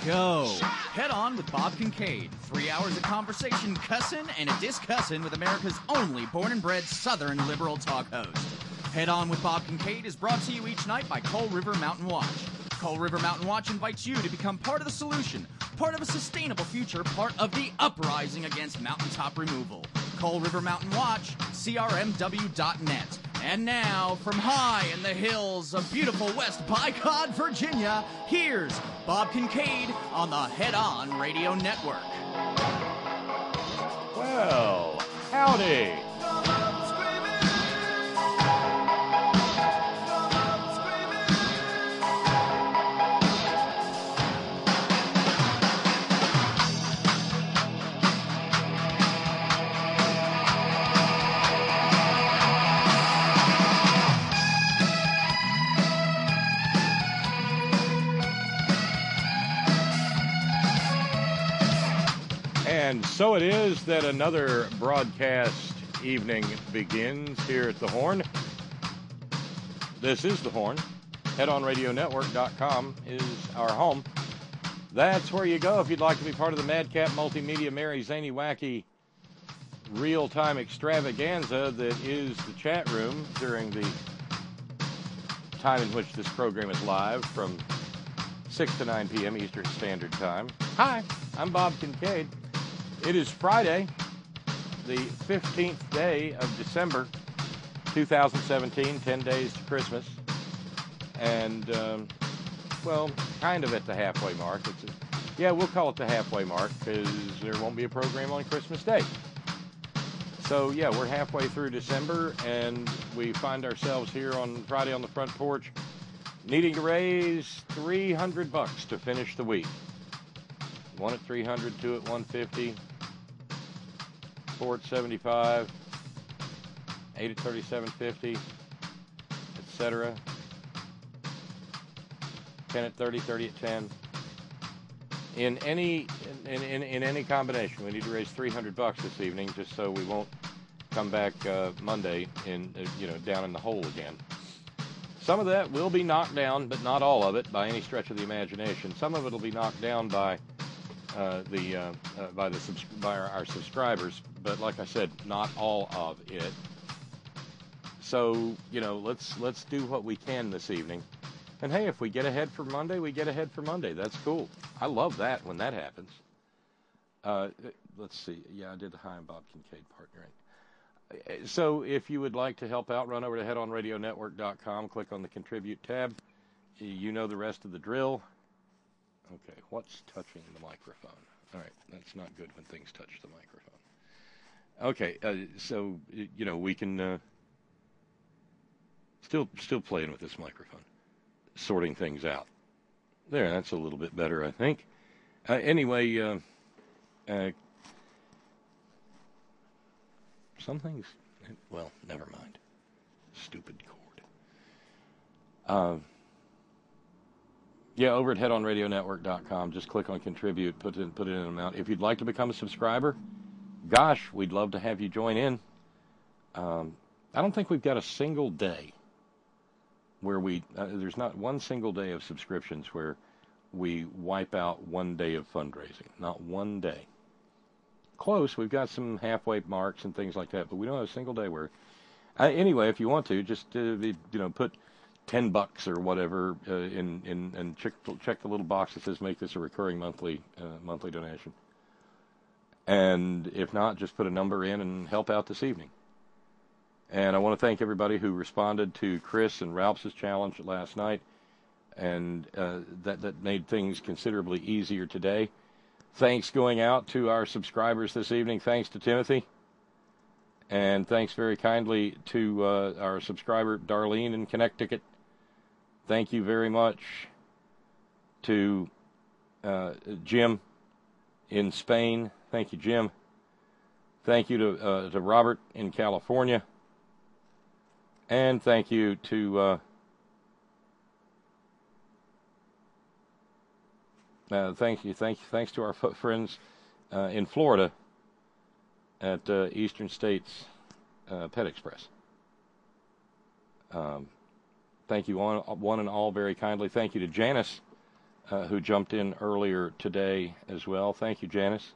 go. Head On with Bob Kincaid. 3 hours of conversation, cussin' and a discussin' with America's only born and bred Southern liberal talk host. Head On with Bob Kincaid is brought to you each night by Coal River Mountain Watch. Coal River Mountain Watch invites you to become part of the solution, part of a sustainable future, part of the uprising against mountaintop removal. Coal River Mountain Watch, crmw.net. And now, from high in the hills of beautiful West Bicod, Virginia, here's Bob Kincaid on the Head On Radio Network. Well, howdy. And so it is that another broadcast evening begins here at the Horn. This is the Horn. HeadOnRadioNetwork.com is our home. That's where you go if you'd like to be part of the Madcap Multimedia Merry Zany Wacky real-time extravaganza that is the chat room during the time in which this program is live from 6 to 9 p.m. Eastern Standard Time. Hi, I'm Bob Kincaid. It is Friday, the 15th day of December, 2017, 10 days to Christmas, and, well, kind of at the halfway mark. We'll call it the halfway mark, because there won't be a program on Christmas Day. So, yeah, we're halfway through December, and we find ourselves here on Friday on the front porch, needing to raise $300 to finish the week. One at 300, two at 150. 4 at 75, 8 at 37.50, etc. 10 at 30, 30 at 10. In any combination, we need to raise $300 this evening, just so we won't come back Monday in down in the hole again. Some of that will be knocked down, but not all of it by any stretch of the imagination. Some of it will be knocked down by our subscribers, but like I said, not all of it. So let's do what we can this evening. And hey, if we get ahead for Monday, we get ahead for Monday. That's cool. I love that when that happens. Let's see. Yeah, I did the Hi, I'm Bob Kincaid partnering. So if you would like to help out, run over to HeadOnRadioNetwork.com, click on the Contribute tab. You know the rest of the drill. Okay, what's touching the microphone? All right, that's not good when things touch the microphone. Okay, so we can still playing with this microphone, sorting things out. There, that's a little bit better, I think. Anyway, some things. Well, never mind. Stupid cord. Yeah, over at HeadOnRadioNetwork.com, just click on Contribute, put in an amount. If you'd like to become a subscriber, gosh, we'd love to have you join in. I don't think we've got a single day where there's not one single day of subscriptions where we wipe out one day of fundraising. Not one day. Close, we've got some halfway marks and things like that, but we don't have a single day where... anyway, if you want to, just put $10 or whatever and check the little box that says make this a recurring monthly donation. And if not, just put a number in and help out this evening. And I want to thank everybody who responded to Chris and Ralph's challenge last night, and that made things considerably easier today. Thanks going out to our subscribers this evening. Thanks to Timothy. And thanks very kindly to our subscriber, Darlene in Connecticut. Thank you very much to Jim in Spain. Thank you, Jim. Thank you to Robert in California. And thank you to thanks to our friends in Florida at Eastern States Pet Express. Thank you one and all very kindly. Thank you to Janice who jumped in earlier today as well. Thank you, Janice.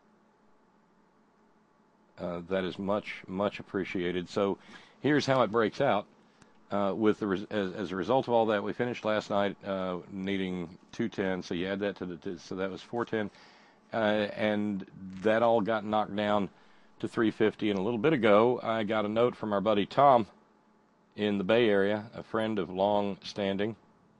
That is much, much appreciated. So here's how it breaks out. With as a result of all that, we finished last night needing 210. So you add that so that was 410, and that all got knocked down to 350. And a little bit ago, I got a note from our buddy Tom in the Bay Area, a friend of long standing.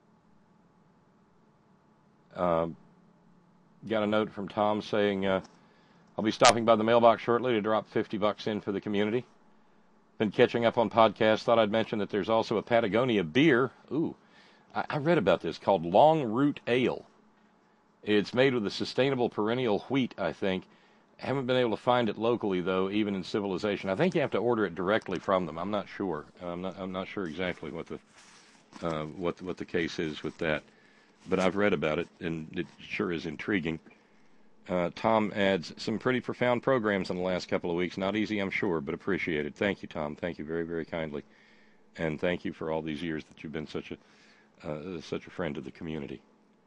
Got a note from Tom saying, I'll be stopping by the mailbox shortly to drop $50 in for the community. Been catching up on podcasts. Thought I'd mention that there's also a Patagonia beer. Ooh, I read about this, called Long Root Ale. It's made with a sustainable perennial wheat, I think. Haven't been able to find it locally, though, even in civilization. I think you have to order it directly from them. I'm not sure. I'm not sure exactly what the case is with that. But I've read about it, and it sure is intriguing. Tom adds some pretty profound programs in the last couple of weeks. Not easy, I'm sure, but appreciated. Thank you, Tom. Thank you very, very kindly. And thank you for all these years that you've been such a friend of the community.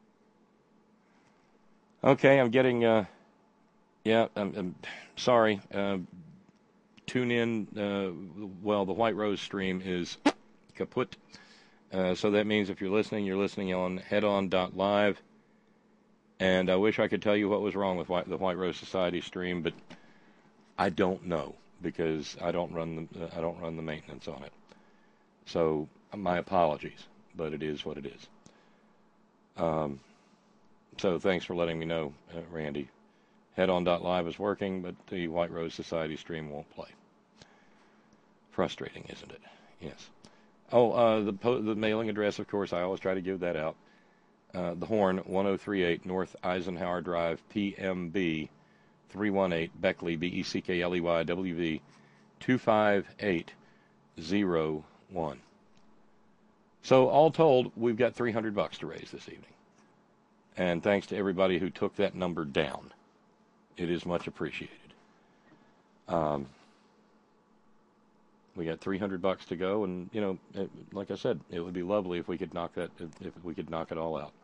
Okay, I'm getting, I'm sorry. Tune in. Well, the White Rose stream is kaput. So that means if you're listening on headon.live. And I wish I could tell you what was wrong with the White Rose Society stream, but I don't know because I don't run the maintenance on it. So my apologies, but it is what it is. So thanks for letting me know, Randy. Headon.live is working, but the White Rose Society stream won't play. Frustrating, isn't it? Yes. Oh, the mailing address, of course, I always try to give that out. The Horn, 1038 North Eisenhower Drive, PMB 318, Beckley, Beckley, WV 25801. So all told, we've got $300 to raise this evening. And thanks to everybody who took that number down. It is much appreciated. We got $300 to go, and like I said, it would be lovely if we could knock it all out.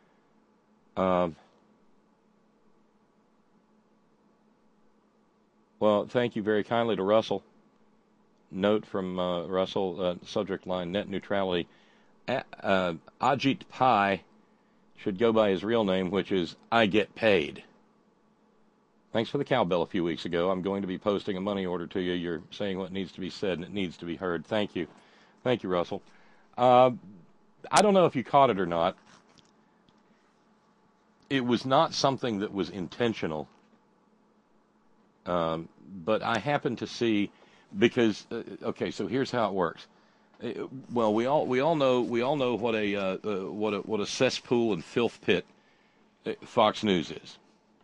Well, thank you very kindly to Russell. Note from Russell, subject line: net neutrality. Ajit Pai should go by his real name, which is I Get Paid. Thanks for the cowbell a few weeks ago. I'm going to be posting a money order to you. You're saying what needs to be said, and it needs to be heard. Thank you. Thank you, Russell. I don't know if you caught it or not. It was not something that was intentional. But I happened to see, because, okay, so here's how it works. Well, we all know what a cesspool and filth pit Fox News is.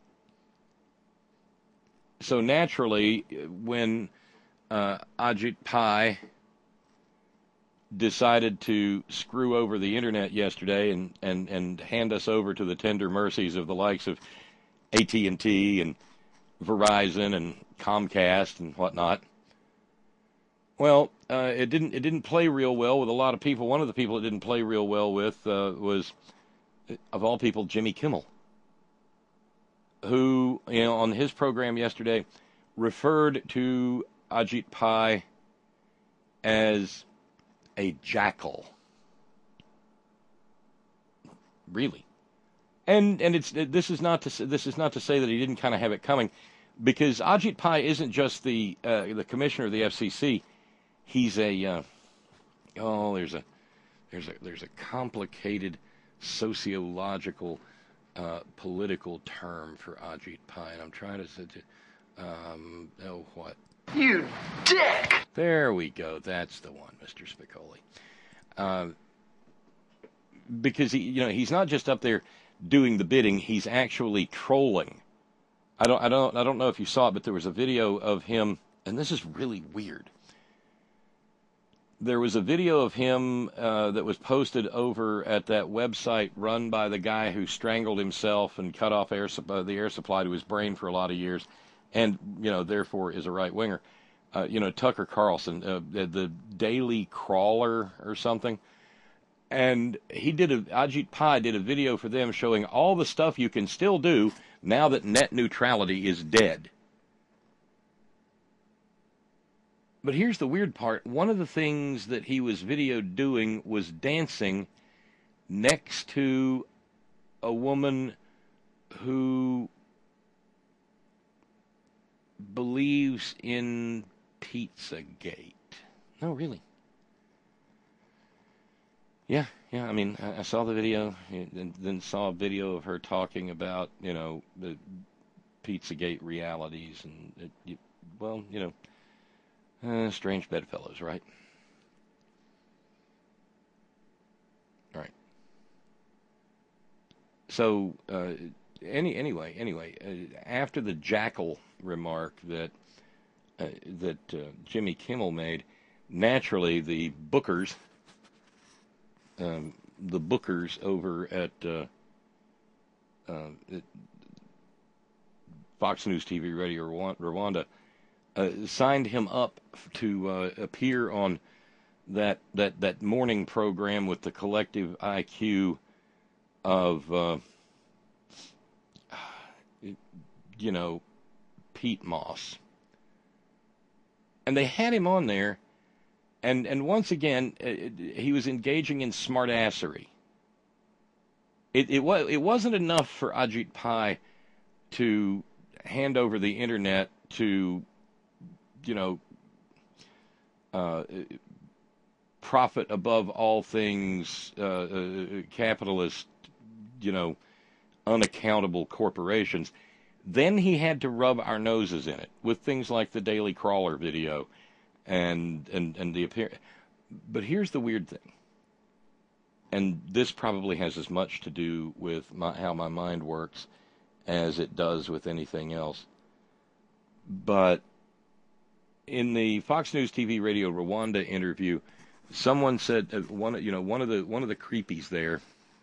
So naturally, when Ajit Pai decided to screw over the internet yesterday and hand us over to the tender mercies of the likes of AT&T and Verizon and Comcast and whatnot, well, it didn't play real well with a lot of people. One of the people it didn't play real well with was, of all people, Jimmy Kimmel, who, on his program yesterday, referred to Ajit Pai as a jackal. Really. And this is not to say that he didn't kind of have it coming, because Ajit Pai isn't just the commissioner of the FCC. He's there's a complicated sociological political term for Ajit Pai, and I'm trying to say, what? You dick! There we go. That's the one, Mr. Spicoli. Because he's not just up there doing the bidding; he's actually trolling. I don't know if you saw it, but there was a video of him, and this is really weird. There was a video of him that was posted over at that website run by the guy who strangled himself and cut off the air supply to his brain for a lot of years, and therefore is a right winger. Tucker Carlson, the Daily Crawler or something. And Ajit Pai did a video for them showing all the stuff you can still do now that net neutrality is dead. But here's the weird part. One of the things that he was videoed doing was dancing next to a woman who believes in Pizzagate. No, really. Yeah, I mean, I saw the video, and then saw a video of her talking about, the Pizzagate realities, and, strange bedfellows, right? All right. So, anyway, after the jackal remark that Jimmy Kimmel made, naturally the bookers over at Fox News TV Radio Rwanda signed him up to appear on that morning program with the collective IQ of Pete Moss. And they had him on there, and once again, he was engaging in smartassery. It wasn't enough for Ajit Pai to hand over the internet to, profit above all things, capitalist, unaccountable corporations. Then he had to rub our noses in it with things like the Daily Crawler video and the appearance. But here's the weird thing, and this probably has as much to do with how my mind works as it does with anything else. But in the Fox News TV Radio Rwanda interview, someone said one of the creepies there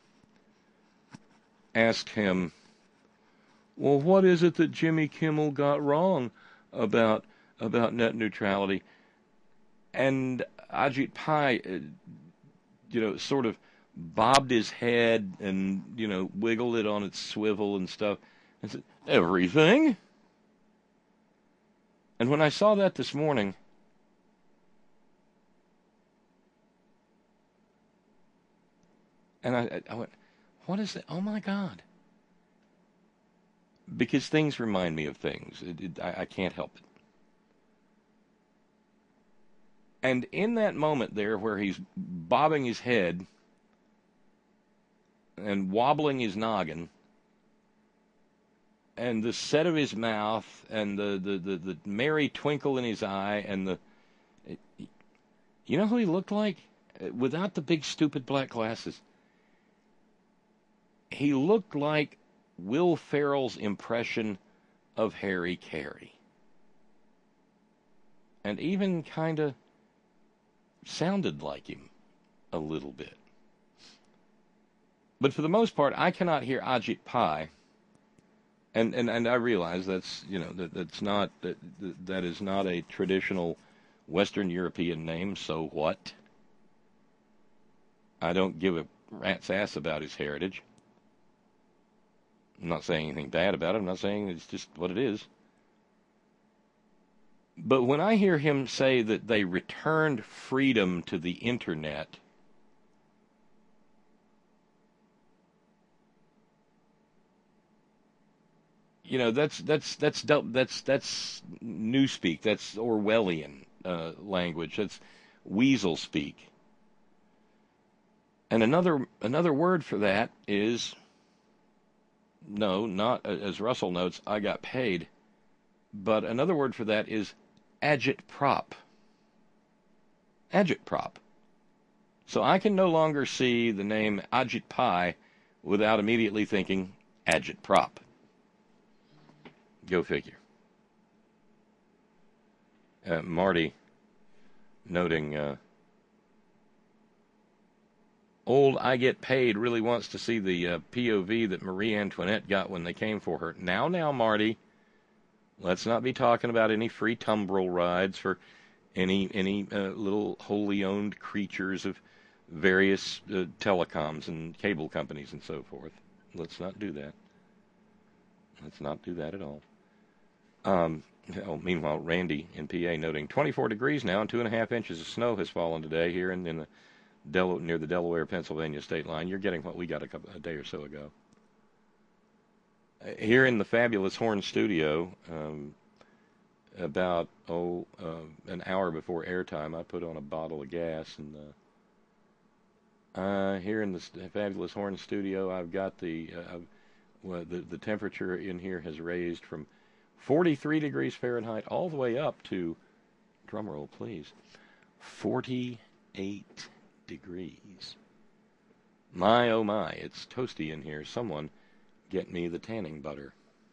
asked him, "Well, what is it that Jimmy Kimmel got wrong about net neutrality?" And Ajit Pai, sort of bobbed his head and wiggled it on its swivel and stuff, and said, "Everything." And when I saw that this morning, and I went, "What is that? Oh my God!" Because things remind me of things. I can't help it. And in that moment there where he's bobbing his head and wobbling his noggin, and the set of his mouth, and the merry twinkle in his eye, and you know who he looked like? Without the big stupid black glasses. He looked like Will Ferrell's impression of Harry Carey. And even kind of sounded like him a little bit. But for the most part, I cannot hear Ajit Pai, and I realize that's that is not a traditional Western European name. So what? I don't give a rat's ass about his heritage. I'm not saying anything bad about it. I'm not saying it's just what it is. But when I hear him say that they returned freedom to the internet, that's newspeak. That's Orwellian language. That's weasel speak. And another word for that is, no, not as Russell notes, I got paid, but another word for that is agitprop. Agitprop. So I can no longer see the name Ajit Pai without immediately thinking agitprop. Go figure. Marty noting, old I Get Paid really wants to see the POV that Marie Antoinette got when they came for her. Now, Marty, let's not be talking about any free tumbril rides for any little wholly owned creatures of various telecoms and cable companies and so forth. Let's not do that. Let's not do that at all. Meanwhile, Randy in PA noting 24 degrees now and 2.5 inches of snow has fallen today here in the near the Delaware-Pennsylvania state line. You're getting what we got a day or so ago. Here in the fabulous Horn studio, about an hour before airtime, I put on a bottle of gas, and here in the fabulous Horn studio, I've got the temperature in here has raised from 43 degrees Fahrenheit all the way up to, drumroll please, 48 degrees. My oh my, it's toasty in here. Someone get me the tanning butter.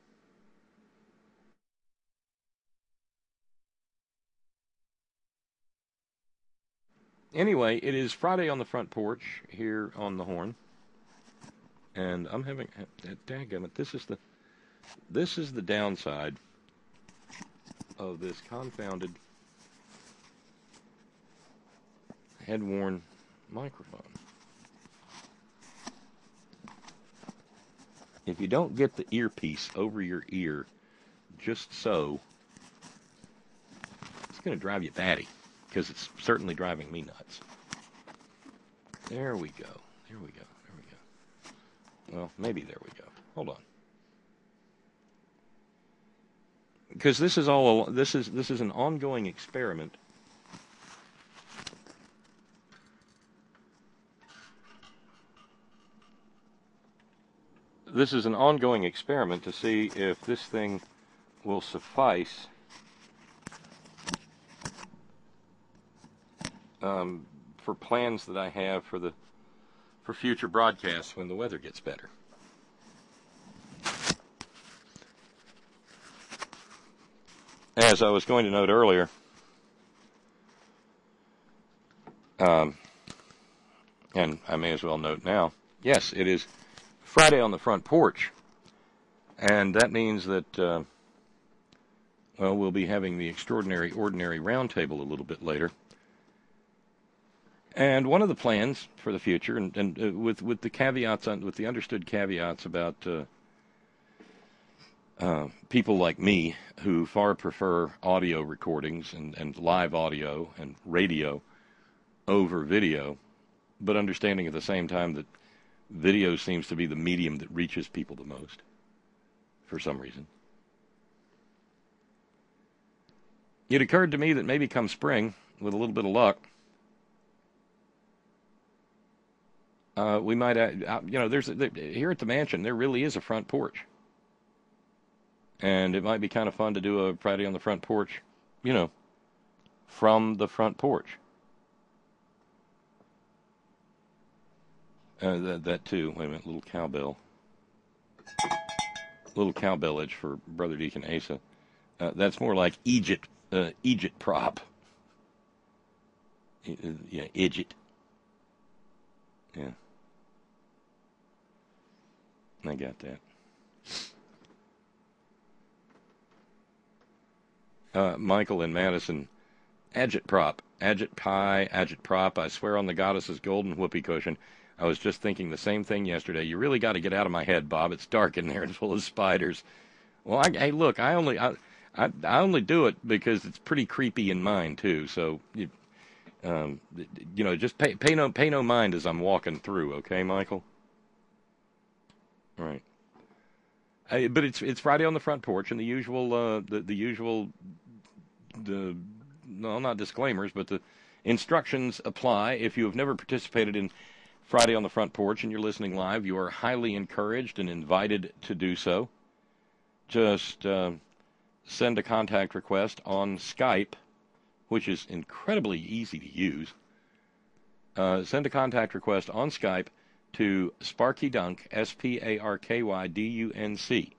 Anyway, it is Friday on the front porch here on the Horn, and I'm having, dadgummit, this is the downside of this confounded head-worn microphone. If you don't get the earpiece over your ear just so, it's going to drive you batty, because it's certainly driving me nuts. There we go. There we go. There we go. Well, maybe there we go. Hold on. Because this is an ongoing experiment. This is an ongoing experiment to see if this thing will suffice for plans that I have for future broadcasts when the weather gets better. As I was going to note earlier, and I may as well note now, yes, it is Friday on the front porch, and that means that, we'll be having the extraordinary, ordinary roundtable a little bit later. And one of the plans for the future, and with the caveats, with the understood caveats about people like me who far prefer audio recordings and live audio and radio over video, but understanding at the same time that video seems to be the medium that reaches people the most for some reason. It occurred to me that maybe come spring, with a little bit of luck, we might, here at the mansion, there really is a front porch. And it might be kind of fun to do a Friday on the front porch, from the front porch. That too. Wait a minute, little cowbell edge for Brother Deacon Asa. That's more like Egypt prop. Yeah, Egypt. Yeah. I got that. Michael in Madison, agitprop, agitprop. I swear on the goddess's golden whoopee cushion. I was just thinking the same thing yesterday. You really got to get out of my head, Bob. It's dark in there and full of spiders. Well, hey, look, I only do it because it's pretty creepy in mine too. So, just pay no mind as I'm walking through. Okay, Michael. All right. But it's Friday on the front porch, and the usual not disclaimers, but the instructions apply. If you have never participated in Friday on the front porch and you're listening live, you are highly encouraged and invited to do so. Just send a contact request on Skype, which is incredibly easy to use. Send a contact request on Skype to Sparky Dunk, SparkyDunc.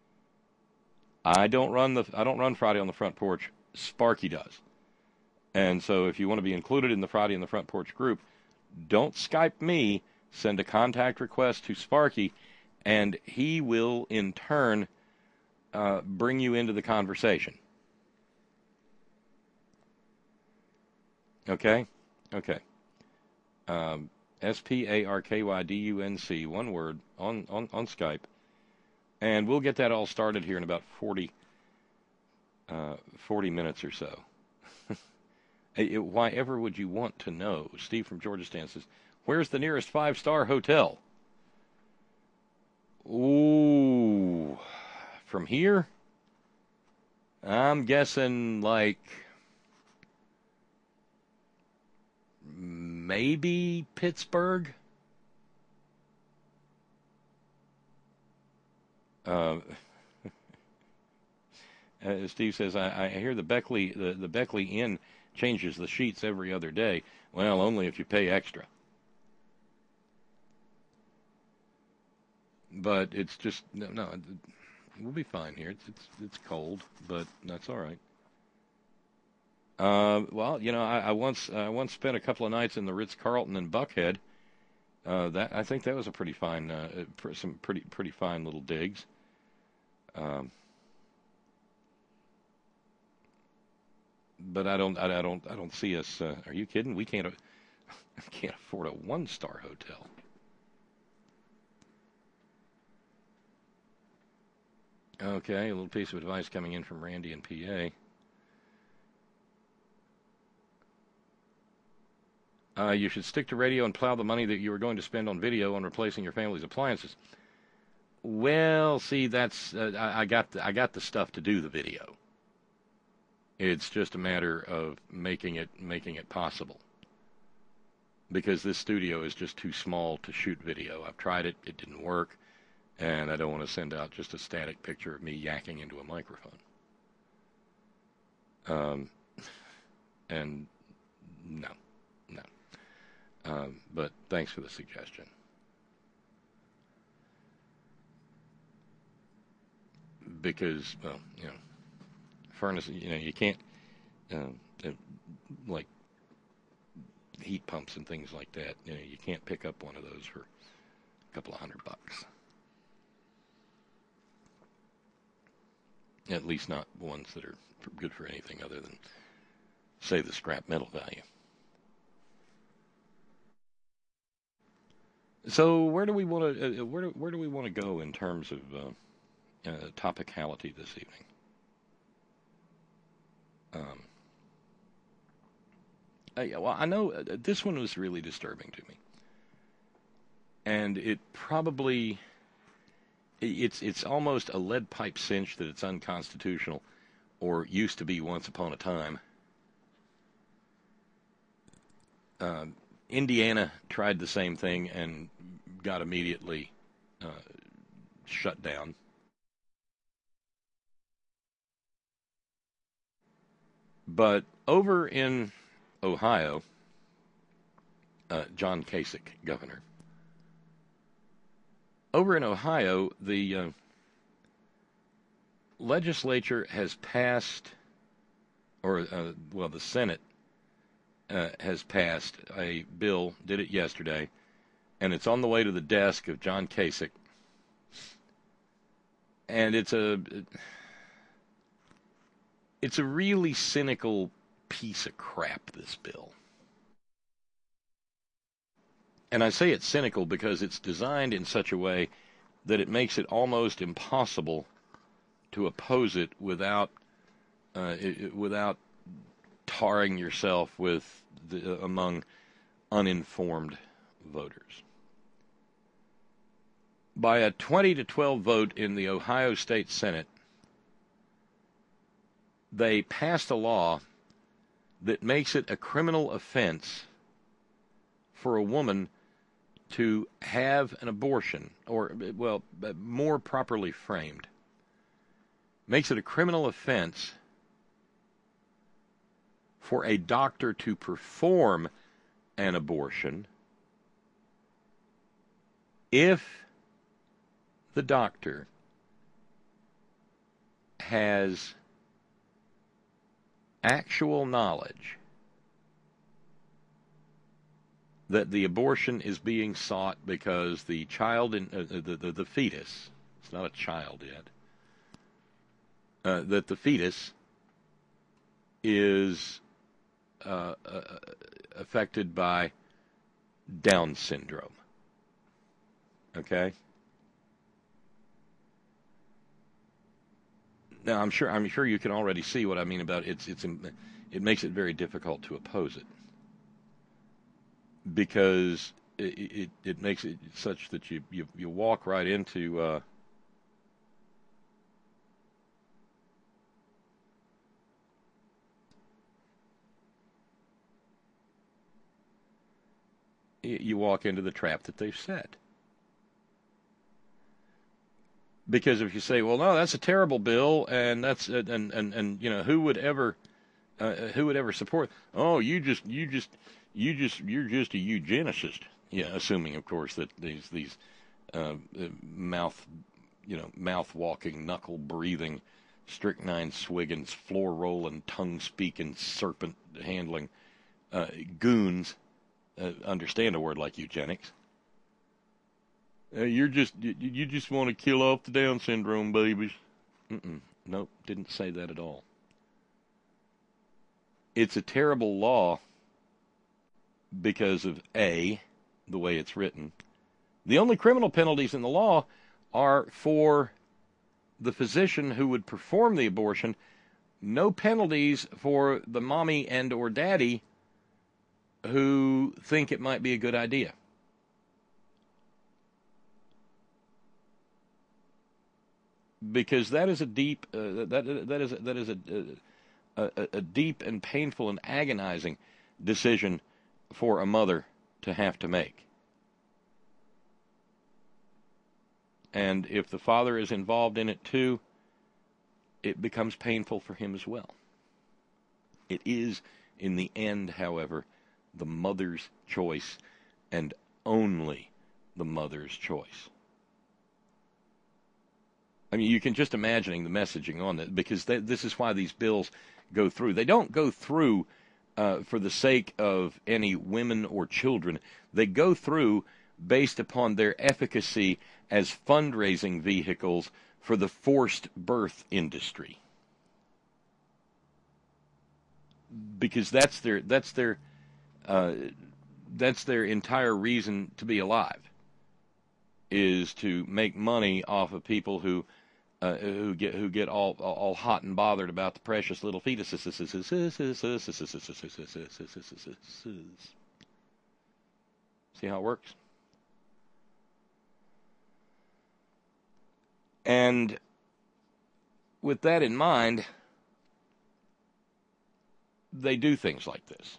I don't run Friday on the front porch. Sparky does. And so if you want to be included in the Friday on the front porch group, don't Skype me. Send a contact request to Sparky, and he will in turn bring you into the conversation. Okay? Okay. SPARKYDUNC, one word, on Skype. And we'll get that all started here in about 40 minutes or so. Why ever would you want to know? Steve from Georgia Stan says, where's the nearest 5-star hotel? Ooh, from here? I'm guessing like maybe Pittsburgh. Steve says, I hear the Beckley Inn changes the sheets every other day. Well, only if you pay extra. But it's just no. We'll be fine here. It's cold, but that's all right. Well, I once spent a couple of nights in the Ritz-Carlton in Buckhead. I think that was a pretty fine, some pretty fine little digs. But I don't see us. Are you kidding? We can't afford a 1-star hotel. Okay, a little piece of advice coming in from Randy in PA. You should stick to radio and plow the money that you were going to spend on video on replacing your family's appliances. Well, see, that's I got the stuff to do the video. It's just a matter of making it possible. Because this studio is just too small to shoot video. I've tried it; it didn't work. And I don't want to send out just a static picture of me yakking into a microphone. And no. But thanks for the suggestion. Because, well, furnace, you can't, like heat pumps and things like that, you can't pick up one of those for a couple of $100. At least not ones that are good for anything other than, say, the scrap metal value. So where do we want to where do we want to go in terms of topicality this evening? Well, I know this one was really disturbing to me, and it probably. It's almost a lead pipe cinch that it's unconstitutional, or used to be once upon a time. Indiana tried the same thing and got immediately shut down. But over in Ohio, John Kasich, governor. Over in Ohio, the legislature has passed, the Senate has passed a bill, did it yesterday, and it's on the way to the desk of John Kasich. And it's a really cynical piece of crap, this bill. And I say it's cynical because it's designed in such a way that it makes it almost impossible to oppose it without tarring yourself with among uninformed voters. By a 20-12 vote in the Ohio State Senate, they passed a law that makes it a criminal offense for a woman to have an abortion, or, well, more properly framed, makes it a criminal offense for a doctor to perform an abortion if the doctor has actual knowledge that the abortion is being sought because the child, the fetus, it's not a child yet, that the fetus is affected by Down syndrome. Okay? Now, I'm sure you can already see what I mean about it makes it very difficult to oppose it, because it makes it such that you walk right into you walk into the trap that they've set. Because if you say, well, no, that's a terrible bill, and that's and you know, who would ever support? Oh, you're just a eugenicist. Yeah, assuming, of course, that these mouth walking, knuckle breathing, strychnine swigging, floor rolling, tongue speaking, serpent handling goons understand a word like eugenics. You just want to kill off the Down syndrome babies. Nope, didn't say that at all. It's a terrible law because of A, the way it's written. The only criminal penalties in the law are for the physician who would perform the abortion. No penalties for the mommy and or daddy who think it might be a good idea. Because that is a deep that is a deep and painful and agonizing decision for a mother to have to make. And if the father is involved in it too, it becomes painful for him as well. It is, in the end, however, the mother's choice, and only the mother's choice. I mean, you can just imagining the messaging on it, because this is why these bills go through. They don't go through for the sake of any women or children. They go through based upon their efficacy as fundraising vehicles for the forced birth industry. Because that's their entire reason to be alive, is to make money off of people who get all hot and bothered about the precious little fetuses. See how it works? And with that in mind, they do things like this,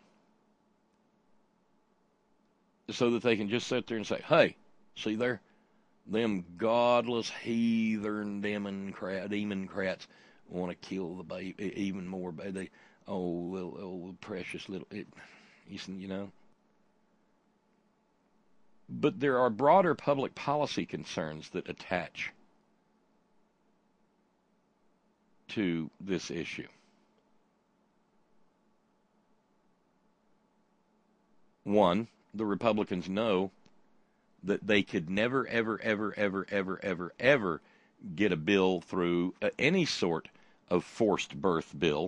so that they can just sit there and say, hey, see there? Them godless heathen demon-crats want to kill the baby even more. They, little precious little, you know. But there are broader public policy concerns that attach to this issue. One, the Republicans know that they could never, ever, ever, ever, ever, ever, ever get a bill through, any sort of forced birth bill,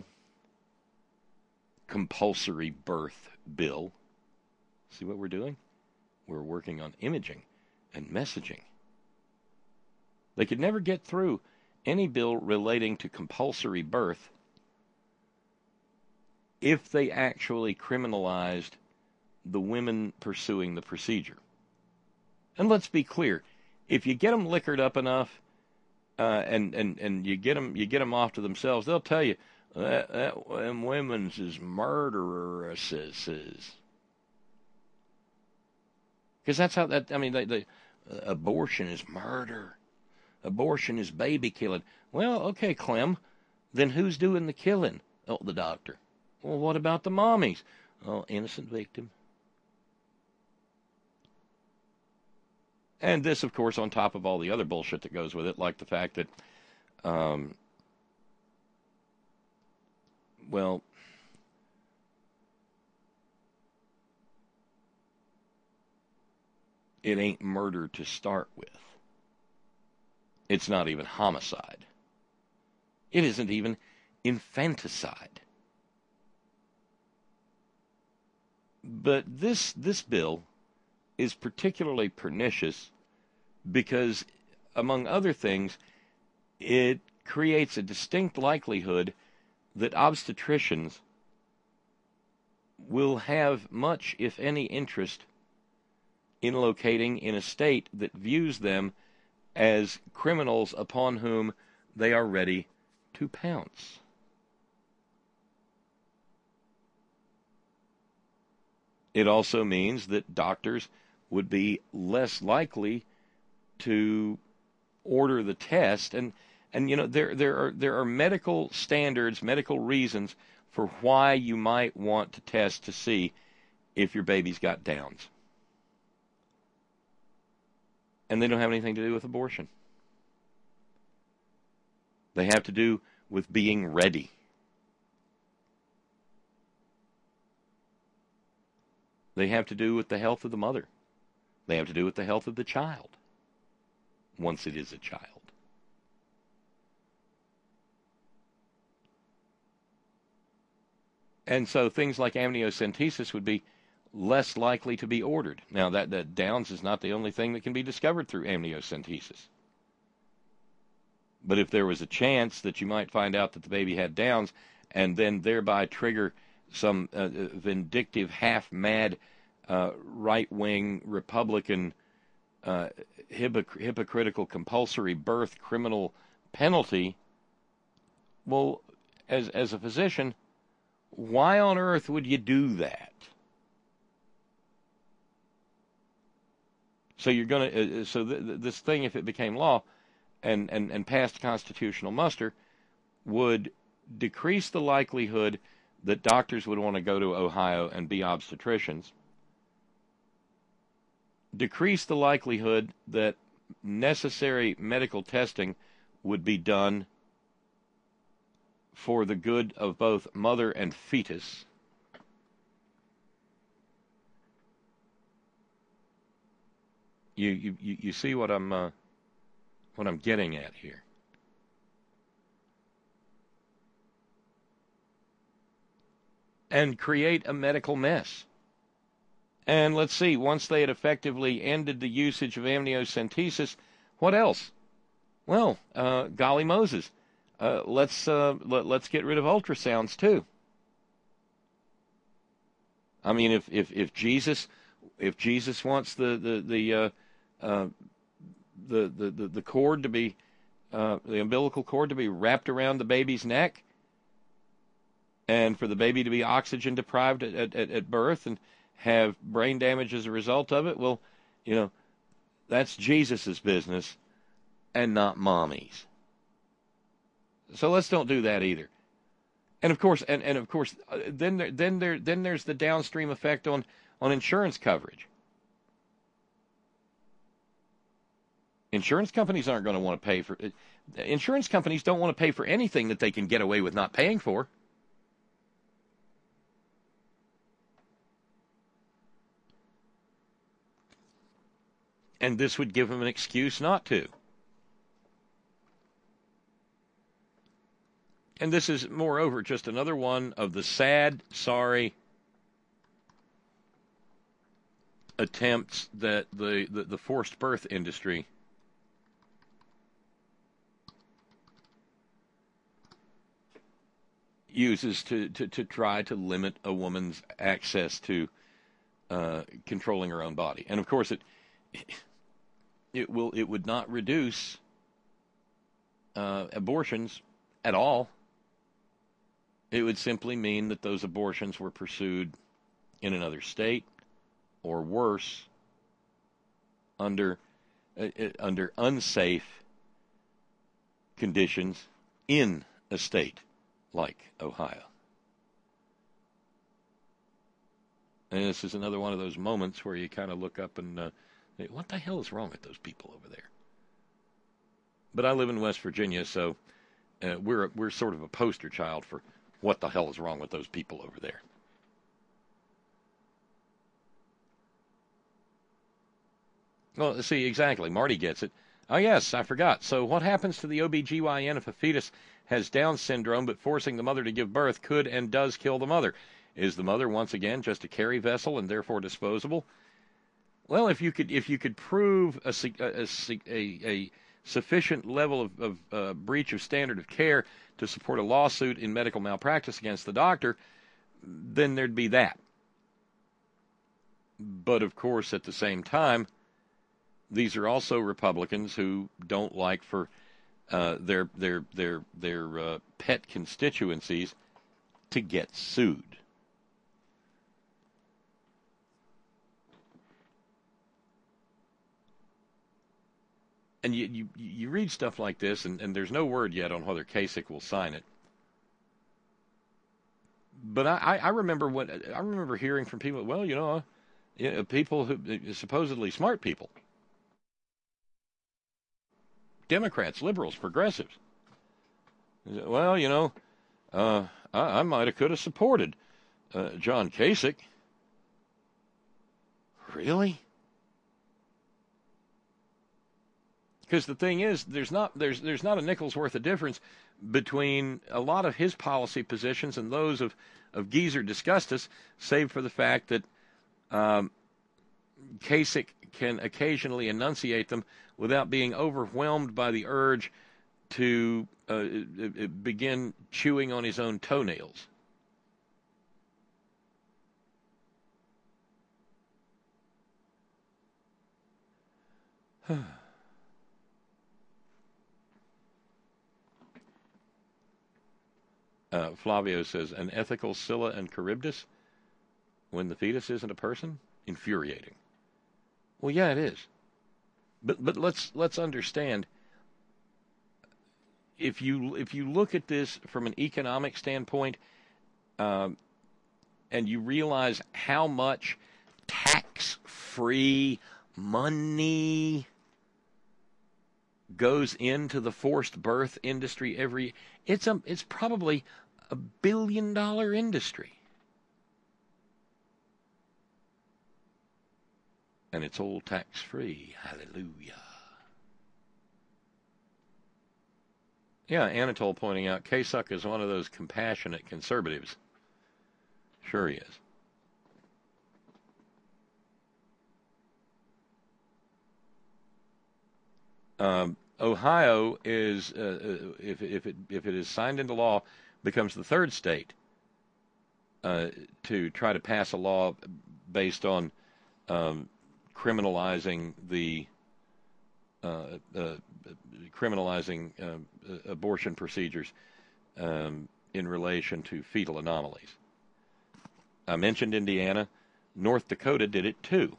compulsory birth bill. See what we're doing? We're working on imaging and messaging. They could never get through any bill relating to compulsory birth if they actually criminalized the women pursuing the procedure. And let's be clear, if you get them liquored up enough, and you get them off to themselves, they'll tell you that them women's is murderesses. Because that's how that. I mean, abortion is murder. Abortion is baby killing. Well, okay, Clem, then who's doing the killing? Oh, the doctor. Well, what about the mommies? Oh, innocent victim. And this, of course, on top of all the other bullshit that goes with it, like the fact that, well, it ain't murder to start with. It's not even homicide. It isn't even infanticide. But this bill is particularly pernicious because, among other things, it creates a distinct likelihood that obstetricians will have much, if any, interest in locating in a state that views them as criminals upon whom they are ready to pounce. It also means that doctors would be less likely to order the test, and there are medical standards, medical reasons for why you might want to test to see if your baby's got Downs. And they don't have anything to do with abortion. They have to do with being ready. They have to do with the health of the mother. They have to do with the health of the child, once it is a child. And so things like amniocentesis would be less likely to be ordered. Now, that Downs is not the only thing that can be discovered through amniocentesis. But if there was a chance that you might find out that the baby had Downs and then thereby trigger some vindictive, half-mad, right-wing Republican hypocritical compulsory birth criminal penalty, well, as a physician, why on earth would you do that? So you're going to this thing, if it became law and passed constitutional muster, would decrease the likelihood that doctors would want to go to Ohio and be obstetricians, decrease the likelihood that necessary medical testing would be done for the good of both mother and fetus, you see what I'm getting at here. And create a medical mess. And let's see, once they had effectively ended the usage of amniocentesis, what else? Well, golly Moses, let's get rid of ultrasounds too. I mean, if Jesus wants the cord to be the umbilical cord to be wrapped around the baby's neck, and for the baby to be oxygen deprived at birth and have brain damage as a result of it, well, that's Jesus's business and not mommy's. So let's don't do that either. And of course, then there's the downstream effect on insurance coverage. Insurance companies aren't going to want to pay for it. Insurance companies don't want to pay for anything that they can get away with not paying for. And this would give them an excuse not to. And this is, moreover, just another one of the sad, sorry attempts that the forced birth industry uses to try to limit a woman's access to controlling her own body. And of course, it would not reduce abortions at all. It would simply mean that those abortions were pursued in another state, or worse, under unsafe conditions in a state like Ohio. And this is another one of those moments where you kind of look up and think, what the hell is wrong with those people over there? But I live in West Virginia, so we're sort of a poster child for what the hell is wrong with those people over there. Well, see, exactly. Marty gets it. Oh, yes, I forgot. So what happens to the OBGYN if a fetus has Down syndrome, but forcing the mother to give birth could and does kill the mother? Is the mother, once again, just a carry vessel and therefore disposable? Well, if you could prove a sufficient level of breach of standard of care to support a lawsuit in medical malpractice against the doctor, then there'd be that. But of course, at the same time, these are also Republicans who don't like for their pet constituencies to get sued. And you read stuff like this, and there's no word yet on whether Kasich will sign it. But I remember hearing from people. Well, people who supposedly smart people, Democrats, liberals, progressives. Well, I might have could have supported John Kasich. Really? Because the thing is, there's not a nickel's worth of difference between a lot of his policy positions and those of Geezer Disgustus, save for the fact that Kasich can occasionally enunciate them without being overwhelmed by the urge to begin chewing on his own toenails. Flavio says, an ethical Scylla and Charybdis when the fetus isn't a person? Infuriating. Well, yeah, it is. But let's understand. If you look at this from an economic standpoint, and you realize how much tax-free money goes into the forced birth industry it's probably $1 billion industry. And it's all tax-free. Hallelujah. Yeah, Anatole pointing out, Kasich is one of those compassionate conservatives. Sure he is. Ohio is, if it is signed into law, becomes the third state to try to pass a law based on criminalizing abortion procedures in relation to fetal anomalies. I mentioned Indiana. North Dakota did it too.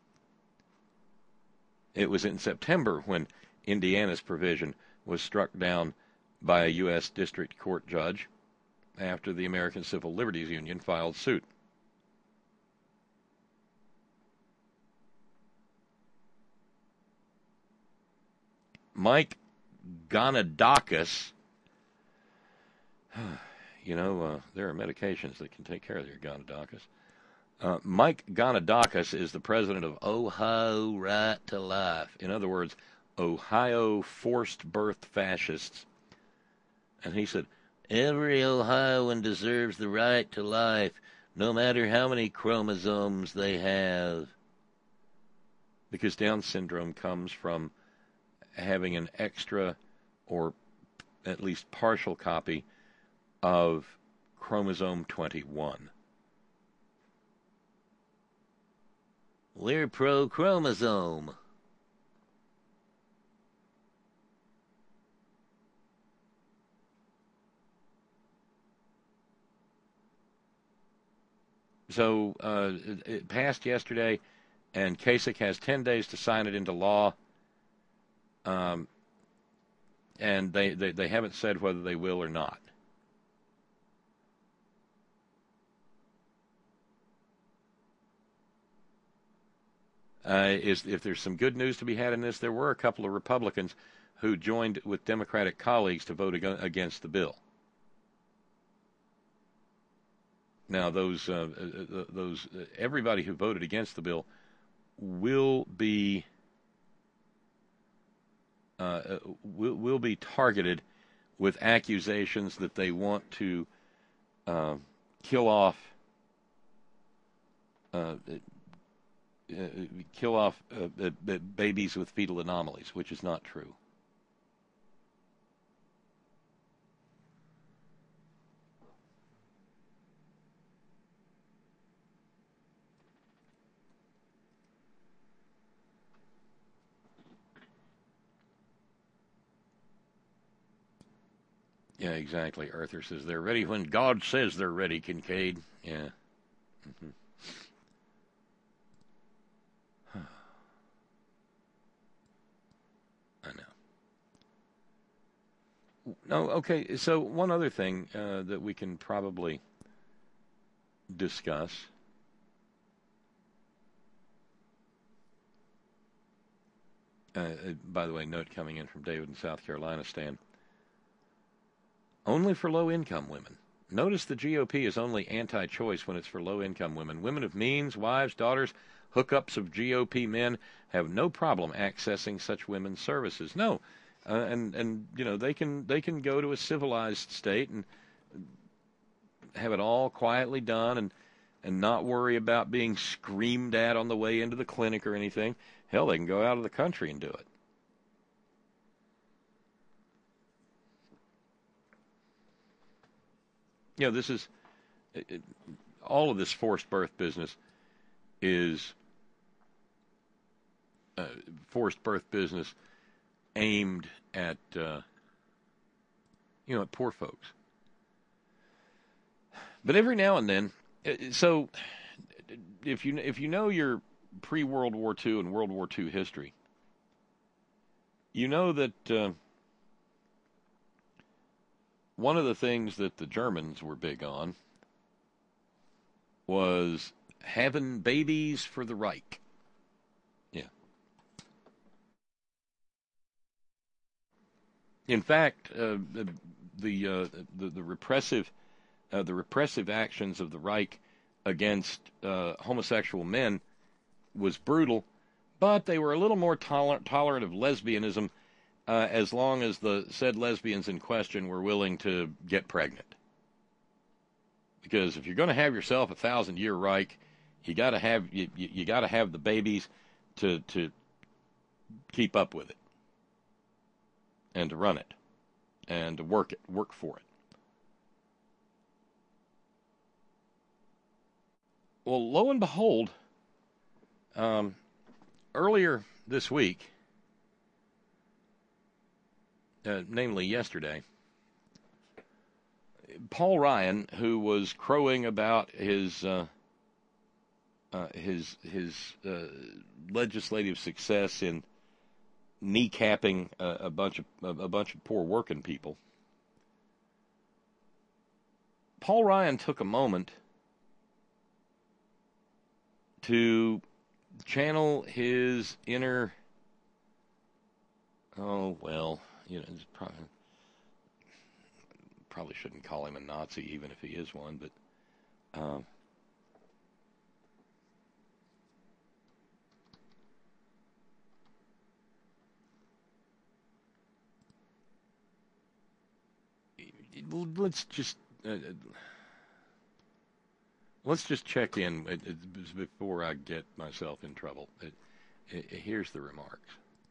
It was in September when Indiana's provision was struck down by a U.S. District Court judge after the American Civil Liberties Union filed suit. Mike Gonadakis, there are medications that can take care of your Gonadakis. Mike Gonadakis is the president of Ohio Right to Life. In other words, Ohio forced birth fascists. And he said, every Ohioan deserves the right to life, no matter how many chromosomes they have. Because Down syndrome comes from having an extra or at least partial copy of chromosome 21. We're pro-chromosome. So it passed yesterday, and Kasich has 10 days to sign it into law. And they haven't said whether they will or not. If there's some good news to be had in this, there were a couple of Republicans who joined with Democratic colleagues to vote against the bill. Now, those everybody who voted against the bill will be targeted with accusations that they want to kill off kill off babies with fetal anomalies, which is not true. Yeah, exactly. Arthur says they're ready when God says they're ready, Kincaid. Yeah. Mm-hmm. I know. No, okay, so one other thing that we can probably discuss. By the way, note coming in from David in South Carolina, Stan. Only for low-income women. Notice the GOP is only anti-choice when it's for low-income women. Women of means, wives, daughters, hookups of GOP men have no problem accessing such women's services. No, and you know they can go to a civilized state and have it all quietly done and not worry about being screamed at on the way into the clinic or anything. Hell, they can go out of the country and do it. You know, this is all of this forced birth business is forced birth business aimed at at poor folks. But every now and then, so if you know your pre-World War II and World War II history, you know that one of the things that the Germans were big on was having babies for the Reich. Yeah. In fact, the repressive actions of the Reich against homosexual men was brutal, but they were a little more tolerant of lesbianism as long as the said lesbians in question were willing to get pregnant. Because if you're going to have yourself a 1,000-year Reich, you got to have the babies to keep up with it, and to run it, and to work for it. Well, lo and behold, earlier this week, namely yesterday, Paul Ryan, who was crowing about his legislative success in kneecapping a bunch of poor working people, Paul Ryan took a moment to channel his inner, it's probably shouldn't call him a Nazi, even if he is one, but let's just check in before I get myself in trouble. Here's the remarks.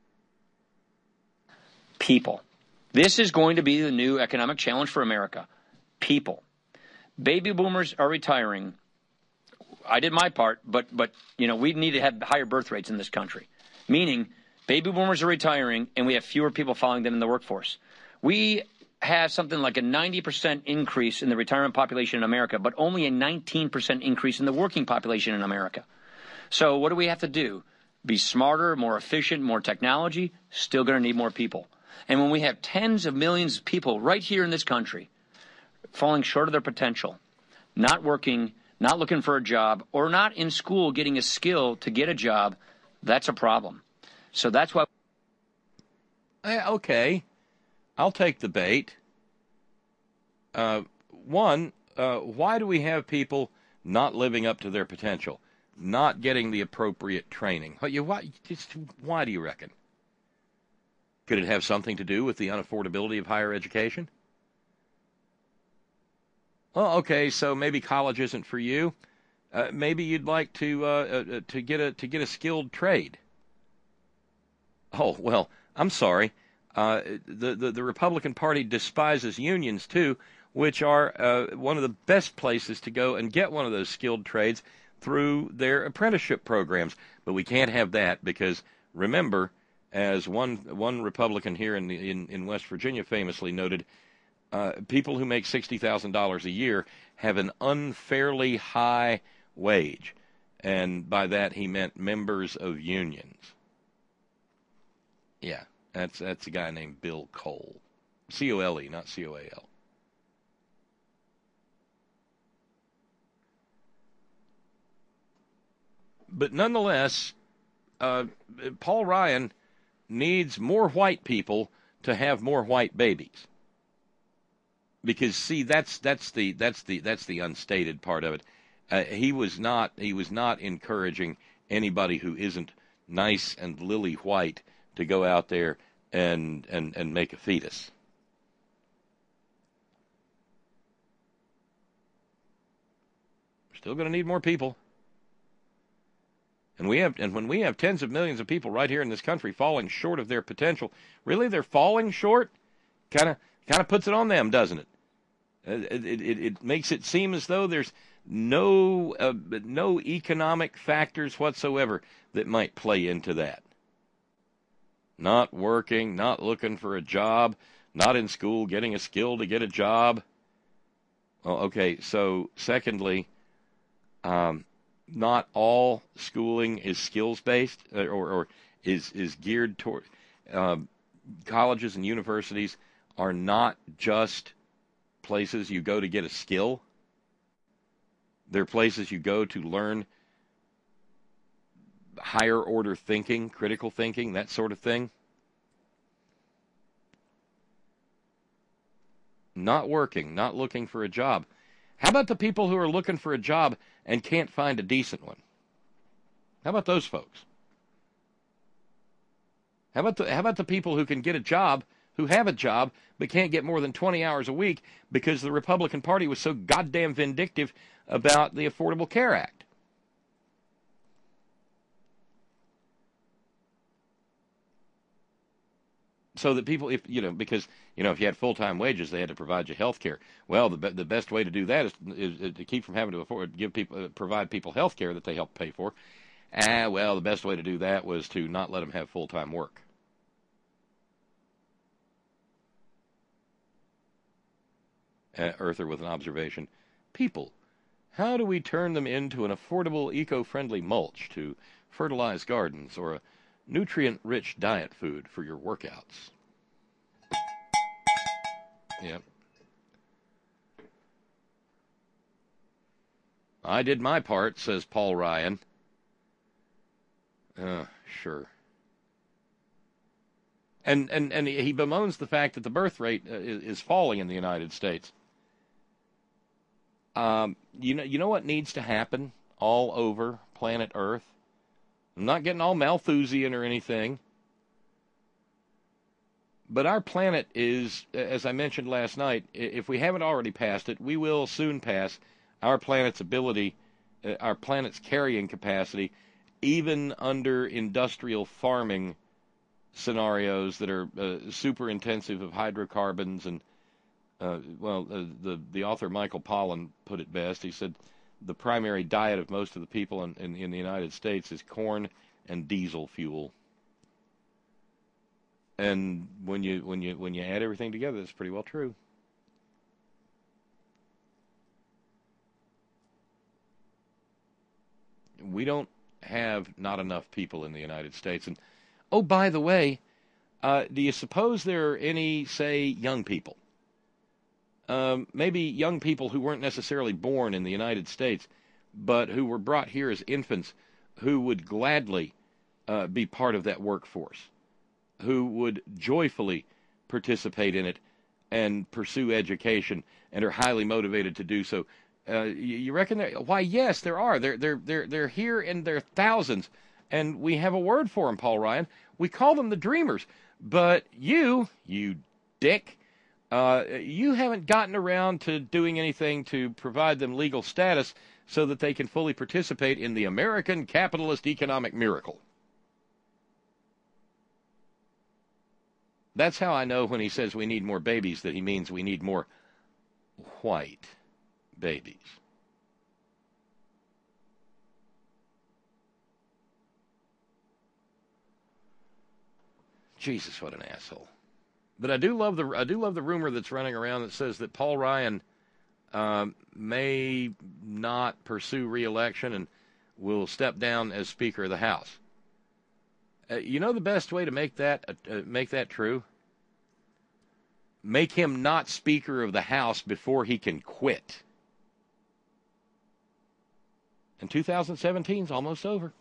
People. This is going to be the new economic challenge for America. People. Baby boomers are retiring. I did my part, but we need to have higher birth rates in this country. Meaning, baby boomers are retiring, and we have fewer people following them in the workforce. We have something like a 90% increase in the retirement population in America, but only a 19% increase in the working population in America. So what do we have to do? Be smarter, more efficient, more technology? Still going to need more people. And when we have tens of millions of people right here in this country falling short of their potential, not working, not looking for a job, or not in school getting a skill to get a job, that's a problem. So that's why. Okay, I'll take the bait. Why do we have people not living up to their potential, not getting the appropriate training? Why do you reckon? Could it have something to do with the unaffordability of higher education? Well, okay, so maybe college isn't for you. Maybe you'd like to get a skilled trade. Oh, well, I'm sorry. The Republican Party despises unions too, which are one of the best places to go and get one of those skilled trades through their apprenticeship programs. But we can't have that because, remember, as one Republican here in West Virginia famously noted, people who make $60,000 a year have an unfairly high wage, and by that he meant members of unions. Yeah, that's a guy named Bill Cole, C-O-L-E, not C-O-A-L. But nonetheless, Paul Ryan needs more white people to have more white babies. Because see, that's the unstated part of it. He was not encouraging anybody who isn't nice and lily white to go out there and make a fetus. We're still going to need more people. And when we have tens of millions of people right here in this country falling short of their potential, really they're falling short, kind of puts it on them, doesn't it? It makes it seem as though there's no economic factors whatsoever that might play into that. Not working, not looking for a job, not in school, getting a skill to get a job. Well, okay, so secondly, not all schooling is skills-based or is geared toward colleges and universities are not just places you go to get a skill. They're places you go to learn higher order thinking, critical thinking, that sort of thing. Not working, not looking for a job. How about the people who are looking for a job and can't find a decent one? How about those folks? How about the people who can get a job, who have a job, but can't get more than 20 hours a week because the Republican Party was so goddamn vindictive about the Affordable Care Act? So that people, because if you had full-time wages, they had to provide you health care. Well, the best way to do that is to keep from having to provide people health care that they help pay for. Well, the best way to do that was to not let them have full-time work. Earther with an observation. People, how do we turn them into an affordable, eco-friendly mulch to fertilize gardens or a nutrient-rich diet food for your workouts? Yep. I did my part, says Paul Ryan. Sure. And he bemoans the fact that the birth rate is falling in the United States. You know what needs to happen all over planet Earth? I'm not getting all Malthusian or anything. But our planet is, as I mentioned last night, if we haven't already passed it, we will soon pass our planet's ability, our planet's carrying capacity, even under industrial farming scenarios that are super intensive of hydrocarbons. And, the author Michael Pollan put it best. He said the primary diet of most of the people in the United States is corn and diesel fuel. And when you add everything together, that's pretty well true. We don't have not enough people in the United States. And oh, by the way, do you suppose there are any, say, young people? Maybe young people who weren't necessarily born in the United States, but who were brought here as infants, who would gladly be part of that workforce, who would joyfully participate in it and pursue education and are highly motivated to do so. You reckon there? Why, yes, there are. They're here in their thousands, and we have a word for them, Paul Ryan. We call them the dreamers. But you dick, you haven't gotten around to doing anything to provide them legal status, so that they can fully participate in the American capitalist economic miracle. That's how I know when he says we need more babies that he means we need more white babies. Jesus, what an asshole! But I do love the rumor that's running around that says that Paul Ryan may not pursue re-election and will step down as Speaker of the House. You know the best way to make that true? Make him not Speaker of the House before he can quit. And 2017 is almost over.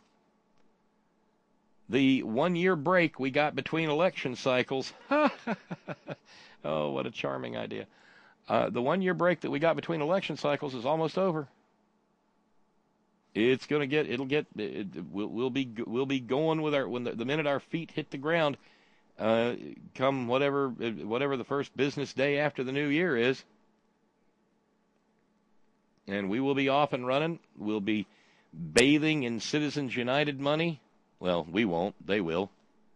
The 1-year break we got between election cycles. Oh, what a charming idea. The 1-year break that we got between election cycles is almost over. It's going to we'll be going with the minute our feet hit the ground, come whatever the first business day after the new year is. And we will be off and running. We'll be bathing in Citizens United money. Well, we won't. They will.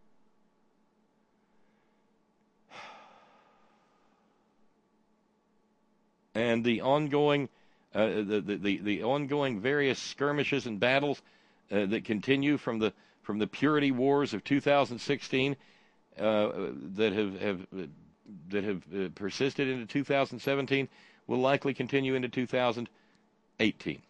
And the ongoing, the ongoing various skirmishes and battles that continue from the purity wars of 2016 that have persisted into 2017 will likely continue into 2018.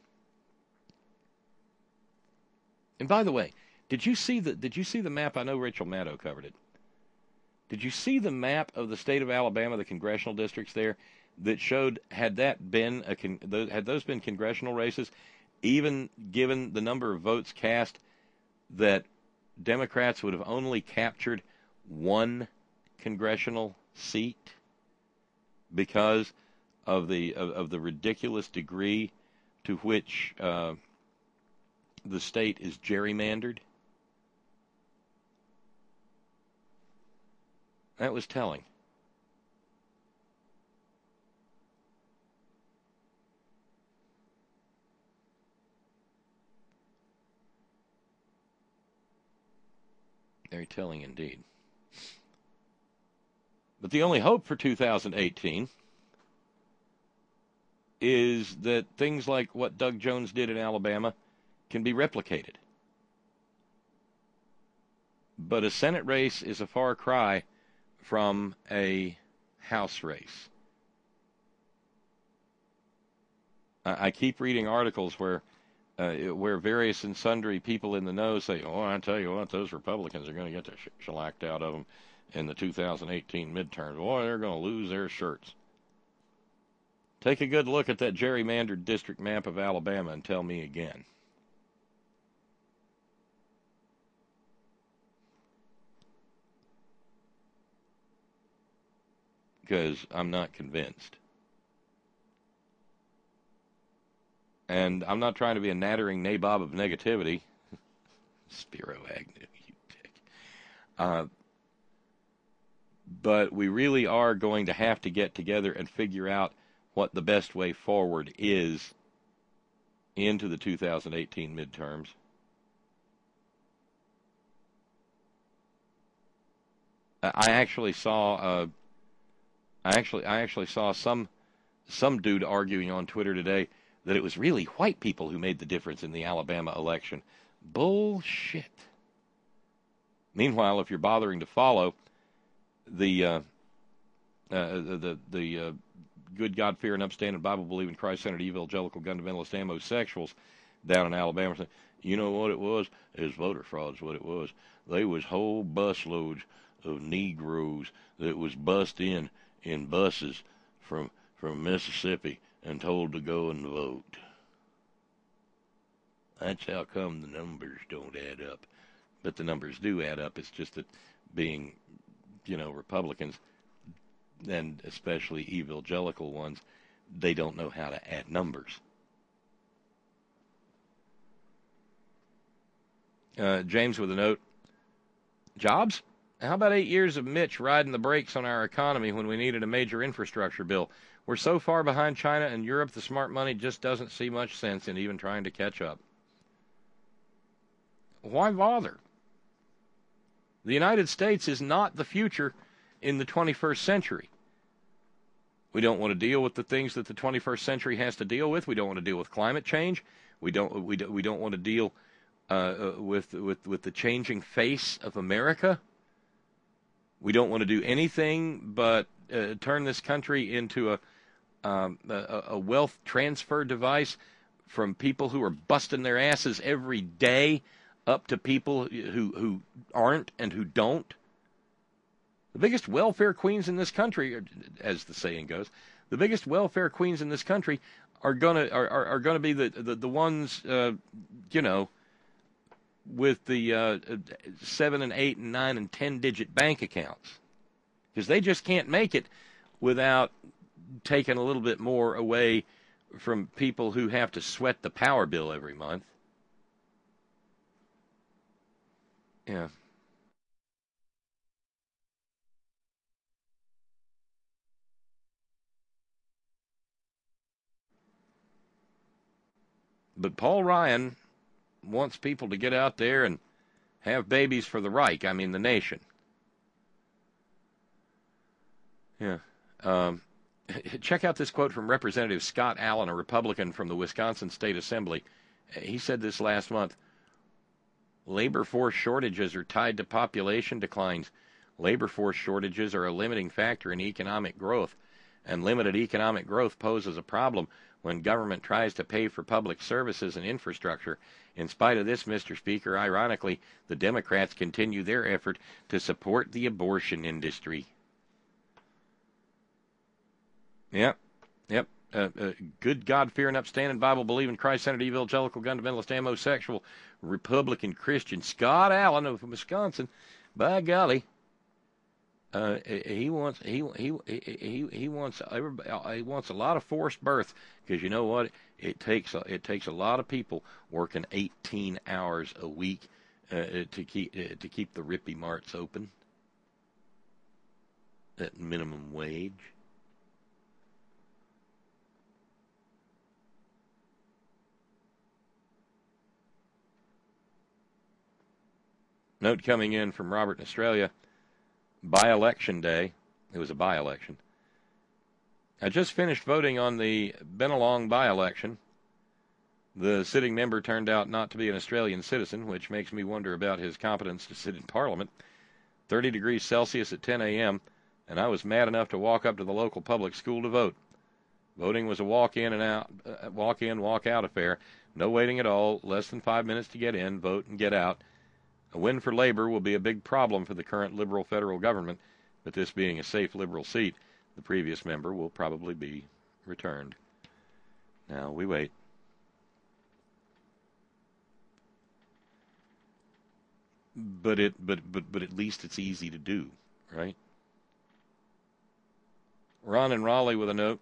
And by the way, did you see the map? I know Rachel Maddow covered it. Did you see the map of the state of Alabama, the congressional districts there, that showed had those been congressional races, even given the number of votes cast, that Democrats would have only captured one congressional seat because of the ridiculous degree to which the state is gerrymandered? That was telling. Very telling indeed. But the only hope for 2018 is that things like what Doug Jones did in Alabama can be replicated. But a Senate race is a far cry from a House race. I keep reading articles where various and sundry people in the know say, "Oh, I tell you what, those Republicans are going to get the shellacked out of them in the 2018 midterms. Boy, they're going to lose their shirts." Take a good look at that gerrymandered district map of Alabama and tell me again. Because I'm not convinced. And I'm not trying to be a nattering nabob of negativity. Spiro Agnew, you dick. But we really are going to have to get together and figure out what the best way forward is into the 2018 midterms. I actually saw some dude arguing on Twitter today that it was really white people who made the difference in the Alabama election. Bullshit. Meanwhile, if you're bothering to follow the good, God-fearing, upstanding, Bible-believing, Christ-centered, evangelical, gun-fundamentalist, homosexuals down in Alabama, you know what it was? It was voter fraud is what it was. They was whole busloads of Negroes that was bussed in buses from Mississippi and told to go and vote. That's how come the numbers don't add up. But the numbers do add up. It's just that being, Republicans, and especially evangelical ones, they don't know how to add numbers. James with a note. Jobs? How about 8 years of Mitch riding the brakes on our economy when we needed a major infrastructure bill? We're so far behind China and Europe, the smart money just doesn't see much sense in even trying to catch up. Why bother? The United States is not the future in the 21st century. We don't want to deal with the things that the 21st century has to deal with. We don't want to deal with climate change. We don't want to deal with the changing face of America. We don't want to do anything but turn this country into a wealth transfer device from people who are busting their asses every day up to people who aren't and who don't. The biggest welfare queens in this country, as the saying goes, the biggest welfare queens in this country are gonna be the ones with the 7 and 8 and 9 and 10-digit bank accounts, because they just can't make it without taking a little bit more away from people who have to sweat the power bill every month. Yeah. But Paul Ryan wants people to get out there and have babies for the Reich, I mean the nation. Yeah. Check out this quote from Representative Scott Allen, a Republican from the Wisconsin State Assembly. He said this last month: labor force shortages are tied to population declines. Labor force shortages are a limiting factor in economic growth, and limited economic growth poses a problem when government tries to pay for public services and infrastructure. In spite of this, Mr. Speaker, ironically, the Democrats continue their effort to support the abortion industry. Yep. Good God-fearing, upstanding, Bible-believing, Christ-centered, evangelical, fundamentalist, homosexual, Republican Christian Scott Allen of Wisconsin, by golly, he wants a lot of forced birth, because you know what? It takes a lot of people working 18 hours a week to keep the Rippy Marts open at minimum wage. Note coming in from Robert in Australia: by-election day. It was a by-election. I just finished voting on the Bennelong by-election. The sitting member turned out not to be an Australian citizen, which makes me wonder about his competence to sit in Parliament. 30 degrees Celsius at 10 a.m., and I was mad enough to walk up to the local public school to vote. Voting was a walk-in, walk-out affair. No waiting at all, less than 5 minutes to get in, vote, and get out. A win for Labor will be a big problem for the current Liberal federal government, but this being a safe Liberal seat, the previous member will probably be returned. Now we wait. But at least it's easy to do, right? Ron in Raleigh with a note.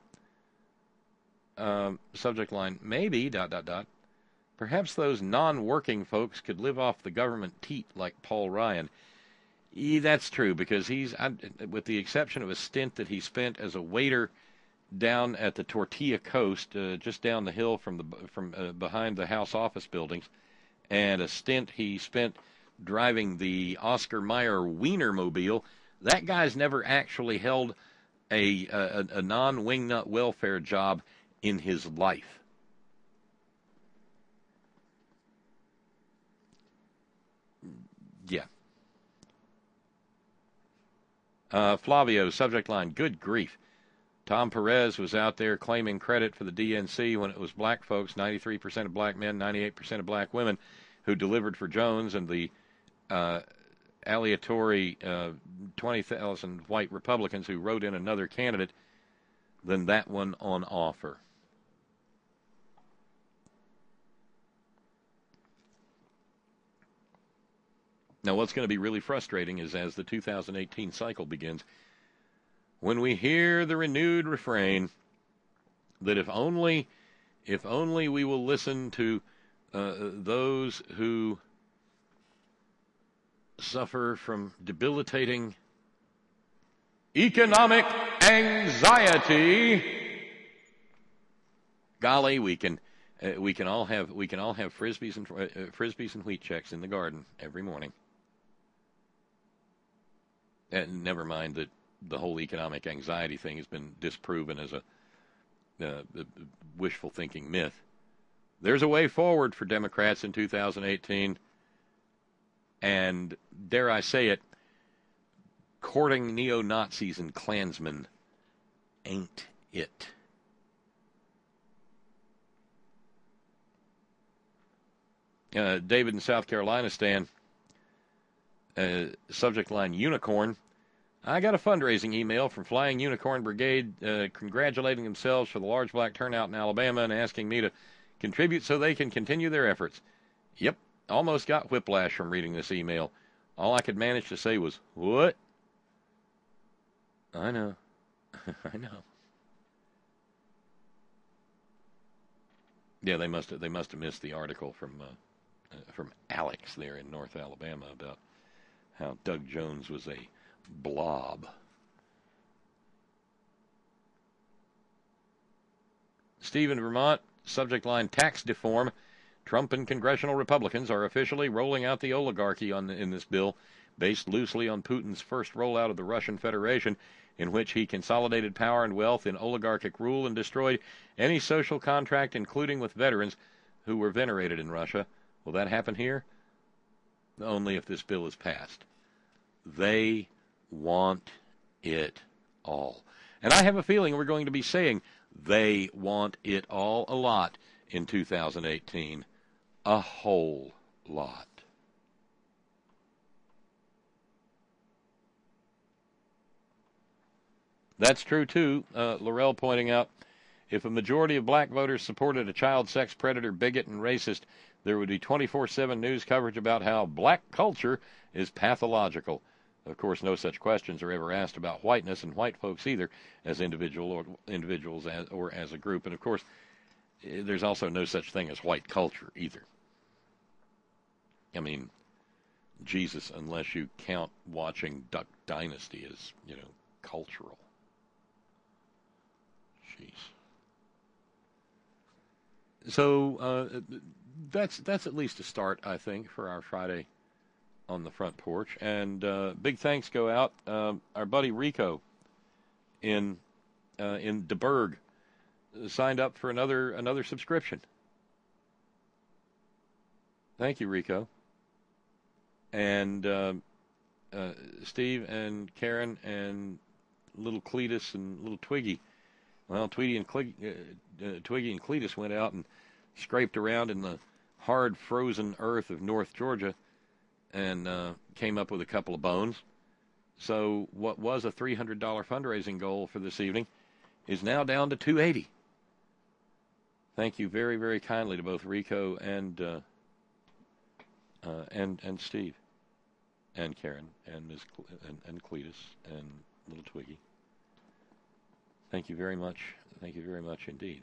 Subject line: maybe ... Perhaps those non-working folks could live off the government teat like Paul Ryan. That's true, because he's, with the exception of a stint that he spent as a waiter down at the Tortilla Coast, just down the hill from behind the House office buildings, and a stint he spent driving the Oscar Mayer Wienermobile, that guy's never actually held a non-wingnut welfare job in his life. Yeah. Flavio, subject line: good grief. Tom Perez was out there claiming credit for the DNC when it was black folks, 93% of black men, 98% of black women, who delivered for Jones, and the aleatory 20,000 white Republicans who wrote in another candidate than that one on offer. Now, what's going to be really frustrating is, as the 2018 cycle begins, when we hear the renewed refrain that if only we will listen to those who suffer from debilitating economic anxiety, golly, we can all have frisbees and wheat checks in the garden every morning. And never mind that the whole economic anxiety thing has been disproven as a wishful thinking myth. There's a way forward for Democrats in 2018, and dare I say it, courting neo-Nazis and Klansmen ain't it. David in South Carolina, Stan, subject line unicorn. I got a fundraising email from Flying Unicorn Brigade congratulating themselves for the large black turnout in Alabama and asking me to contribute so they can continue their efforts. Yep, almost got whiplash from reading this email. All I could manage to say was, what? I know. I know. Yeah, they must have missed the article from Alex there in North Alabama about how Doug Jones was a blob. Steve in Vermont, subject line tax deform. Trump and congressional Republicans are officially rolling out the oligarchy in this bill, based loosely on Putin's first rollout of the Russian Federation, in which he consolidated power and wealth in oligarchic rule and destroyed any social contract, including with veterans who were venerated in Russia. Will that happen here? Only if this bill is passed. They want it all. And I have a feeling we're going to be saying they want it all a lot in 2018. A whole lot. That's true, too. Laurel pointing out, if a majority of black voters supported a child sex predator, bigot, and racist, there would be 24/7 news coverage about how black culture is pathological. Of course, no such questions are ever asked about whiteness and white folks either, as individuals or as a group. And of course, there's also no such thing as white culture either. I mean, Jesus, unless you count watching Duck Dynasty as, cultural. Jeez. So that's at least a start, I think, for our Friday on the front porch. And big thanks go out. Our buddy Rico in DeBerg signed up for another subscription. Thank you, Rico. And Steve and Karen and little Cletus and little Twiggy. Well, Twiggy and Cletus went out and scraped around in the hard frozen earth of North Georgia and came up with a couple of bones. So what was a $300 fundraising goal for this evening is now down to $280. Thank you very, very kindly to both Rico and Steve and Karen and and Cletus and little Twiggy. Thank you very much. Thank you very much indeed.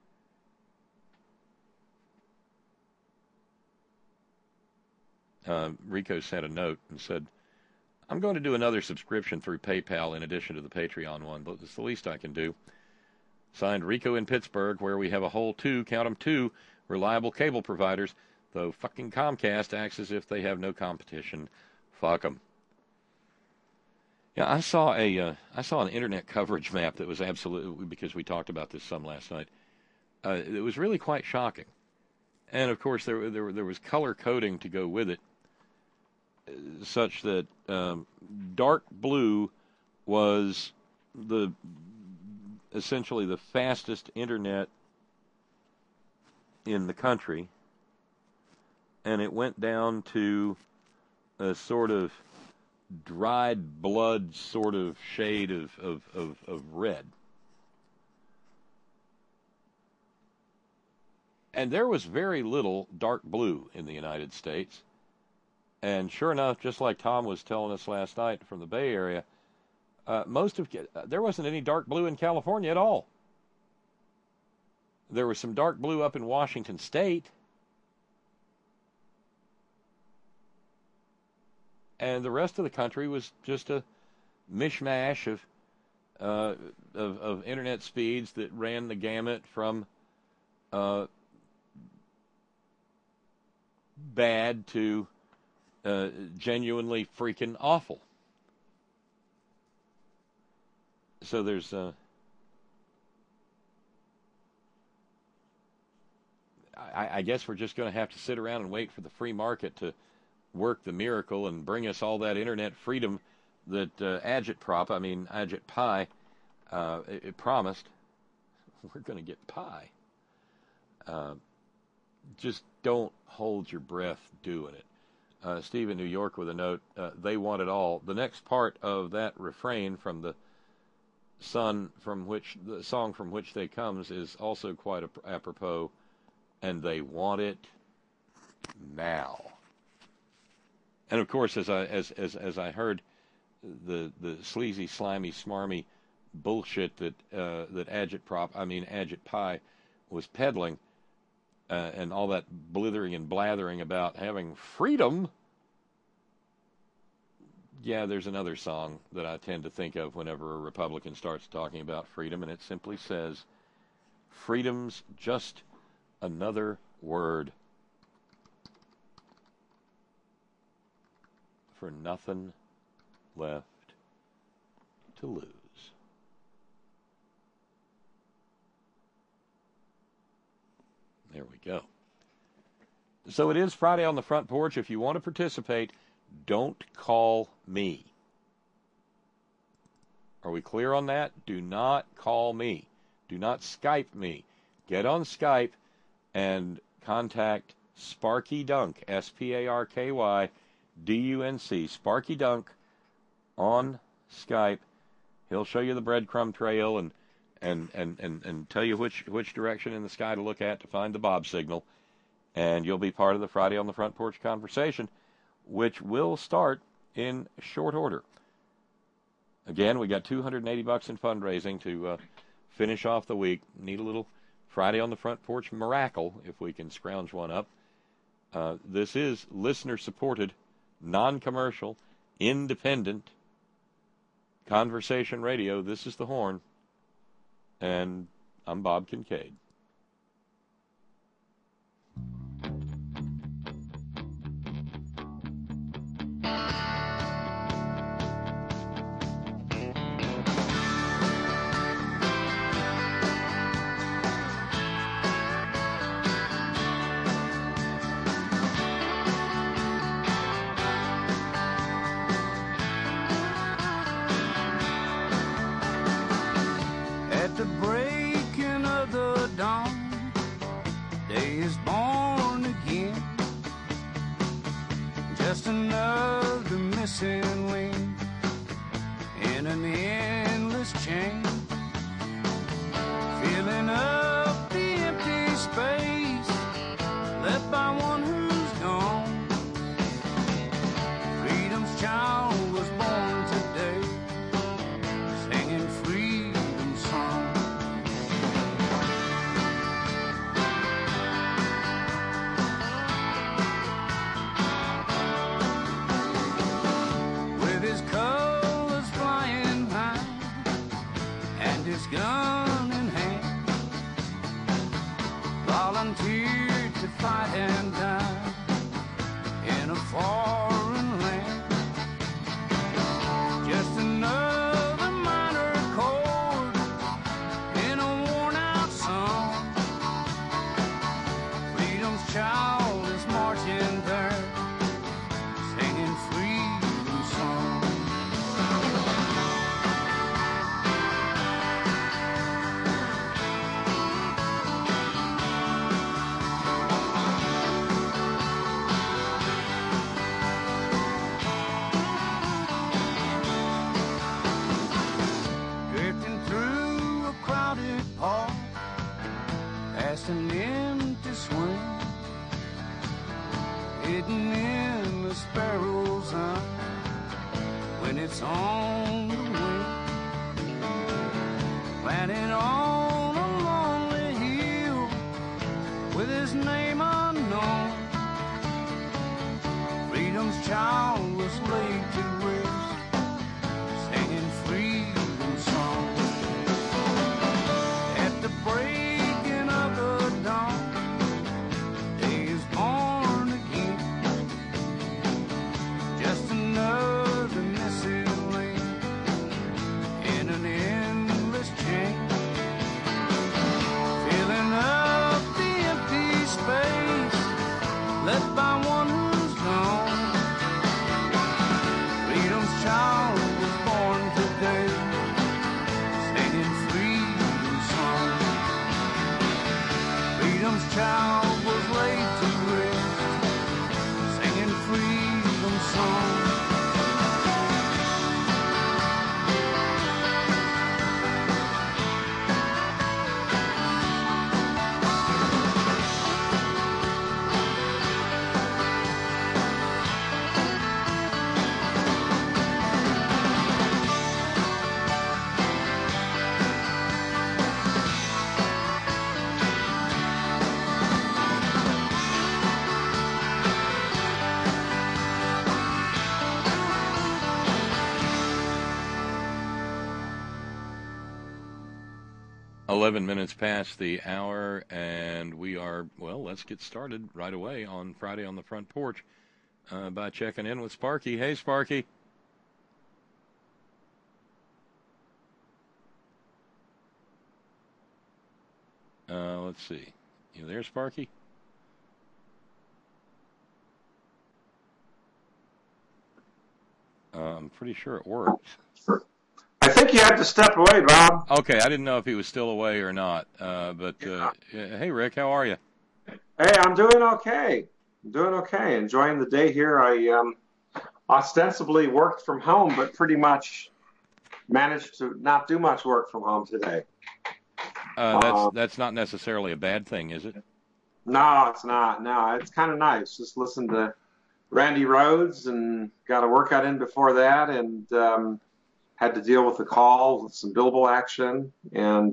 Rico sent a note and said, I'm going to do another subscription through PayPal in addition to the Patreon one, but it's the least I can do. Signed, Rico in Pittsburgh, where we have a whole two reliable cable providers, though fucking Comcast acts as if they have no competition. Fuck them. Yeah, I saw an internet coverage map that was absolutely, because we talked about this some last night. It was really quite shocking, and of course there was color coding to go with it, such that dark blue was essentially the fastest internet in the country, and it went down to a sort of dried blood sort of shade of red. And there was very little dark blue in the United States. And sure enough, just like Tom was telling us last night from the Bay Area, there wasn't any dark blue in California at all. There was some dark blue up in Washington State. and the rest of the country was just a mishmash of internet speeds that ran the gamut from bad to genuinely freaking awful. So there's I guess we're just going to have to sit around and wait for the free market to work the miracle and bring us all that internet freedom that Ajit Pai, it promised. We're going to get pie. Just don't hold your breath doing it. Steve in New York with a note, they want it all. The next part of that refrain from the song from which they comes is also quite apropos, and they want it now. And of course, as I heard the sleazy, slimy, smarmy bullshit that Ajit Pai was peddling, and all that blithering and blathering about having freedom. Yeah, there's another song that I tend to think of whenever a Republican starts talking about freedom, and it simply says, freedom's just another word for nothing left to lose. There we go. So it is Friday on the Front Porch. If you want to participate, don't call me. Are we clear on that? Do not call me. Do not Skype me. Get on Skype and contact Sparky Dunk, SparkyDunc, Sparky Dunk on Skype. He'll show you the breadcrumb trail and tell you which direction in the sky to look at to find the Bob signal. And you'll be part of the Friday on the Front Porch conversation, which will start in short order. Again, we got $280 in fundraising to finish off the week. Need a little Friday on the Front Porch miracle if we can scrounge one up. This is listener-supported, non-commercial, independent conversation radio. This is The Horn, and I'm Bob Kincaid. Just another missing link in an endless chain, filling up the empty space left by one who's gone. Freedom's child was born today, singing freedom song. Gun in hand, volunteered to fight and die in a foreign land. Just another minor chord in a worn-out song. Freedom's child is marching there, singing freedom song. An empty swing, hidden in the sparrow's eye when it's on the wing, planted on a lonely hill with his name unknown. Freedom's child was laid 11 minutes past the hour, and we are, well, let's get started right away on Friday on the Front Porch by checking in with Sparky. Hey, Sparky. Let's see. You there, Sparky? I'm pretty sure it works. I think you had to step away, Bob. Okay, I didn't know if he was still away or not. Hey, Rick, how are you? Hey, I'm doing okay. Enjoying the day here. I ostensibly worked from home, but pretty much managed to not do much work from home today. That's not necessarily a bad thing, is it? No, it's not. No, it's kind of nice. Just listen to Randy Rhoads and got a workout in before that, and had to deal with a call with some billable action, and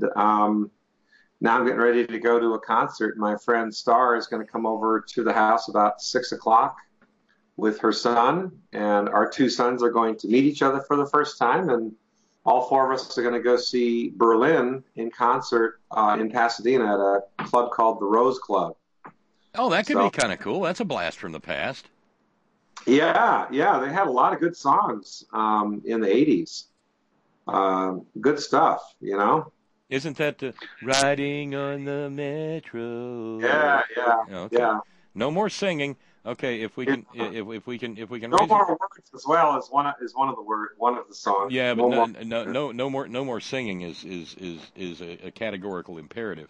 now I'm getting ready to go to a concert. My friend Star is going to come over to the house about 6 o'clock with her son, and our two sons are going to meet each other for the first time, and all four of us are going to go see Berlin in concert in Pasadena at a club called the Rose Club. Oh, that could be kind of cool. That's a blast from the past. Yeah, they had a lot of good songs in the 80s. Good stuff, you know. Isn't that the Riding on the Metro? Yeah. Okay. Yeah. No more singing. Okay, if we can. No more words as well as one of the songs. Yeah, but no more singing is a categorical imperative.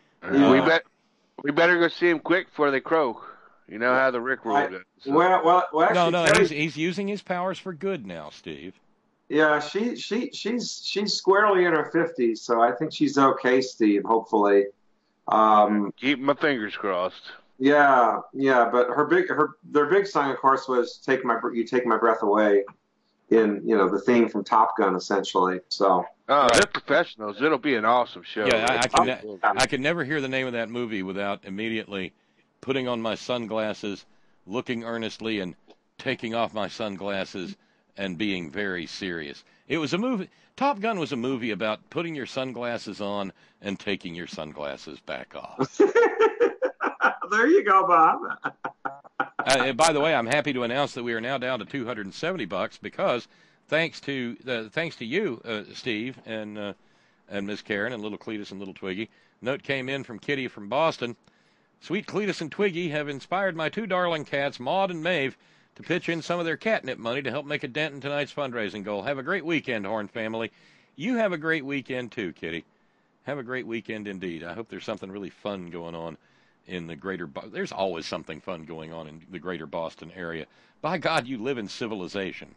We better go see him quick before they croak. You know how the Rick rule goes. So. Well, actually, no, Terry, he's using his powers for good now, Steve. Yeah, she's squarely in her 50s, so I think she's okay, Steve. Hopefully. Keep my fingers crossed. Yeah, but their big song, of course, was "You Take My Breath Away," in the theme from Top Gun, essentially. So. Oh, they're professionals. It'll be an awesome show. Yeah, I can never hear the name of that movie without immediately putting on my sunglasses, looking earnestly, and taking off my sunglasses and being very serious. It was a movie. Top Gun was a movie about putting your sunglasses on and taking your sunglasses back off. There you go, Bob. By the way, I'm happy to announce that we are now down to $270 because thanks to you, Steve, and Miss Karen and little Cletus and little Twiggy. Note came in from Kitty from Boston. Sweet Cletus and Twiggy have inspired my two darling cats, Maud and Maeve, to pitch in some of their catnip money to help make a dent in tonight's fundraising goal. Have a great weekend, Horn family. You have a great weekend too, Kitty. Have a great weekend indeed. I hope there's something really fun going on in the greater. There's always something fun going on in the greater Boston area. By God, you live in civilization.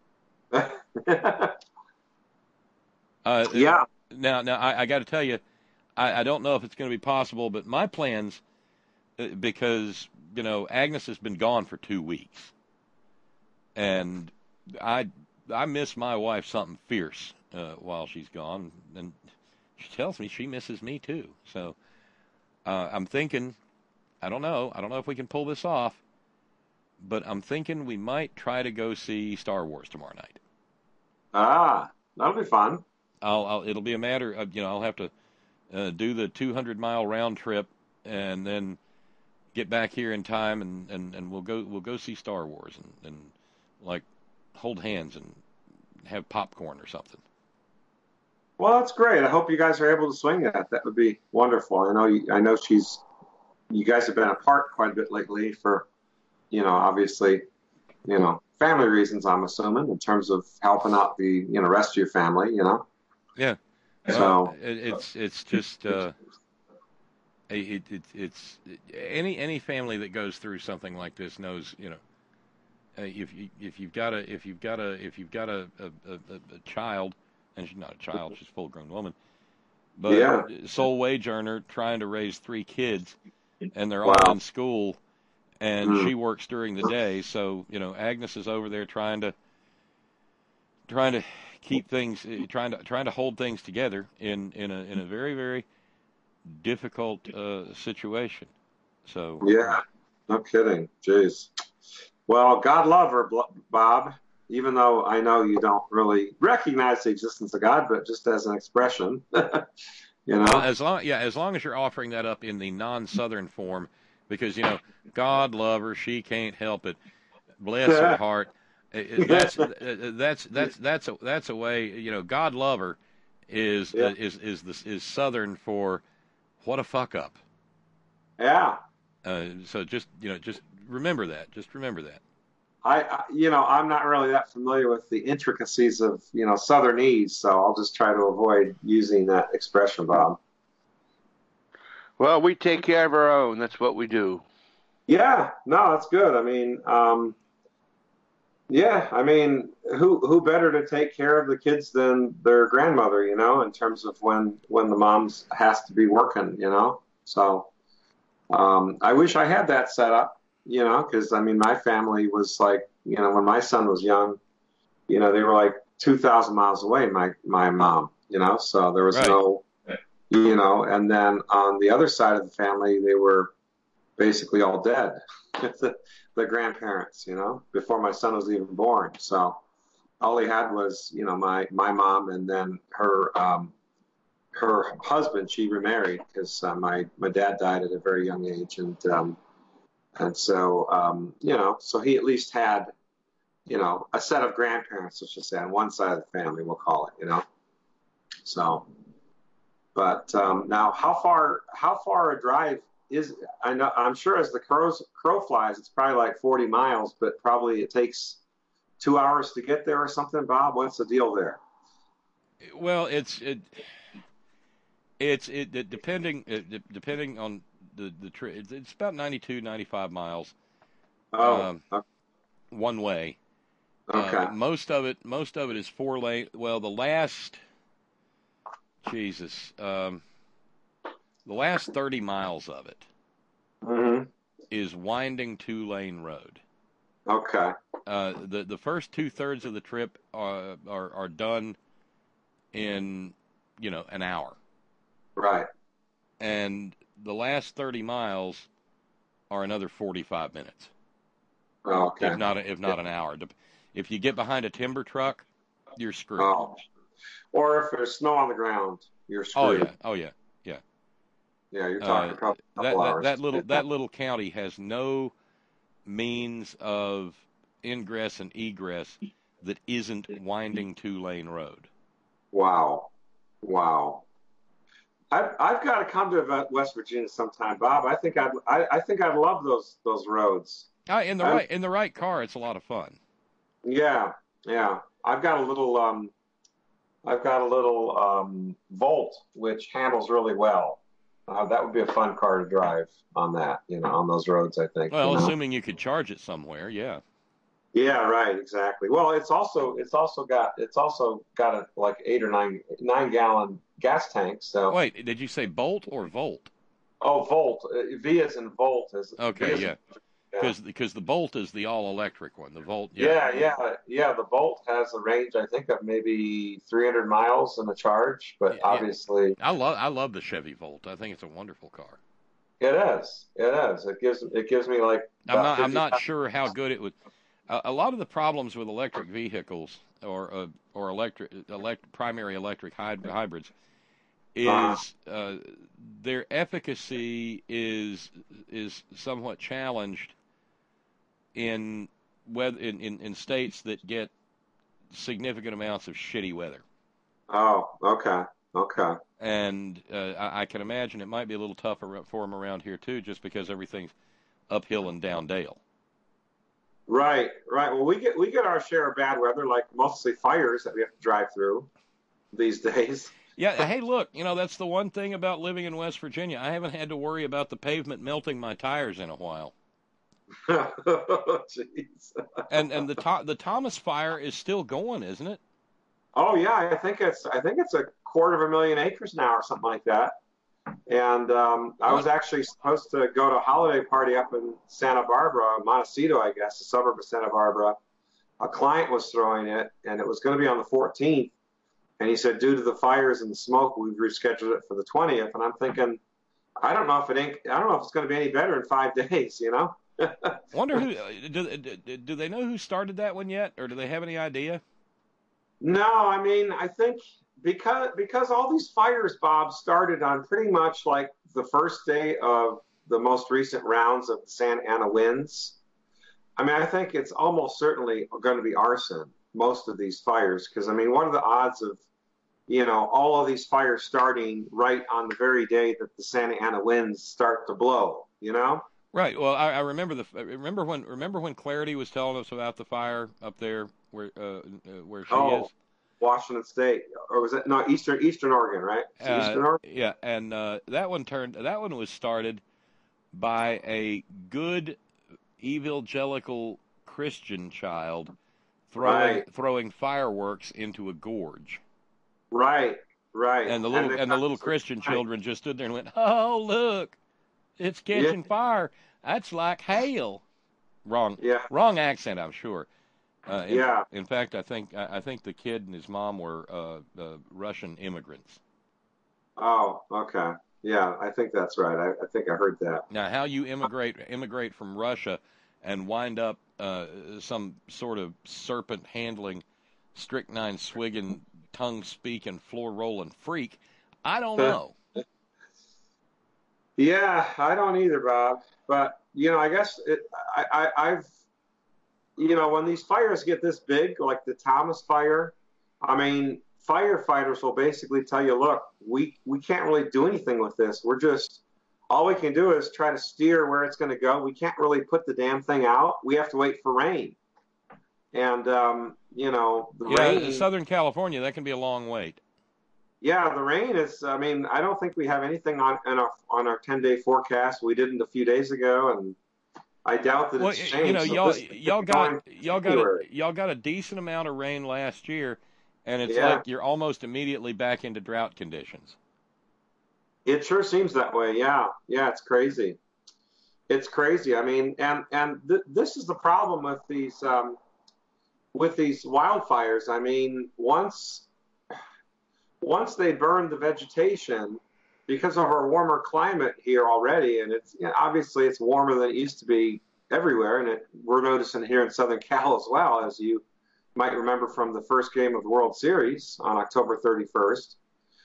Yeah. Now, I got to tell you, I don't know if it's going to be possible, but my plans, because Agnes has been gone for 2 weeks. And I miss my wife something fierce while she's gone, and she tells me she misses me too. So I'm thinking, I don't know if we can pull this off, but I'm thinking we might try to go see Star Wars tomorrow night. That'll be fun. It'll be a matter of I'll have to do the 200-mile round trip and then get back here in time, and we'll go see Star Wars and like hold hands and have popcorn or something. Well, that's great. I hope you guys are able to swing that. That would be wonderful. I know you guys have been apart quite a bit lately for, obviously, family reasons, I'm assuming, in terms of helping out the, rest of your family, Yeah. So it's just it's any family that goes through something like this knows, if you've got a child, and she's not a child, she's a full-grown woman, but sole wage earner trying to raise 3 kids, and they're all in school, and she works during the day, so Agnes is over there trying to keep things, trying to hold things together in a very, very difficult situation. So yeah, no kidding. Jeez. Well, God love her, Bob. Even though I know you don't really recognize the existence of God, but just as an expression, You know, Well, as long as you're offering that up in the non-Southern form, because God love her, she can't help it, bless her heart. That's a way. God love her is Southern for what a fuck up. Yeah. So just remember that. Just remember that. I'm not really that familiar with the intricacies of, Southernese, so I'll just try to avoid using that expression, Bob. Well, we take care of our own. That's what we do. Yeah, no, that's good. I mean, who better to take care of the kids than their grandmother, in terms of when the mom's has to be working, So, I wish I had that set up, because my family was like, when my son was young, they were like 2,000 miles away, my mom, so there was right. no, and then on the other side of the family, they were basically all dead. The grandparents, before my son was even born. So all he had was, my mom, and then her husband. She remarried because my dad died at a very young age, and so so he at least had, a set of grandparents, let's just say, on one side of the family, we'll call it, So, but now, how far a drive is? I'm sure as the crow flies, it's probably like 40 miles, but probably it takes 2 hours to get there or something. Bob, what's the deal there? Well, it's depending on the trip. It's about 92, 95 miles. Okay. One way. Okay. Most of it is 4-lane. Well, the last 30 miles of it is winding 2-lane road. Okay. The first 2/3 of the trip are done in an hour. Right. And the last 30 miles are another 45 minutes. Okay. If not an hour. If you get behind a timber truck, you're screwed. Oh. Or if there's snow on the ground, you're screwed. Oh yeah. Yeah, you're talking probably a couple hours. That little county has no means of ingress and egress that isn't winding 2-lane road. Wow. I've got to come to West Virginia sometime, Bob. I think I'd love those roads. In the right car, it's a lot of fun. Yeah. I've got a little Volt which handles really well. That would be a fun car to drive on that, on those roads, I think. Well, assuming you could charge it somewhere, yeah. Yeah, right, exactly. Well, it's also got a like 8 or 9 gallon gas tank. So wait, did you say Bolt or Volt? Oh, Volt. V as in Volt is okay. Yeah. Because the Bolt is the all electric one. The Volt. Yeah. The Bolt has a range, I think, of maybe 300 miles in a charge. But obviously, I love the Chevy Volt. I think it's a wonderful car. It is. It gives me like. I'm not sure how good it would. A lot of the problems with electric vehicles or primary electric hybrids is their efficacy is somewhat challenged in states that get significant amounts of shitty weather. Oh, okay. And I can imagine it might be a little tougher for them around here too, just because everything's uphill and down dale. Right. Well, we get our share of bad weather, like mostly fires that we have to drive through these days. Yeah. Hey, look, that's the one thing about living in West Virginia. I haven't had to worry about the pavement melting my tires in a while. Jeez. And the Thomas Fire is still going, isn't it? Oh yeah, I think it's 250,000 acres now or something like that. And I was actually supposed to go to a holiday party up in Santa Barbara, Montecito, I guess, a suburb of Santa Barbara. A client was throwing it, and it was going to be on the 14th. And he said, due to the fires and the smoke, we've rescheduled it for the 20th. And I'm thinking, I don't know if it's going to be any better in 5 days, Wonder who do they know who started that one yet, or do they have any idea? No, I think because all these fires, Bob, started on pretty much like the first day of the most recent rounds of the Santa Ana winds. I mean, I think it's almost certainly going to be arson, most of these fires, because, I mean, what are the odds of, all of these fires starting right on the very day that the Santa Ana winds start to blow, Right. Well, I remember remember when Clarity was telling us about the fire up there where she is. Washington State, or was it Eastern Oregon, right? Eastern Oregon. Yeah, and that one was started by a good evangelical Christian child throwing fireworks into a gorge. Right. And the little Christian children just stood there and went, "Oh, look, it's catching fire. That's like hail." Wrong accent, I'm sure. In fact, I think the kid and his mom were Russian immigrants. Oh, okay. Yeah, I think that's right. I think I heard that. Now, how you immigrate from Russia and wind up some sort of serpent handling, strychnine swigging, tongue speaking, floor rolling freak, I don't know. Yeah, I don't either, Bob. But I guess I've when these fires get this big, like the Thomas fire, I mean, firefighters will basically tell you, look, we can't really do anything with this. We're just, all we can do is try to steer where it's going to go. We can't really put the damn thing out. We have to wait for rain. And, rain. In Southern California, that can be a long wait. Yeah, the rain is, I mean, I don't think we have anything on our 10-day forecast. We didn't a few days ago, and I doubt that it's changed. Y'all got a decent amount of rain last year, and it's like you're almost immediately back into drought conditions. It sure seems that way. Yeah, it's crazy. It's crazy. I mean, and this is the problem with these wildfires. I mean, once they burn the vegetation, because of our warmer climate here already, and it's obviously it's warmer than it used to be everywhere, and we're noticing here in Southern Cal as well, as you might remember from the first game of the World Series on October 31st.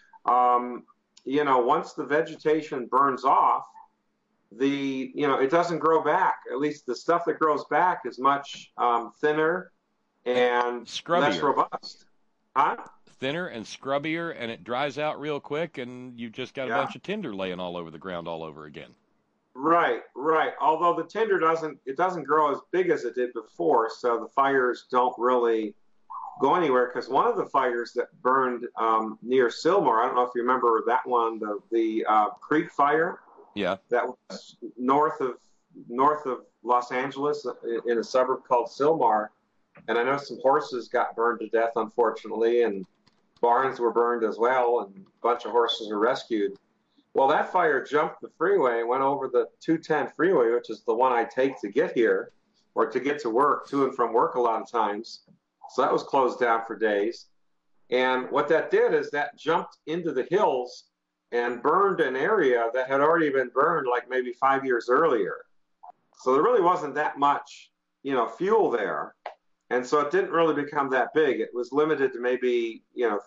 Once the vegetation burns off, it doesn't grow back. At least the stuff that grows back is much thinner and scrubbier. Less robust. Huh? Thinner and scrubbier, and it dries out real quick, and you've just got a bunch of tinder laying all over the ground all over again. Right. Although the tinder doesn't grow as big as it did before, so the fires don't really go anywhere. Because one of the fires that burned near Sylmar, I don't know if you remember that one, the Creek Fire. Yeah. That was north of Los Angeles in a suburb called Sylmar, and I know some horses got burned to death, unfortunately, and barns were burned as well, and a bunch of horses were rescued. Well, that fire jumped the freeway and went over the 210 freeway, which is the one I take to get here or to get to work, to and from work a lot of times. So that was closed down for days. And what that did is that jumped into the hills and burned an area that had already been burned like maybe 5 years earlier. So there really wasn't that much, fuel there. And so it didn't really become that big. It was limited to maybe,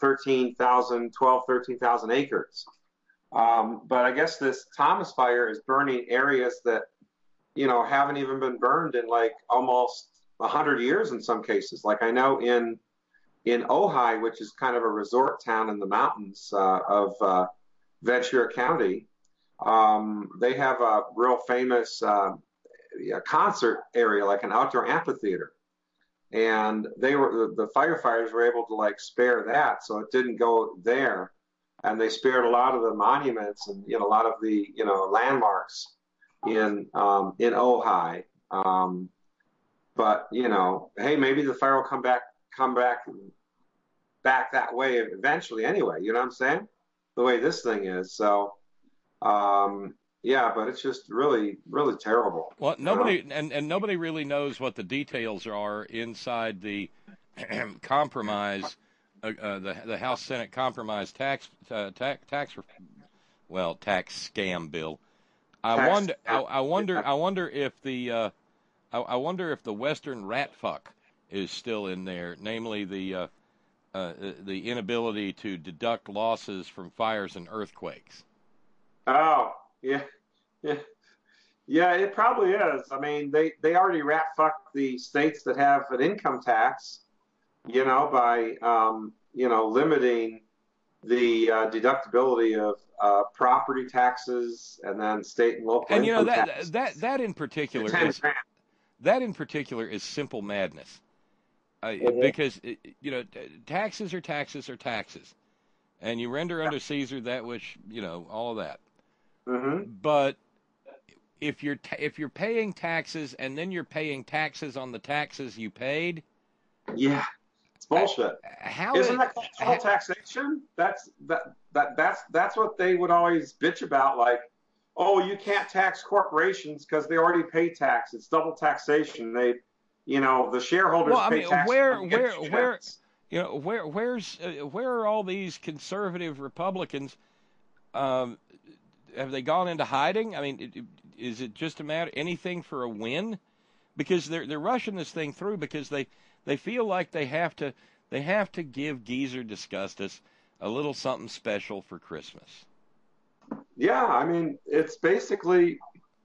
13,000 acres. But I guess this Thomas fire is burning areas that, haven't even been burned in like almost 100 years in some cases. Like I know in Ojai, which is kind of a resort town in the mountains of Ventura County, they have a real famous concert area, like an outdoor amphitheater. And the firefighters were able to like spare that, so it didn't go there, and they spared a lot of the monuments and a lot of the landmarks in Ojai. But hey, maybe the fire will come back that way eventually. Anyway, you know what I'm saying? The way this thing is, so. Yeah, but it's just really, really terrible. Well, nobody really knows what the details are inside the compromise, the House Senate compromise tax scam bill. I wonder if the Western rat fuck is still in there, namely the the inability to deduct losses from fires and earthquakes. Oh, yeah. Yeah. Yeah, it probably is. I mean, they already rat fucked the states that have an income tax, by, limiting the deductibility of property taxes and then state and local And income taxes. that in particular $10 is grand. that in particular is simple madness, because taxes are taxes are taxes, and you render unto Caesar that which all of that. Mm-hmm. But if you're paying taxes and then you're paying taxes on the taxes you paid, Yeah, it's bullshit. Isn't that called double taxation? That's what they would always bitch about. Like, oh, you can't tax corporations because they already pay tax. It's double taxation. They, the shareholders pay tax. Where are all these conservative Republicans? Have they gone into hiding? I mean, is it just a matter anything for a win? Because they're rushing this thing through because they feel like they have to give Geezer Disgustus a little something special for Christmas. Yeah, I mean, it's basically,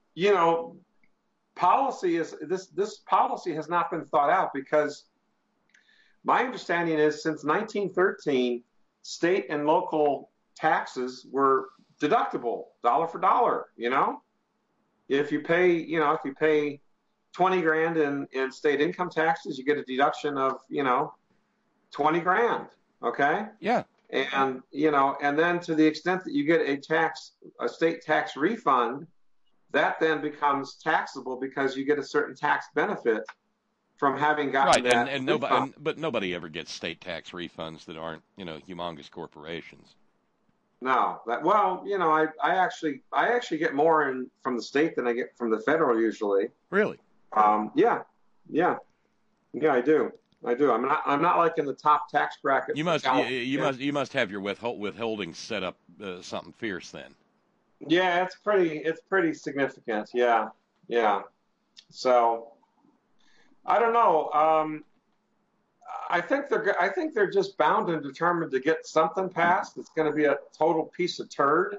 policy is this policy has not been thought out, because my understanding is since 1913, state and local taxes were deductible, dollar for dollar. If you pay 20 grand in state income taxes, you get a deduction of 20 grand. Okay. Yeah. And and then to the extent that you get a state tax refund, that then becomes taxable because you get a certain tax benefit from having gotten that. But nobody ever gets state tax refunds that aren't humongous corporations. No, I actually get more from the state than I get from the federal usually. Really? Yeah, I do. I'm not like in the top tax bracket. You must have your withholding set up something fierce then. Yeah, it's pretty significant. Yeah. So I don't know. I think they're just bound and determined to get something passed. It's going to be a total piece of turd.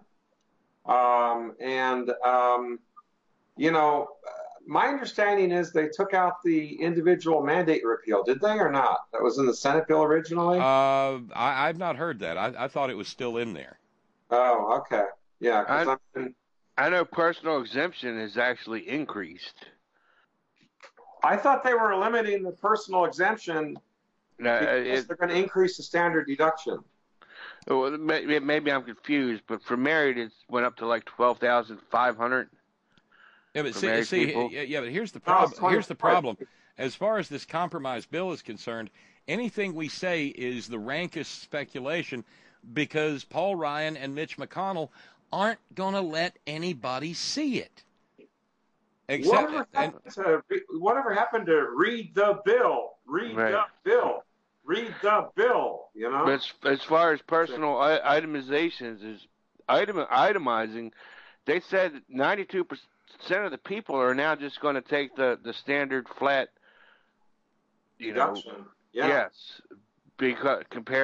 My understanding is they took out the individual mandate repeal. Did they or not? That was in the Senate bill originally? I've not heard that. I thought it was still in there. Oh, okay. Yeah. I know personal exemption is actually increased. I thought they were limiting the personal exemption because they're going to increase the standard deduction. Well, maybe I'm confused, but for married, it went up to like $12,500. Yeah, but but here's the problem. Here's the problem. As far as this compromise bill is concerned, anything we say is the rankest speculation, because Paul Ryan and Mitch McConnell aren't going to let anybody see it. Whatever happened to read the bill? Read the bill. Read the bill. But as far as personal itemizations is itemizing, they said 92% of the people are now just going to take the standard flat deduction. Yes, because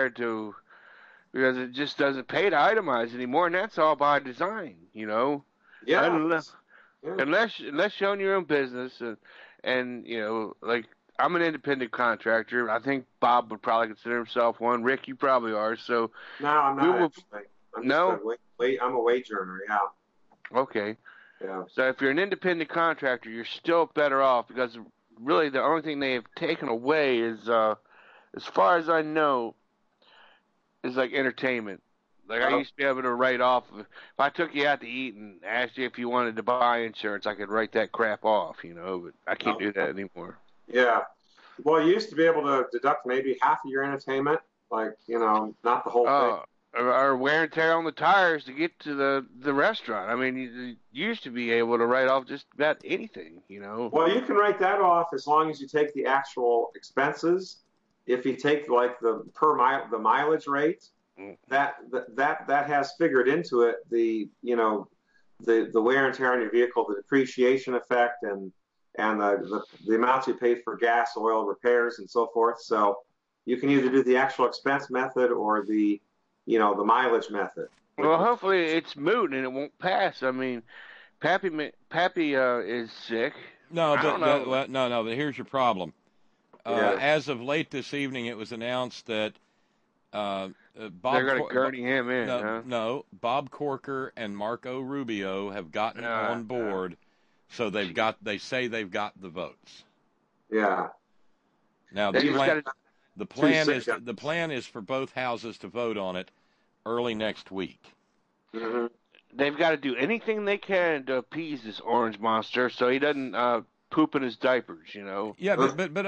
it just doesn't pay to itemize anymore, and that's all by design. Yeah. Unless you own your own business, and like I'm an independent contractor. I think Bob would probably consider himself one. Rick, you probably are. So no, I'm not. I'm a wage earner. Yeah. Okay. Yeah. So if you're an independent contractor, you're still better off, because really the only thing they have taken away is, as far as I know, is like entertainment. Like I used to be able to write off, if I took you out to eat and asked you if you wanted to buy insurance, I could write that crap off, but I can't do that anymore. Yeah. Well, you used to be able to deduct maybe half of your entertainment, like, not the whole thing. Or wear and tear on the tires to get to the restaurant. I mean, you used to be able to write off just about anything, Well, you can write that off as long as you take the actual expenses. If you take like the mileage rate, that has figured into it the wear and tear on your vehicle, the depreciation effect, and the amounts you pay for gas, oil, repairs, and so forth. So you can either do the actual expense method or the mileage method. Well, hopefully it's moot and it won't pass. I mean, Pappy is sick. No, I don't know. But here's your problem. Yeah. As of late this evening, it was announced that Bob. They're going to gurney him in. No, huh? no, Bob Corker and Marco Rubio have gotten on board, so they say they've got the votes. Yeah. Now They just gotta- the Two plan is for both houses to vote on it early next week. Mm-hmm. They've got to do anything they can to appease this orange monster so he doesn't poop in his diapers, you know. Yeah,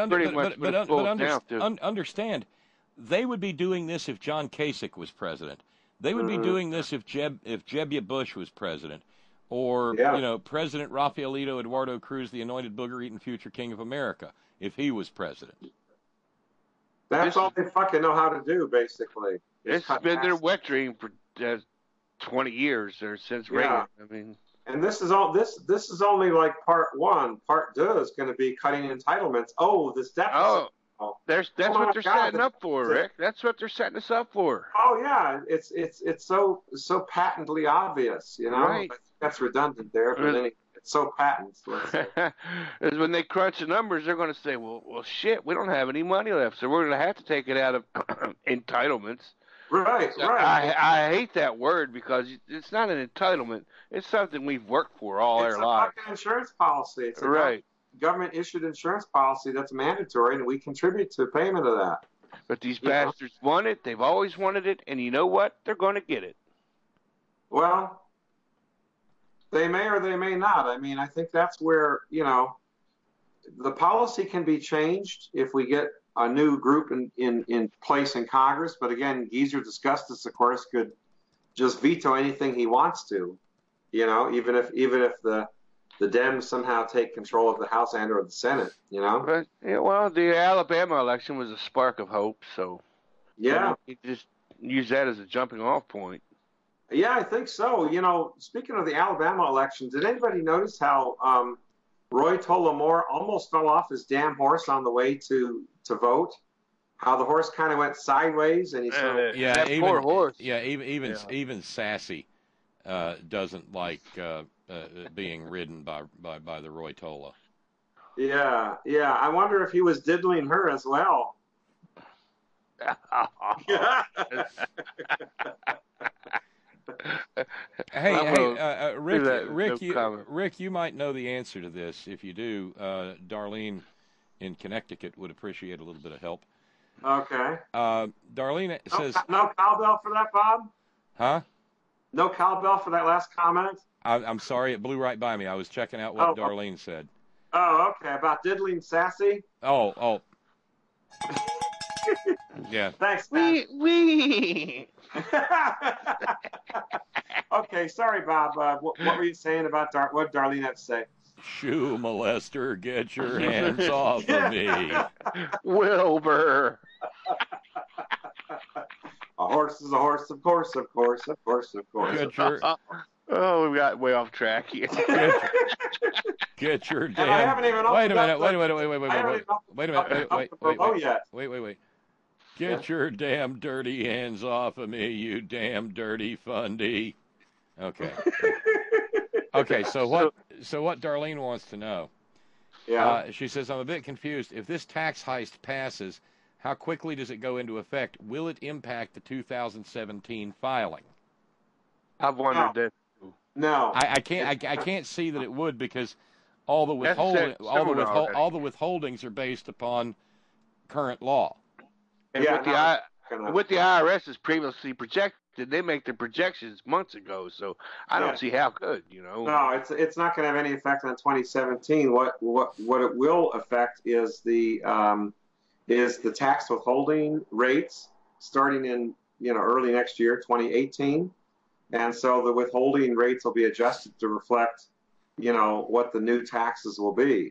understand, they would be doing this if John Kasich was president. They would be doing this if Jeb Bush was president, or President Rafaelito Eduardo Cruz, the anointed booger-eating future king of America, if he was president. That's all they fucking know how to do, basically. It's been their wet dream for 20 years or since Reagan. I mean, and this is only like part one. Part two is going to be cutting entitlements. Oh, this deficit. That's what they're setting up for, Rick. That's what they're setting us up for. Oh yeah, it's so patently obvious, you know. Right. That's redundant there, but then it's so patent. Is when they crunch the numbers, they're going to say, well, shit, we don't have any money left, so we're going to have to take it out of entitlements. Right, So right. I hate that word because it's not an entitlement. It's something we've worked for all our lives. It's a fucking insurance policy. It's a Right. government-issued insurance policy that's mandatory, and we contribute to payment of that. But these bastards want it. They've always wanted it, and you know what? They're going to get it. Well, they may or they may not. I mean, I think that's where, the policy can be changed if we get a new group in place in Congress. But again, Geezer Disgustus, of course, could just veto anything he wants to, even if the Dems somehow take control of the House and or the Senate, But, well, the Alabama election was a spark of hope, so Yeah. you just use that as a jumping off point. Yeah, I think so. Speaking of the Alabama election, did anybody notice how Roy Tullamore almost fell off his damn horse on the way to vote? How the horse kind of went sideways, and he poor horse. Yeah, even Sassy doesn't like being ridden by the Roy Tolla. Yeah. I wonder if he was diddling her as well. Hey, Rick, you might know the answer to this. If you do, Darlene in Connecticut would appreciate a little bit of help. Okay. Darlene says... No cowbell for that, Bob? Huh? No cowbell for that last comment? I'm sorry, it blew right by me. I was checking out what Darlene said. Oh, okay. About diddling Sassy? Oh. Yeah. Thanks, man. Wee. Okay, sorry, Bob. What were you saying about what Darlene had to say? Shoe molester, get your hands off of me. Wilbur. A horse is a horse, of course. Oh, we got way off track here. Get your damn... And I haven't even Wait a minute. Wait. Get your damn dirty hands off of me, you damn dirty fundy. Okay. Okay, so what Darlene wants to know. Yeah. She says, I'm a bit confused. If this tax heist passes, how quickly does it go into effect? Will it impact the 2017 filing? I've wondered that. No. I can't see that it would, because all the withholdings are based upon current law. And what the IRS has previously projected, they make their projections months ago, so I don't see how good, No, it's not going to have any effect on 2017. What it will affect is the tax withholding rates starting in early next year, 2018, and so the withholding rates will be adjusted to reflect what the new taxes will be.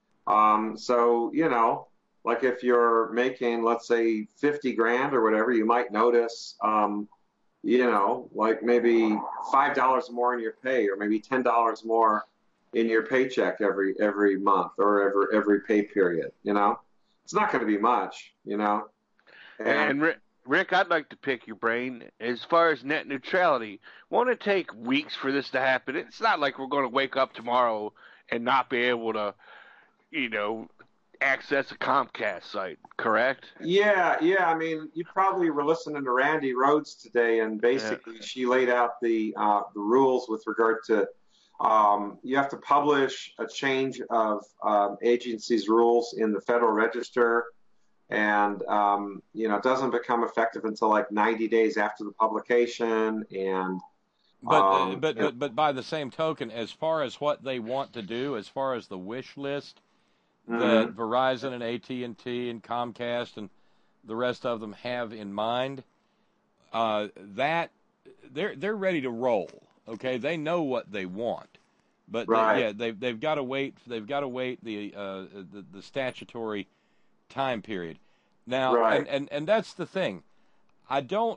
Like if you're making, let's say, 50 grand or whatever, you might notice, like maybe $5 more in your pay, or maybe $10 more in your paycheck every month or every pay period. It's not going to be much. And Rick, I'd like to pick your brain as far as net neutrality. Won't it take weeks for this to happen? It's not like we're going to wake up tomorrow and not be able to, access a Comcast site, correct? Yeah. I mean, you probably were listening to Randy Rhodes today, and basically she laid out the rules with regard to you have to publish a change of agency's rules in the Federal Register, and it doesn't become effective until like 90 days after the publication. And but by the same token, as far as what they want to do, as far as the wish list that Verizon and AT&T and Comcast and the rest of them have in mind, that they're ready to roll. Okay, they know what they want, but they've got to wait. They've got to wait the statutory time period. Now, and that's the thing. I don't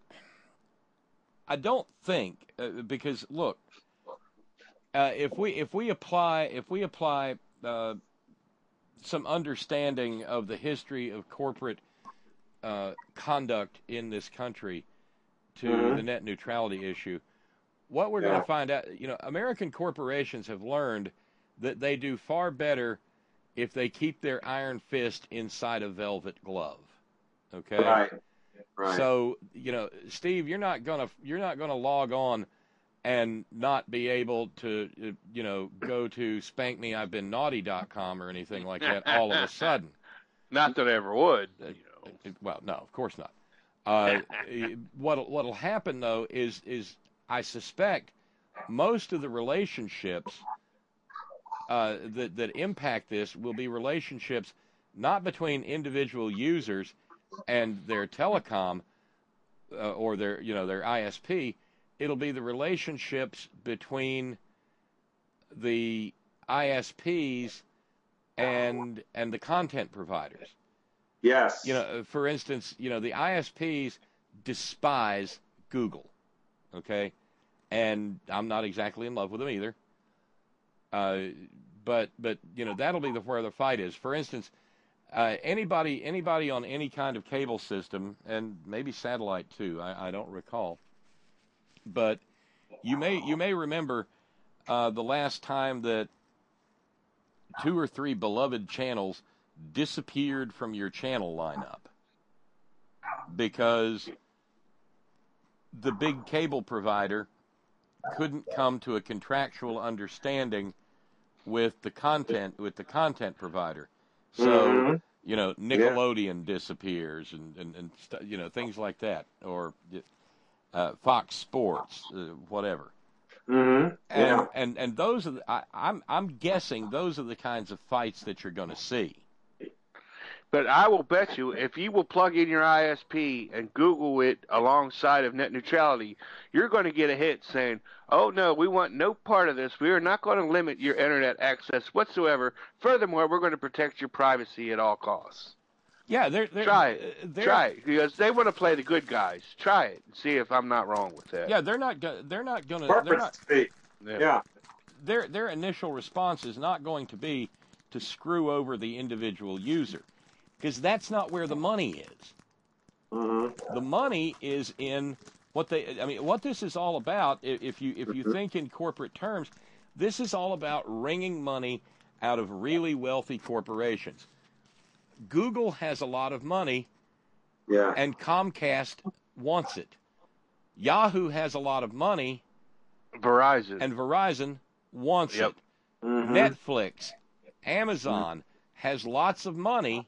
think because look, if we apply some understanding of the history of corporate conduct in this country to the net neutrality issue, what we're going to find out, American corporations have learned that they do far better if they keep their iron fist inside a velvet glove. Okay. Right. So, Steve, you're not gonna log on and not be able to, go to spankmeI'vebeennaughty.com or anything like that all of a sudden. Not that I ever would. Well, no, of course not. What'll happen though is I suspect most of the relationships that impact this will be relationships not between individual users and their telecom or their ISP. It'll be the relationships between the ISPs and the content providers. Yes. For instance, the ISPs despise Google. Okay, and I'm not exactly in love with them either. But that'll be where the fight is. For instance, anybody on any kind of cable system, and maybe satellite too, I don't recall. But you may remember the last time that 2 or 3 beloved channels disappeared from your channel lineup because the big cable provider couldn't come to a contractual understanding with the content provider. So Nickelodeon disappears and things like that, or Fox Sports, whatever. And those are I'm guessing those are the kinds of fights that you're going to see. But I will bet you, if you will plug in your ISP and Google it alongside of net neutrality, you're going to get a hit saying, "Oh no, we want no part of this. We are not going to limit your internet access whatsoever. Furthermore, we're going to protect your privacy at all costs." Yeah, try it because they want to play the good guys. Try it and see if I'm not wrong with that. Yeah, they're not going to. Yeah. Their initial response is not going to be to screw over the individual user, because that's not where the money is. The money is in what this is all about. If you think in corporate terms, this is all about wringing money out of really wealthy corporations. Google has a lot of money, and Comcast wants it. Yahoo has a lot of money, and Verizon wants it. Netflix, Amazon has lots of money,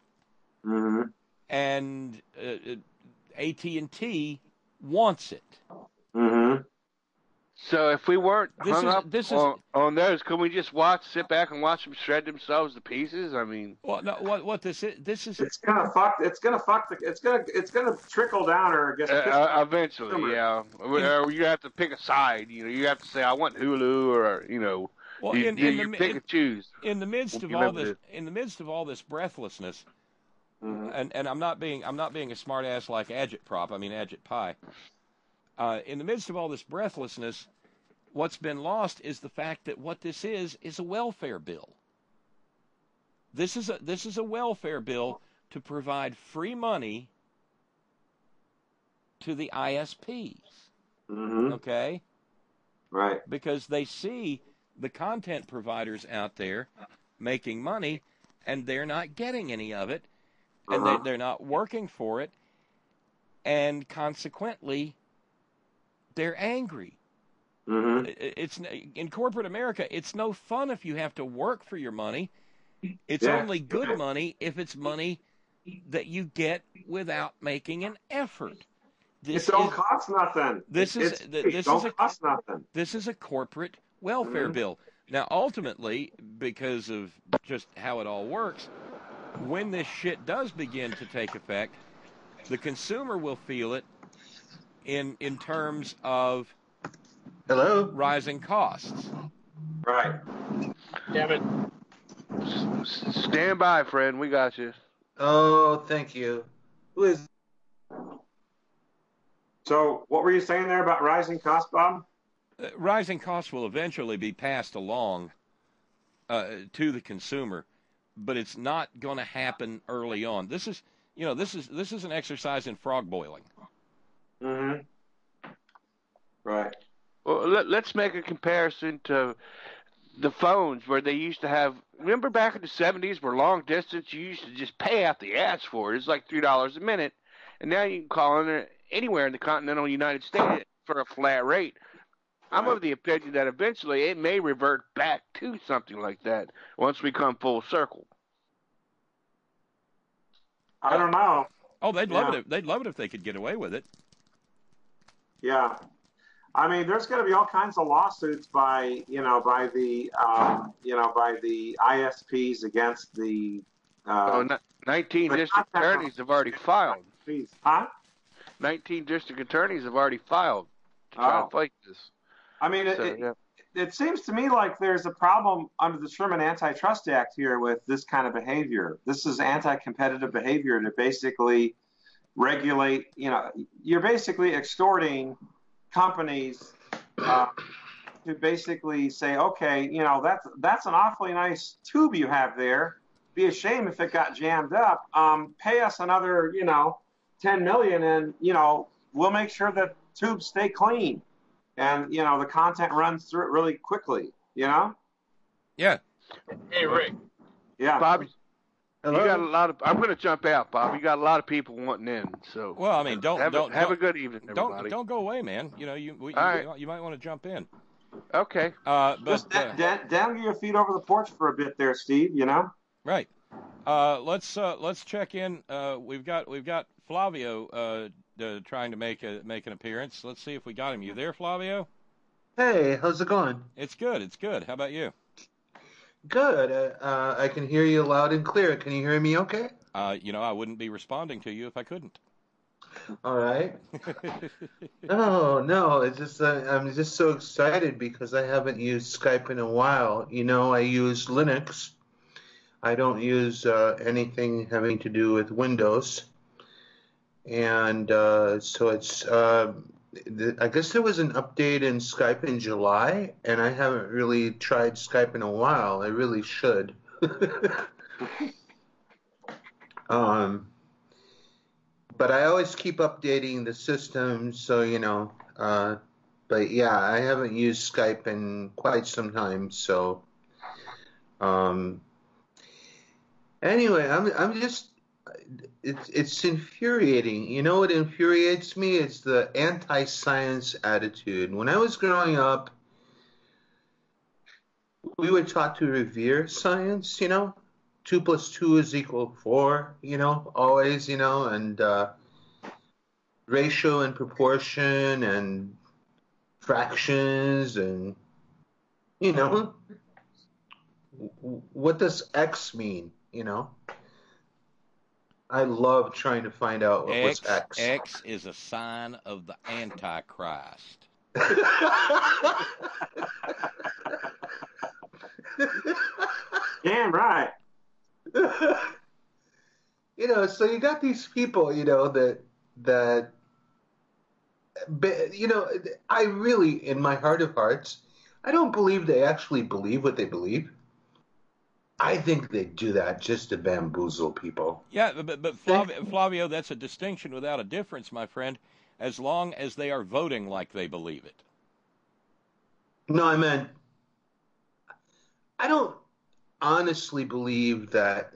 and AT&T wants it. So if we weren't hung up on those, could we just sit back and watch them shred themselves to pieces? I mean, well, no. What this is? It's gonna fuck. It's gonna trickle down, or I guess eventually, yeah. Or you have to pick a side. You have to say, I want Hulu, or Well, you pick and choose. In the midst of all this breathlessness, and I'm not being a smart ass like Agitprop. I mean Agitpie. In the midst of all this breathlessness, what's been lost is the fact that what this is a welfare bill. This is a welfare bill to provide free money to the ISPs. Mm-hmm. Okay? Right. Because they see the content providers out there making money, and they're not getting any of it, and they're not working for it, and consequently, they're angry. Mm-hmm. It's in corporate America, it's no fun if you have to work for your money. It's Yeah. only good money if it's money that you get without making an effort. It don't cost nothing. This is cost nothing. This is a corporate welfare bill. Now, ultimately, because of just how it all works, when this shit does begin to take effect, the consumer will feel it in terms of rising costs. Right. Damn it. Stand by, friend. We got you. Oh, thank you. Who is? So, what were you saying there about rising costs, Bob? Rising costs will eventually be passed along to the consumer, but it's not going to happen early on. This is an exercise in frog boiling. Mm-hmm. Right. Well, let's make a comparison to the phones where they used to have. Remember back in the 70s where long distance you used to just pay out the ass for it. It's like $3 a minute, and now you can call in anywhere in the continental United States for a flat rate. I'm of the opinion that eventually it may revert back to something like that once we come full circle. I don't know. Oh, they'd love it. They'd love it if they could get away with it. Yeah. I mean, there's going to be all kinds of lawsuits by the ISPs against the. 19 district attorneys have already filed. Huh? 19 district attorneys have already filed to try to fight this. I mean, it seems to me like there's a problem under the Sherman Antitrust Act here with this kind of behavior. This is anti-competitive behavior to basically regulate. You're basically extorting companies to basically say, okay, that's an awfully nice tube you have there. Be a shame if it got jammed up. Pay us another, $10 million, and we'll make sure that tubes stay clean, and the content runs through it really quickly. Yeah. Hey, Rick. Yeah. Bobby. Hello? You got a lot of. I'm going to jump out, Bob. You got a lot of people wanting in. So. Well, I mean, have a good evening, everybody. Don't go away, man. You might want to jump in. Okay. Just dangle your feet over the porch for a bit there, Steve. Right. Let's check in. We've got Flavio trying to make an appearance. Let's see if we got him. You there, Flavio? Hey, how's it going? It's good. How about you? Good. I can hear you loud and clear. Can you hear me okay? I wouldn't be responding to you if I couldn't. All right. No. It's just I'm just so excited because I haven't used Skype in a while. I use Linux. I don't use anything having to do with Windows. And so it's, I guess there was an update in Skype in July, and I haven't really tried Skype in a while. I really should. But I always keep updating the system, so, but yeah, I haven't used Skype in quite some time, so, anyway, I'm just, it's infuriating. You know what infuriates me? It's the anti-science attitude. When I was growing up, we were taught to revere science, 2 + 2 = 4, always, and ratio and proportion and fractions and, what does X mean, I love trying to find out what's X. X is a sign of the Antichrist. Damn right. So you got these people, that I really, in my heart of hearts, I don't believe they actually believe what they believe. I think they do that just to bamboozle people. Yeah, but Flavio, that's a distinction without a difference, my friend. as long as they are voting like they believe it. No, I meant, I don't honestly believe that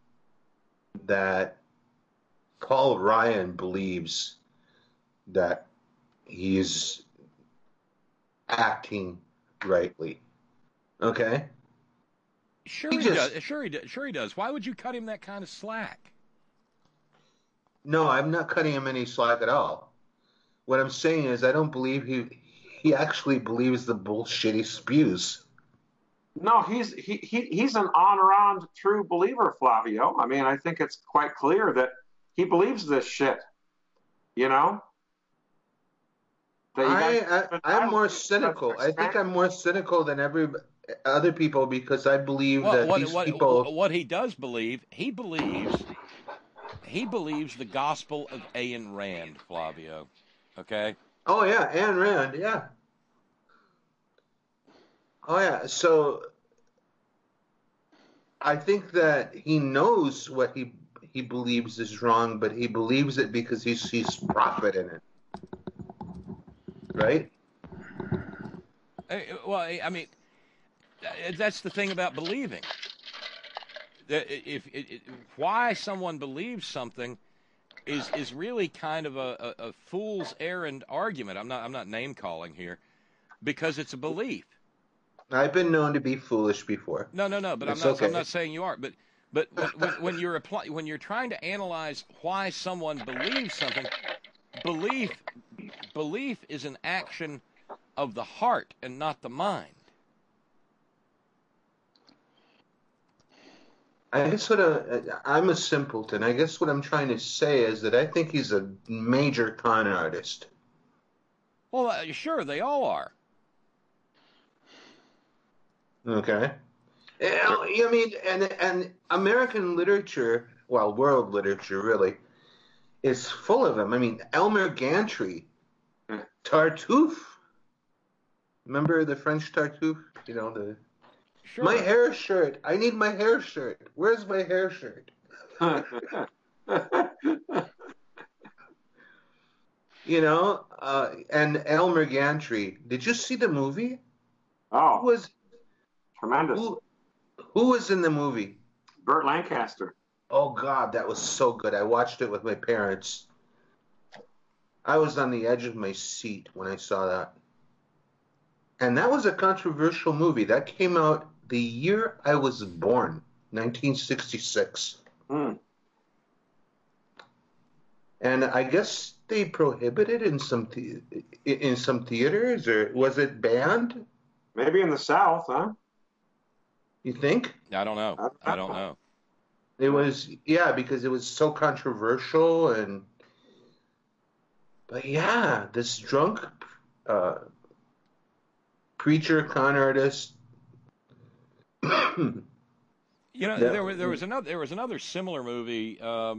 Paul Ryan believes that he's acting rightly. Okay? Sure he does. Sure he does. Why would you cut him that kind of slack? No, I'm not cutting him any slack at all. What I'm saying is I don't believe he actually believes the bullshit he spews. No, he's an on-around true believer, Flavio. I mean, I think it's quite clear that he believes this shit. You know? I'm more cynical. I think I'm more cynical than other people because I believe these people. What he does believe, he believes the gospel of Ayn Rand, Flavio. Okay? Oh, yeah, Ayn Rand, yeah. Oh, yeah, so I think that he knows what he believes is wrong, but he believes it because he sees profit in it. Right? Well, I mean, that's the thing about believing. Why someone believes something is really kind of a fool's errand argument. I'm not name calling here, because it's a belief. I've been known to be foolish before. No. But I'm not saying you aren't. But when you're trying to analyze why someone believes something, belief is an action of the heart and not the mind. I guess I'm a simpleton. I guess what I'm trying to say is that I think he's a major con artist. Well, sure, they all are. Okay. I mean, and American literature, well, world literature really, is full of them. I mean, Elmer Gantry, Tartuffe. Remember the French Tartuffe? You know, Sure. My hair shirt. I need my hair shirt. Where's my hair shirt? You know, and Elmer Gantry. Did you see the movie? Oh, Who was tremendous. Who was in the movie? Burt Lancaster. Oh, God, that was so good. I watched it with my parents. I was on the edge of my seat when I saw that. And that was a controversial movie. That came out the year I was born, 1966. Hmm. And I guess they prohibited in some theaters, or was it banned? Maybe in the South, huh? You think? I don't know. I don't know. It was, yeah, because it was so controversial, but yeah, this drunk preacher, con artist. You know, there was another similar movie,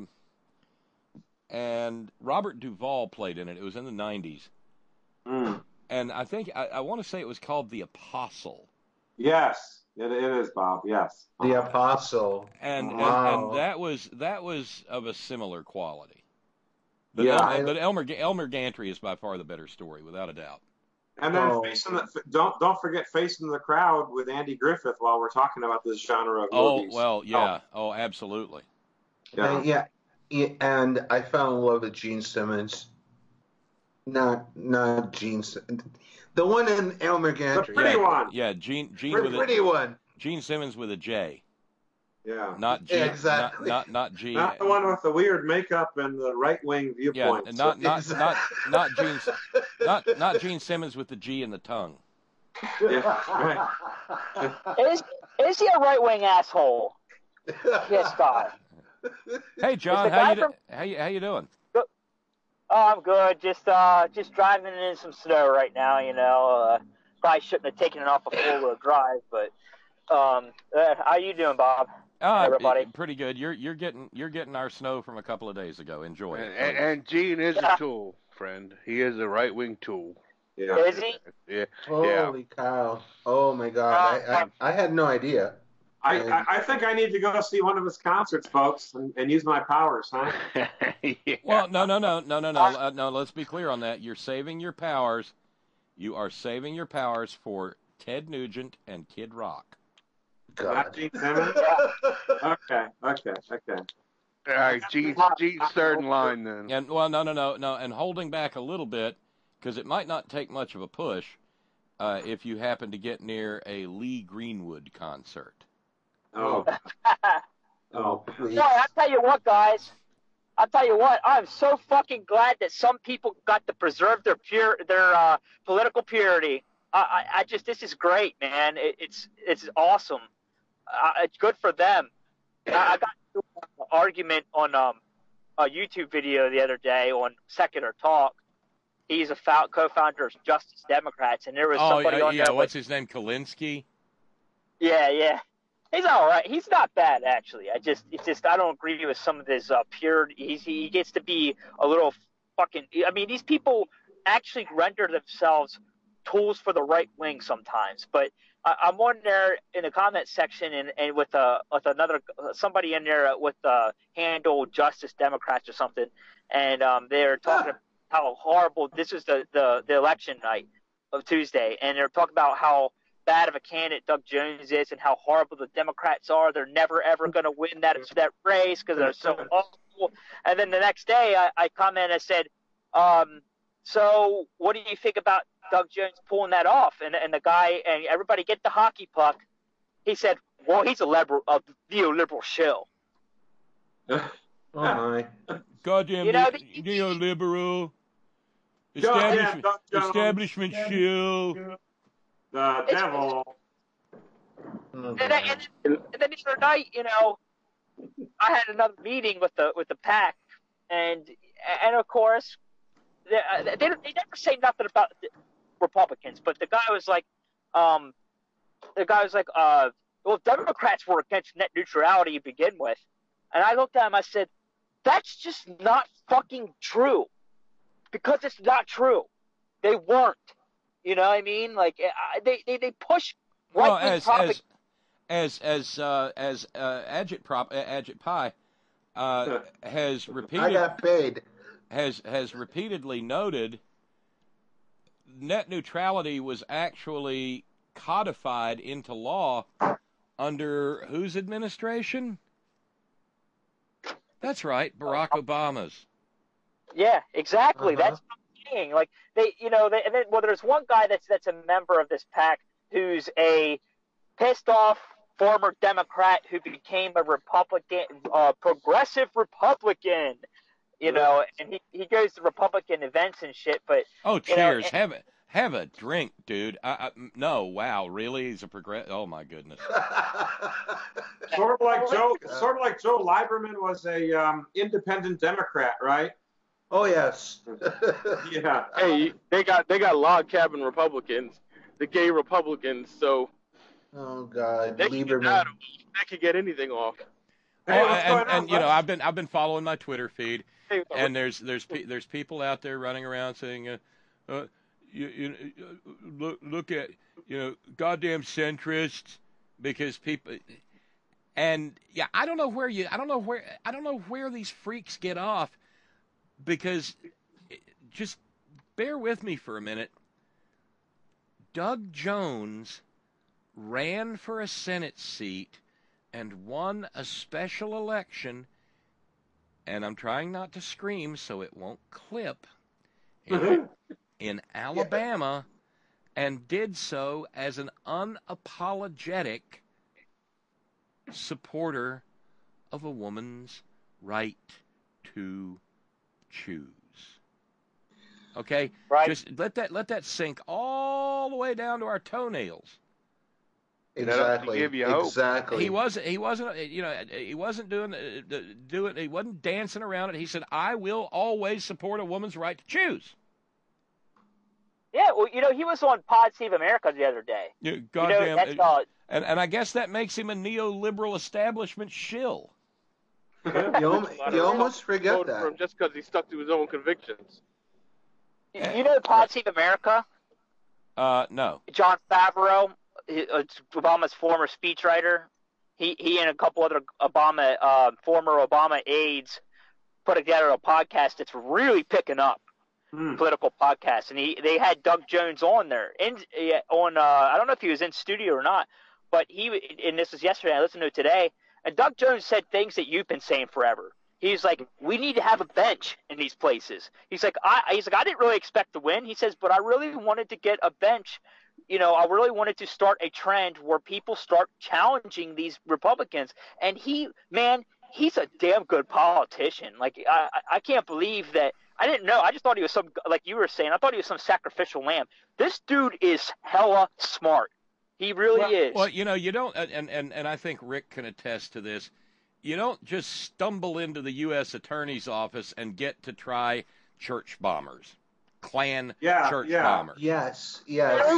and Robert Duvall played in it. It was in the 90s. Mm. And I think, I want to say it was called The Apostle. Yes, it is, Bob, yes. The Apostle. And that was of a similar quality. But yeah. But Elmer Gantry is by far the better story, without a doubt. And then don't forget Facing the Crowd with Andy Griffith while we're talking about this genre of movies. Oh, well, yeah. Oh, absolutely. Yeah. And I fell in love with Gene Simmons. Not Gene Simmons. The one in Elmer Gantry. The pretty one. Yeah, Gene pretty one. Gene Simmons with a J. Yeah. Not G. Exactly. Not G. Not the one with the weird makeup and the right-wing viewpoint. Yeah, not Gene Simmons with the G in the tongue. Yeah, right. Is he a right-wing asshole? Yes, God. Hey, John, how you doing? Oh, I'm good. Just driving in some snow right now. You know, probably shouldn't have taken it off a four-wheel drive, but how you doing, Bob? Everybody, pretty good. You're getting our snow from a couple of days ago. Enjoy it. And Gene is a tool, friend. He is a right-wing tool. Yeah. Is he? Yeah. Holy cow! Oh my God! I had no idea. I think I need to go see one of his concerts, folks, and use my powers, huh? Yeah. Well, no. Let's be clear on that. You're saving your powers. You are saving your powers for Ted Nugent and Kid Rock. God. Gene Simmons? Okay. All right, Gene's third in line then. And well, no. And holding back a little bit, because it might not take much of a push if you happen to get near a Lee Greenwood concert. Oh. Boy, I'll tell you what, guys. I'm so fucking glad that some people got to preserve their political purity. I just, this is great, man. It's awesome. It's good for them. I got into an argument on a YouTube video the other day on Secular Talk. He's a co-founder of Justice Democrats, and there was somebody on there. What's his name? Kalinsky? Yeah. He's all right. He's not bad, actually. I don't agree with some of his purity. He gets to be a little fucking. I mean, these people actually render themselves tools for the right wing sometimes. But I'm on there in the comment section and with another somebody in there with the handle Justice Democrats or something, and they're talking about how horrible this is the election night of Tuesday, and they're talking about how bad of a candidate Doug Jones is and how horrible the Democrats are. They're never, ever going to win that race because they're so awful. And then the next day I commented and said, so what do you think about Doug Jones pulling that off? And the guy, and everybody get the hockey puck. He said, well, he's a neoliberal shill. Oh, my. Goddamn neoliberal. Establishment shill. The devil. And then the other night, I had another meeting with the PAC, and of course, they never say nothing about the Republicans, but the guy was like, well, Democrats were against net neutrality to begin with, and I looked at him, I said, that's just not fucking true, because it's not true. They weren't. You know what I mean? Like they push right-wing propaganda. As Agit Pie has repeated. I got paid. Has repeatedly noted, net neutrality was actually codified into law under whose administration? That's right, Barack Obama's. Yeah, exactly. That's what I'm saying. Like and then there's one guy that's a member of this PAC who's a pissed off former Democrat who became a Republican, progressive Republican. And he goes to Republican events and shit. But cheers! Have a drink, dude. No, wow, really? He's a Oh my goodness. Sort of like Joe Lieberman was a independent Democrat, right? Oh yes. Yeah. Hey, they got log cabin Republicans, the gay Republicans. So. Oh God, Lieberman. They could get anything off. Hey, I've been following my Twitter feed, and there's people out there running around saying, look at goddamn centrists, because people, and yeah, I don't know where these freaks get off, because just bear with me for a minute. Doug Jones ran for a Senate seat and won a special election, and I'm trying not to scream so it won't clip, in Alabama, and did so as an unapologetic supporter of a woman's right to choose. Okay? Right. Just let that sink all the way down to our toenails. Exactly. Give you hope. Exactly. He wasn't he wasn't dancing around it. He said, "I will always support a woman's right to choose." Yeah, well, he was on Pod Save America the other day. Yeah, goddamn. And I guess that makes him a neoliberal establishment shill. You almost forget that. From just because he stuck to his own convictions. You know Pod Save America? No. John Favreau, Obama's former speechwriter. he and a couple other former Obama aides put together a podcast that's really picking up. Political podcast, and they had Doug Jones on there. I don't know if he was in studio or not, but and this was yesterday. I listened to it today, and Doug Jones said things that you've been saying forever. He's like, we need to have a bench in these places. He's like, I didn't really expect to win. He says, but I really wanted to get a bench. I really wanted to start a trend where people start challenging these Republicans. And he's a damn good politician. Like, I can't believe that. I didn't know. I just thought he was like you were saying, I thought he was some sacrificial lamb. This dude is hella smart. He really is. Well, you don't, and I think Rick can attest to this. You don't just stumble into the U.S. Attorney's Office and get to try church bombers, Klan church bombers. Yes. Never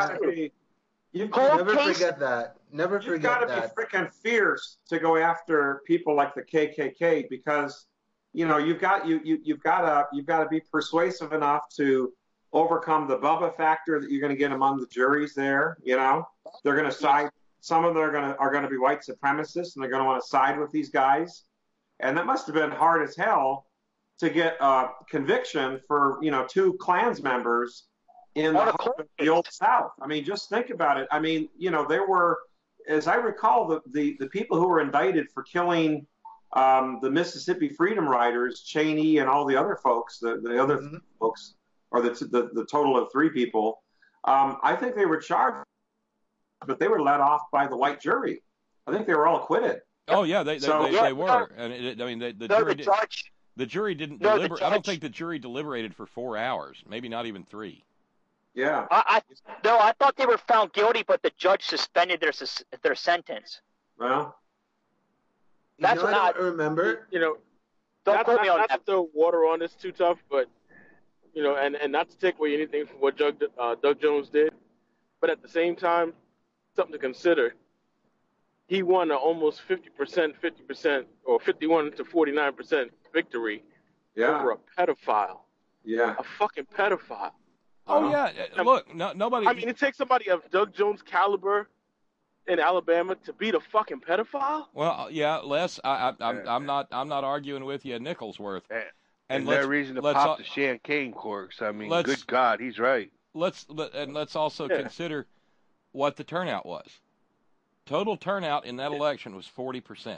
forget that. Never forget that. You've got to be freaking fierce to go after people like the KKK because you've got to be persuasive enough to overcome the Bubba factor that you're going to get among the juries there. They're going to side. Some of them are going to be white supremacists, and they're going to want to side with these guys. And that must have been hard as hell to get a conviction for 2 Klans members in the Old South. I mean, just think about it. I mean, there were, as I recall, the people who were indicted for killing the Mississippi Freedom Riders, Cheney and all the other folks, the other folks, or the total of 3 people, I think they were charged, but they were let off by the white jury. I think they were all acquitted. Oh yeah, they were, and the jury didn't deliberate. I don't think the jury deliberated for 4 hours, maybe not even 3. Yeah. I thought they were found guilty, but the judge suspended their sentence. Well. That's what I don't remember. Not to throw water on this too tough, but and not to take away anything from what Doug Jones did, but at the same time, something to consider. He won an almost 50%, or 51 to 49% victory over a pedophile. Yeah. A fucking pedophile. Oh yeah. Look, nobody. I mean, it takes somebody of Doug Jones' caliber in Alabama to beat a fucking pedophile? Well, yeah, Les, I'm not arguing with you, Nicholsworth. And no reason to pop the champagne corks. I mean, good God, he's right. Let's also consider what the turnout was. Total turnout in that election was 40%.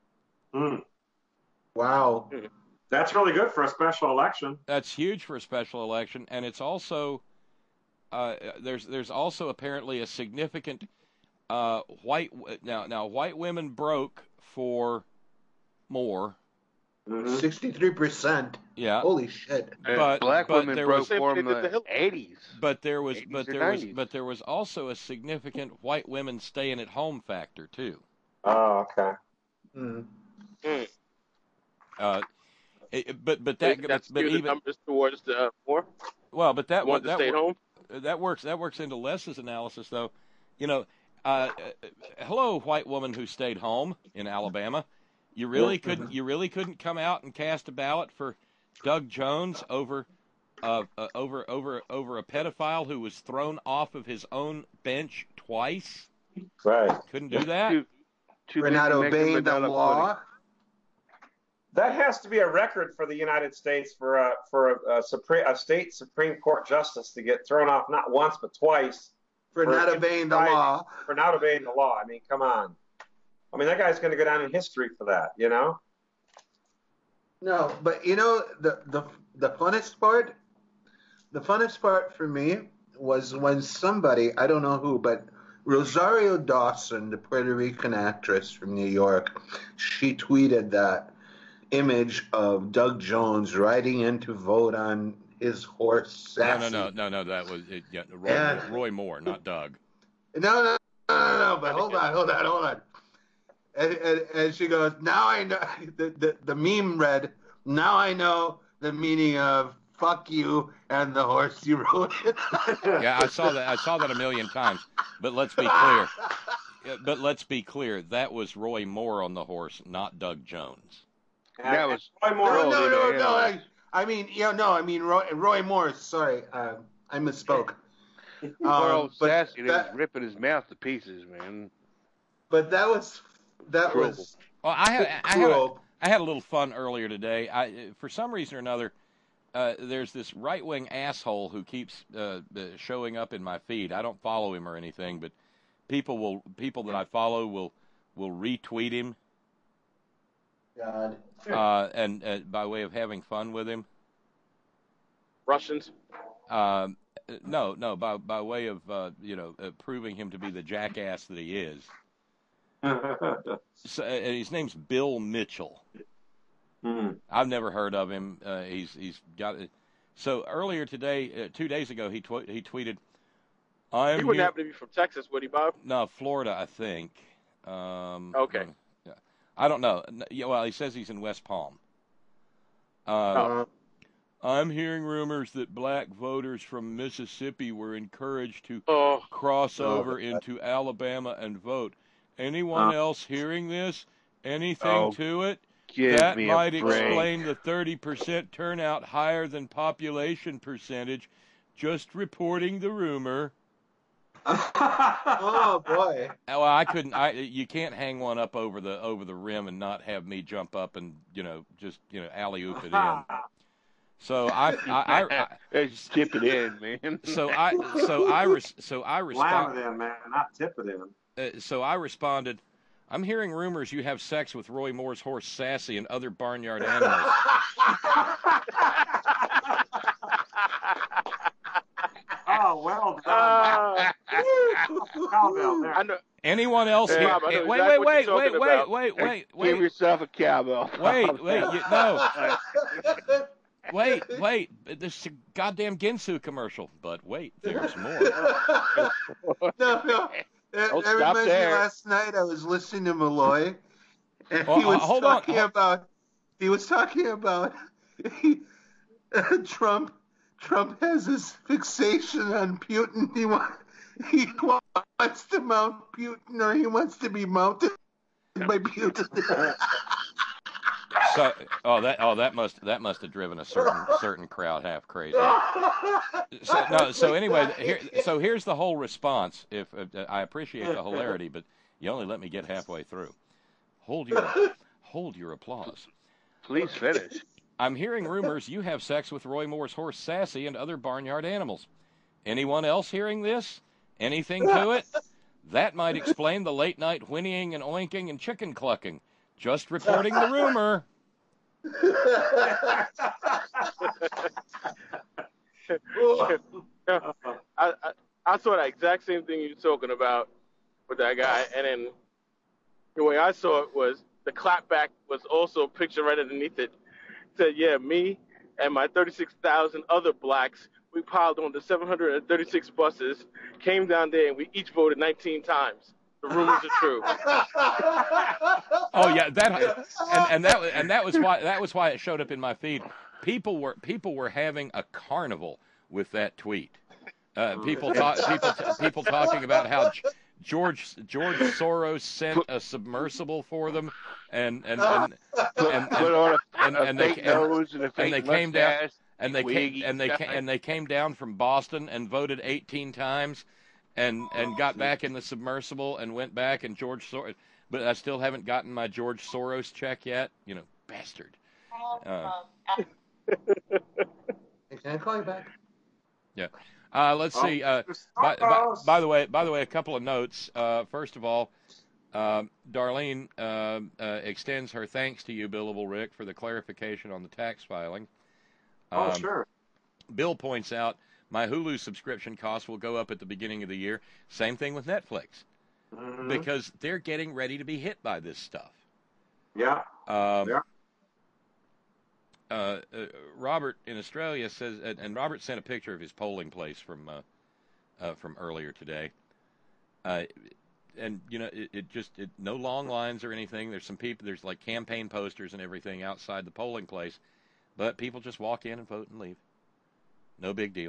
Wow. That's really good for a special election. That's huge for a special election, and it's also there's also apparently a significant white women broke for more. 63%. Yeah. Holy shit. But black women broke for in the 80s. But there was also a significant white women staying at home factor too. Oh, okay. That's even numbers towards the more. Well, but that home. That works into Les's analysis though. Hello, white woman who stayed home in Alabama. You really couldn't come out and cast a ballot for Doug Jones over a pedophile who was thrown off of his own bench twice. Right. Couldn't do that. We're not obeying the law. That has to be a record for the United States for a state Supreme Court justice to get thrown off not once but twice for not obeying the law. For not obeying the law. I mean, come on. I mean, that guy's going to go down in history for that, No, but the funnest part for me was when somebody, I don't know who, but Rosario Dawson, the Puerto Rican actress from New York, she tweeted that image of Doug Jones riding in to vote on his horse, Sassy. No, that was Roy Moore, not Doug. No, but hold on. And she goes, now I know, the meme read, now I know the meaning of fuck you and the horse you rode. Yeah, I saw that a million times. But let's be clear. That was Roy Moore on the horse, not Doug Jones. That was Roy Moore. No. I mean Roy Moore. Sorry, I misspoke. Sassy was ripping his mouth to pieces, man. But that was That Cruel. was Well, cruel. I had a little fun earlier today. For some reason or another, there's this right-wing asshole who keeps showing up in my feed. I don't follow him or anything, but people that I follow will retweet him. God. And by way of having fun with him. Russians. No, by way of proving him to be the jackass that he is. So, his name's Bill Mitchell. I've never heard of him. He's got. So earlier today, 2 days ago, he tweeted, He wouldn't happen to be from Texas, would he, Bob? No, Florida, I think. Okay. Yeah. I don't know. Well, he says he's in West Palm. I'm hearing rumors that black voters from Mississippi were encouraged to cross over into Alabama and vote. Anyone else hearing this? Anything to it? That might explain the 30% turnout higher than population percentage. Just reporting the rumor. Oh boy! Well, I couldn't. You can't hang one up over the rim and not have me jump up and just alley oop it in. So I tip it in, man. So I respond. Slam it in, man, not tip it in. So I responded, I'm hearing rumors you have sex with Roy Moore's horse Sassy and other barnyard animals. Oh, well done. Cowbell there. I know. Anyone else? Hey, Bob, I know exactly Wait. Give yourself a cowbell. Wait. This is a goddamn Ginsu commercial. But wait, there's more. No. That reminds me, last night I was listening to Malloy, and he was talking about Trump. Trump has this fixation on Putin. He wants to mount Putin, or he wants to be mounted by Putin. that must have driven a certain crowd half crazy. So anyway, here's the whole response. If I appreciate the hilarity, but you only let me get halfway through. Hold your applause. Please finish. I'm hearing rumors you have sex with Roy Moore's horse Sassy and other barnyard animals. Anyone else hearing this? Anything to it? That might explain the late night whinnying and oinking and chicken clucking. Just reporting the rumor. I saw that exact same thing you're talking about with that guy, and then the way I saw it was the clapback was also pictured right underneath it. It said, yeah, me and my 36,000 other blacks, we piled on the 736 buses, came down there, and we each voted 19 times. The rumors are true. Oh yeah, that was why it showed up in my feed. People were having a carnival with that tweet. People talking about how George Soros sent a submersible for them, and they came down from Boston and voted 18 times. And got back in the submersible and went back, and George Soros, but I still haven't gotten my George Soros check yet. Bastard. Can I call you back? Yeah. Let's see. By the way, a couple of notes. First of all, Darlene extends her thanks to you, Billable Rick, for the clarification on the tax filing. Sure. Bill points out, my Hulu subscription costs will go up at the beginning of the year. Same thing with Netflix. Mm-hmm. Because they're getting ready to be hit by this stuff. Yeah. Robert in Australia says, and Robert sent a picture of his polling place from earlier today. And no long lines or anything. There's some people, there's like campaign posters and everything outside the polling place, but people just walk in and vote and leave. No big deal.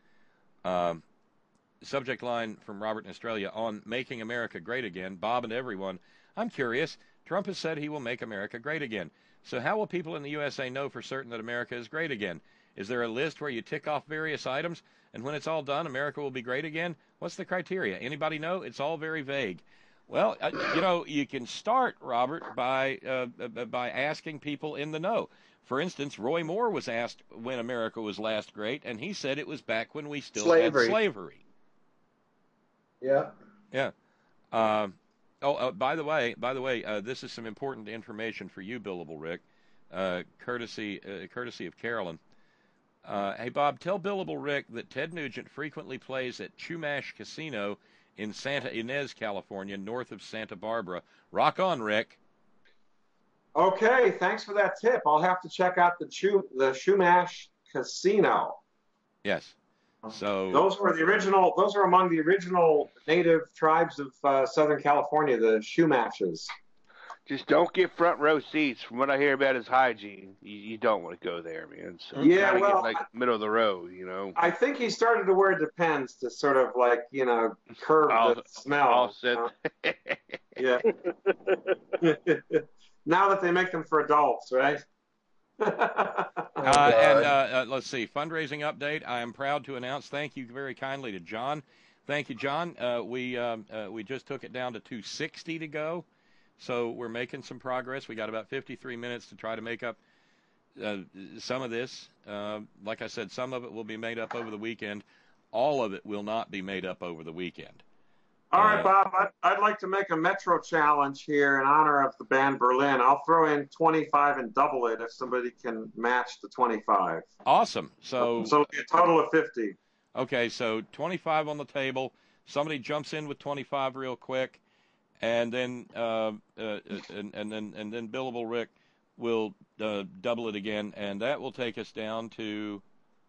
Subject line from Robert in Australia on Making America Great Again. Bob and everyone, I'm curious. Trump has said he will make America great again. So how will people in the USA know for certain that America is great again? Is there a list where you tick off various items, and when it's all done, America will be great again? What's the criteria? Anybody know? It's all very vague. Well, you can start, Robert, by asking people in the know. For instance, Roy Moore was asked when America was last great, and he said it was back when we still had slavery. Yeah. Yeah. By the way, this is some important information for you, Billable Rick, courtesy of Carolyn. Hey, Bob, tell Billable Rick that Ted Nugent frequently plays at Chumash Casino in Santa Ynez, California, north of Santa Barbara. Rock on, Rick. Okay, thanks for that tip. I'll have to check out the Chumash Casino. Yes. So those are among the original native tribes of Southern California, the Chumashes. Just don't get front row seats. From what I hear about his hygiene, you don't want to go there, man. So yeah, well, get, like middle of the road, you know. I think he started to wear Depends to sort of like curb the smell. Yeah. Now that they make them for adults, right? Let's see, fundraising update. I am proud to announce, thank you very kindly to John. Thank you, John. We just took it down to 260 to go, so we're making some progress. We got about 53 minutes to try to make up some of this. Like I said, some of it will be made up over the weekend. All of it will not be made up over the weekend. All right, Bob, I'd like to make a Metro challenge here in honor of the band Berlin. I'll throw in 25 and double it if somebody can match the 25. Awesome. So it'll be a total of 50. Okay, so 25 on the table. Somebody jumps in with 25 real quick, and then and then Billable Rick will double it again, and that will take us down to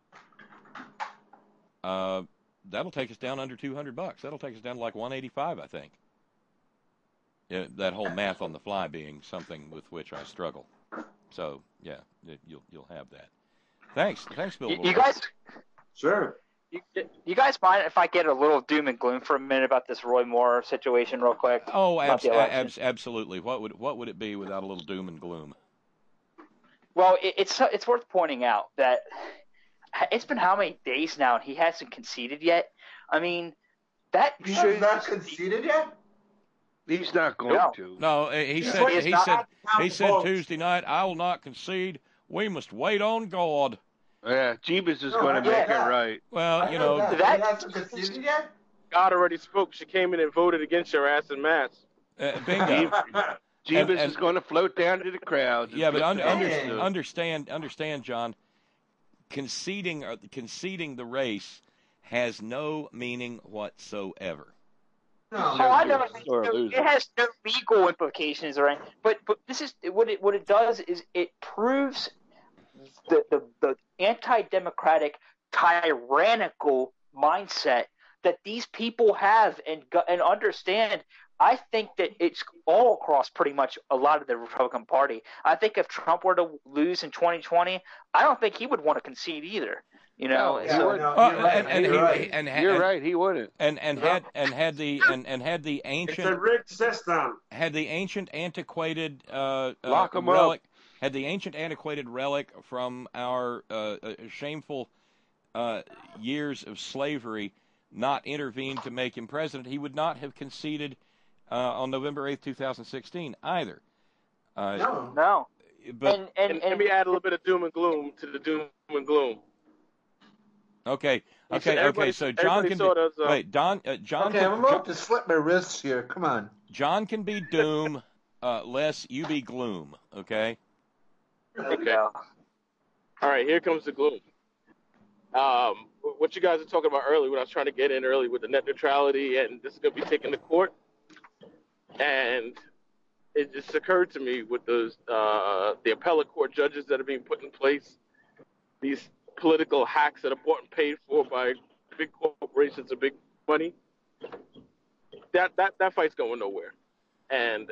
that'll take us down under $200. That'll take us down to like 185, I think. Yeah, that whole math on the fly being something with which I struggle. So yeah, you'll have that. Thanks, Bill. You guys, sure. You guys mind if I get a little doom and gloom for a minute about this Roy Moore situation, real quick? Oh, absolutely. What would it be without a little doom and gloom? Well, it's worth pointing out that it's been how many days now, and he hasn't conceded yet. I mean, that shows. He's not conceded yet. He's not going to. No, he said Tuesday night, I will not concede. We must wait on God. Yeah, Jeebus is going to make it right. Well, he hasn't conceded yet. God already spoke. She came in and voted against your ass in mass. Bingo. Jeebus is going to float down to the crowd. Yeah, but understand, John. Conceding the race has no meaning whatsoever. No, I know it has no legal implications or anything. But this is what it does is it proves the anti-democratic, tyrannical mindset that these people have and understand. I think that it's all across pretty much a lot of the Republican Party. I think if Trump were to lose in 2020, I don't think he would want to concede either. You're right. He wouldn't. And had the ancient. It's a rigged system. Had the ancient antiquated lock 'em relic. up. Had the ancient antiquated relic from our shameful years of slavery not intervened to make him president, he would not have conceded on November 8th, 2016 either. No. But and let me add a little bit of doom and gloom to the doom and gloom. Okay. So John can wait. John. Okay, I'm about to slip my wrists here. Come on. John can be doom, Les, you be gloom. Okay. Okay. All right. Here comes the gloom. What you guys were talking about earlier, when I was trying to get in early with the net neutrality, and this is going to be taken to court. And it just occurred to me with those the appellate court judges that are being put in place, these political hacks that are bought and paid for by big corporations and big money. That fight's going nowhere. And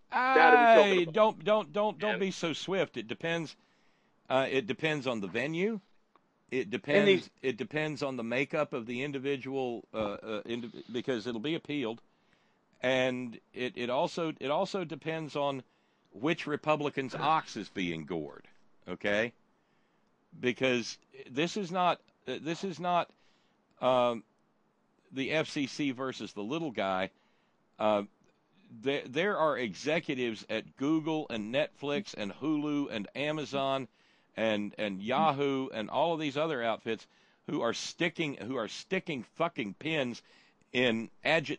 don't be so swift. It depends. It depends on the venue. It depends on the makeup of the individual, because it'll be appealed. And it also depends on which Republican's ox is being gored, okay? Because this is not the FCC versus the little guy. there are executives at Google and Netflix and Hulu and Amazon and Yahoo and all of these other outfits who are sticking fucking pins in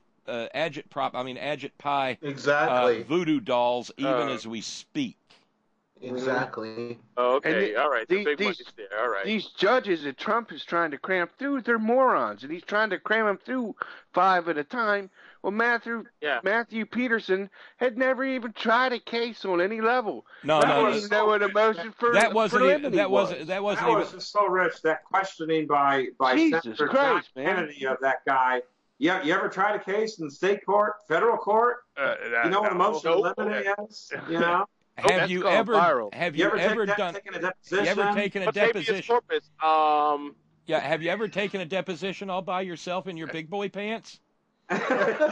Agit Pie Exactly. voodoo dolls even as we speak. Exactly. Oh, okay, And all right. The big money's there. All right. These judges that Trump is trying to cram through, they're morons, and he's trying to cram them through 5 at a time. Well, Matthew Peterson had never even tried a case on any level. No, he didn't even know what a motion for that wasn't was just so rich. That questioning by Jesus Senator Christ, John man. Kennedy of that guy. You ever tried a case in state court, federal court? You know what a motion to eliminate is? You know. Have you ever done? Taken a deposition? You ever taken a What's deposition? habeas corpus? Yeah, have you ever taken a deposition all by yourself in your big boy pants? What's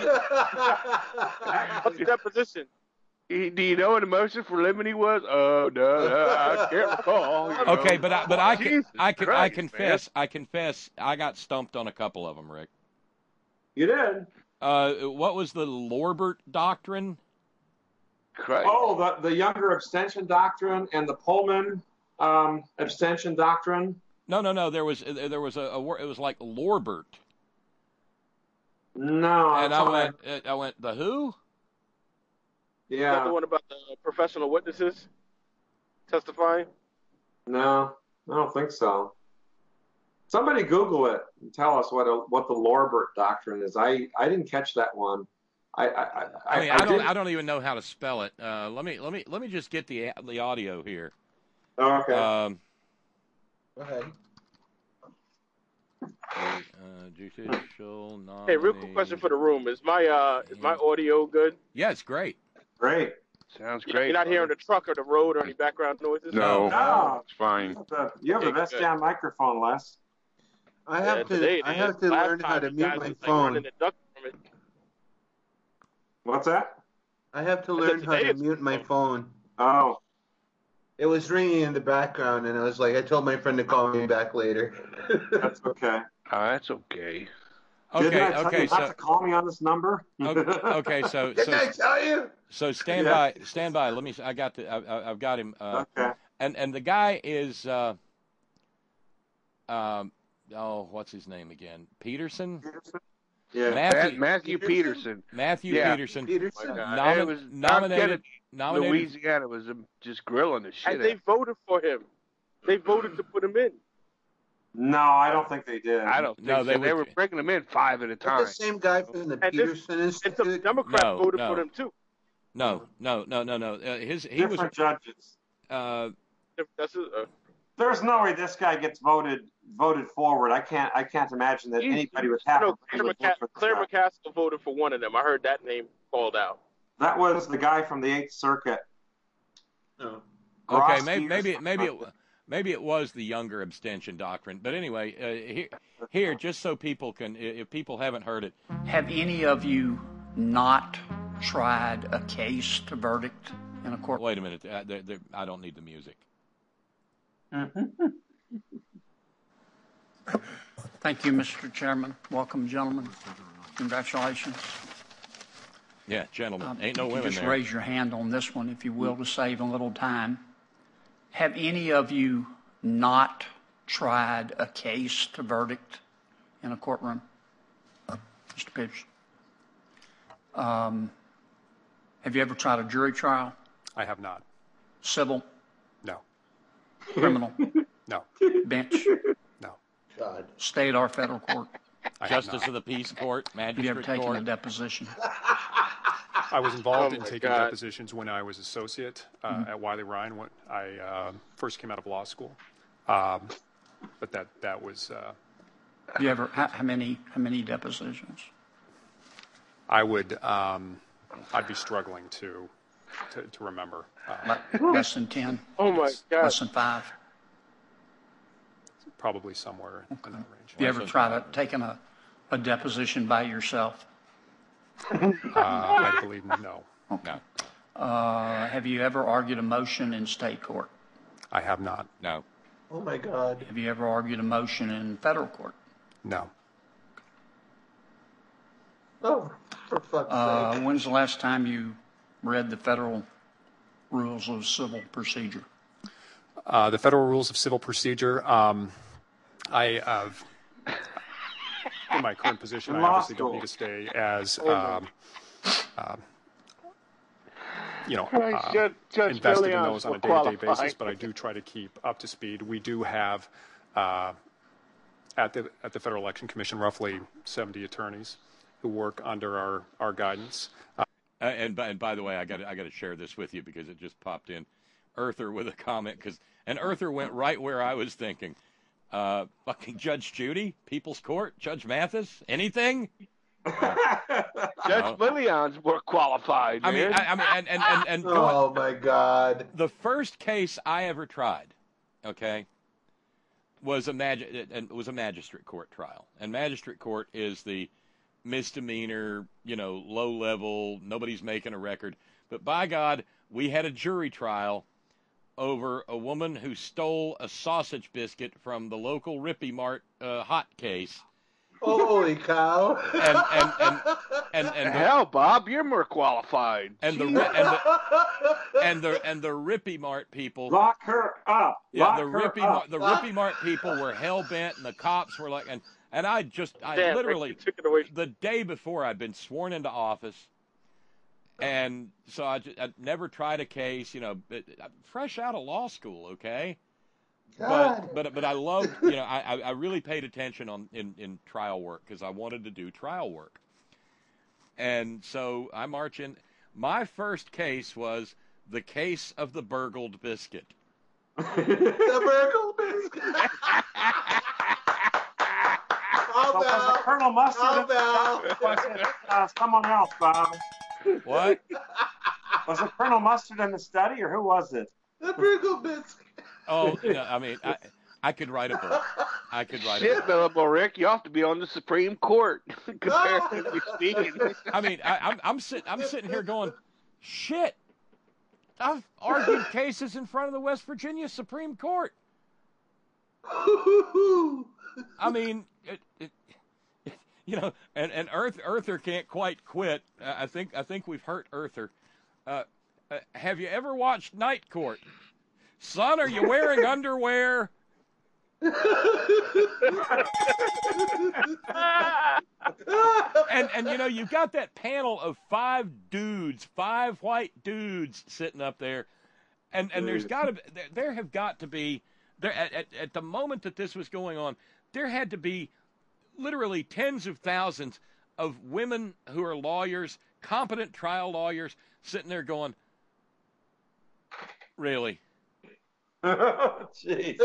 the deposition? Do you know what a motion for limine was? Oh no, I can't recall. Okay, but I confess, man. I got stumped on a couple of them, Rick. You did. What was the Lorbert doctrine? Christ. Oh, the younger abstention doctrine and the Pullman abstention doctrine. No. There was it was like Lorbert. No. And I went the who? Is that Yeah. the one about the professional witnesses testifying? No, I don't think so. Somebody Google it and tell us what the Lorbert doctrine is. I didn't catch that one. I don't even know how to spell it. Let me just get the audio here. Oh, okay. Go ahead. Judicial nominee. Hey, real quick question for the room: Is my audio good? Yeah, it's great. Great. Sounds great. You're not hearing the truck or the road or any background noises? No, it's fine. You have the best damn microphone, Les. I have to learn how to mute my phone. What's that? I have to learn how to mute my phone. Oh. It was ringing in the background, and I told my friend to call me back later. That's okay. That's okay. Didn't I tell you not to call me on this number? Okay, so Didn't I tell you? So stand by. Let me. I've got him. Okay. And the guy is what's his name again? Peterson. Yeah. Matthew Peterson. Peterson. Nominated. Louisiana was just grilling the shit. And they voted for him. They voted to put him in. No, I don't think they did. I don't think so. They were bringing them in 5 at a time. The same guy from the Peterson Institute. And some Democrats voted for him too. No. He was judges. There's no way this guy gets voted forward. I can't imagine that anybody would have. Claire McCaskill voted for one of them. I heard that name called out. That was the guy from the 8th Circuit. No. Okay, maybe it was the younger abstention doctrine. But anyway, here just so people can, if people haven't heard it. Have any of you not tried a case to verdict in a court? Wait a minute. I don't need the music. Thank you, Mr. Chairman. Welcome, gentlemen. Congratulations. Yeah, gentlemen. Ain't no women just there. Raise your hand on this one, if you will, to save a little time. Have any of you not tried a case to verdict in a courtroom? Mr. Peterson. Have you ever tried a jury trial? I have not. Civil? No. Criminal? No. Bench? No. God. State or federal court? Justice of the Peace Court, Magistrate Have you ever taken Court. a deposition? I was involved in taking depositions when I was associate at Wiley Ryan when I first came out of law school. But that was. Have you ever? How many depositions? I would. I'd be struggling to remember. Less than 10. Oh my God. Less than 5. Probably somewhere in that range. Have you ever tried taking a deposition by yourself? I believe no. Okay. Have you ever argued a motion in state court? I have not. No. Oh my God. Have you ever argued a motion in federal court? No. Oh, For fuck's sake. When's the last time you read the federal rules of civil procedure? The federal rules of civil procedure. I have, in my current position, I obviously don't need to stay as, invested in those on a day-to-day basis, but I do try to keep up to speed. We do have, at the Federal Election Commission, roughly 70 attorneys who work under our guidance. And by the way, I got to share this with you because it just popped in. Earther with a comment, and Earther went right where I was thinking. Fucking Judge Judy, People's Court, Judge Mathis, anything? Judge Lillian's more qualified. I mean, and oh my God! The first case I ever tried, okay, was a magistrate court trial, and magistrate court is the misdemeanor, low level, nobody's making a record. But by God, we had a jury trial over a woman who stole a sausage biscuit from the local Rippy Mart hot case. Holy cow! And hell, Bob, you're more qualified. And the Rippy Mart people lock her up. Yeah, the Rippy Mart people were hell bent, and the cops were like, and I literally the day before I'd been sworn into office. And so I never tried a case, fresh out of law school, okay? God. But I loved, I really paid attention in trial work because I wanted to do trial work. And so I march in. My first case was the case of the burgled biscuit. The burgled biscuit. Was it Colonel Mustard? Someone else, Bob. What? Was it Colonel Mustard in the study, or who was it? The burgled biscuit. Oh, I mean, I could write a book. Shit, Billable Rick, you ought to be on the Supreme Court, comparatively speaking. I mean, I'm sitting here going, shit. I've argued cases in front of the West Virginia Supreme Court. I mean, and Earther can't quite quit. I think we've hurt Earther. Have you ever watched Night Court? Son, are you wearing underwear? and you've got that panel of five white dudes sitting up there, and there have got to be at the moment that this was going on, there had to be literally tens of thousands of women who are lawyers, competent trial lawyers, sitting there going, really? Jeez.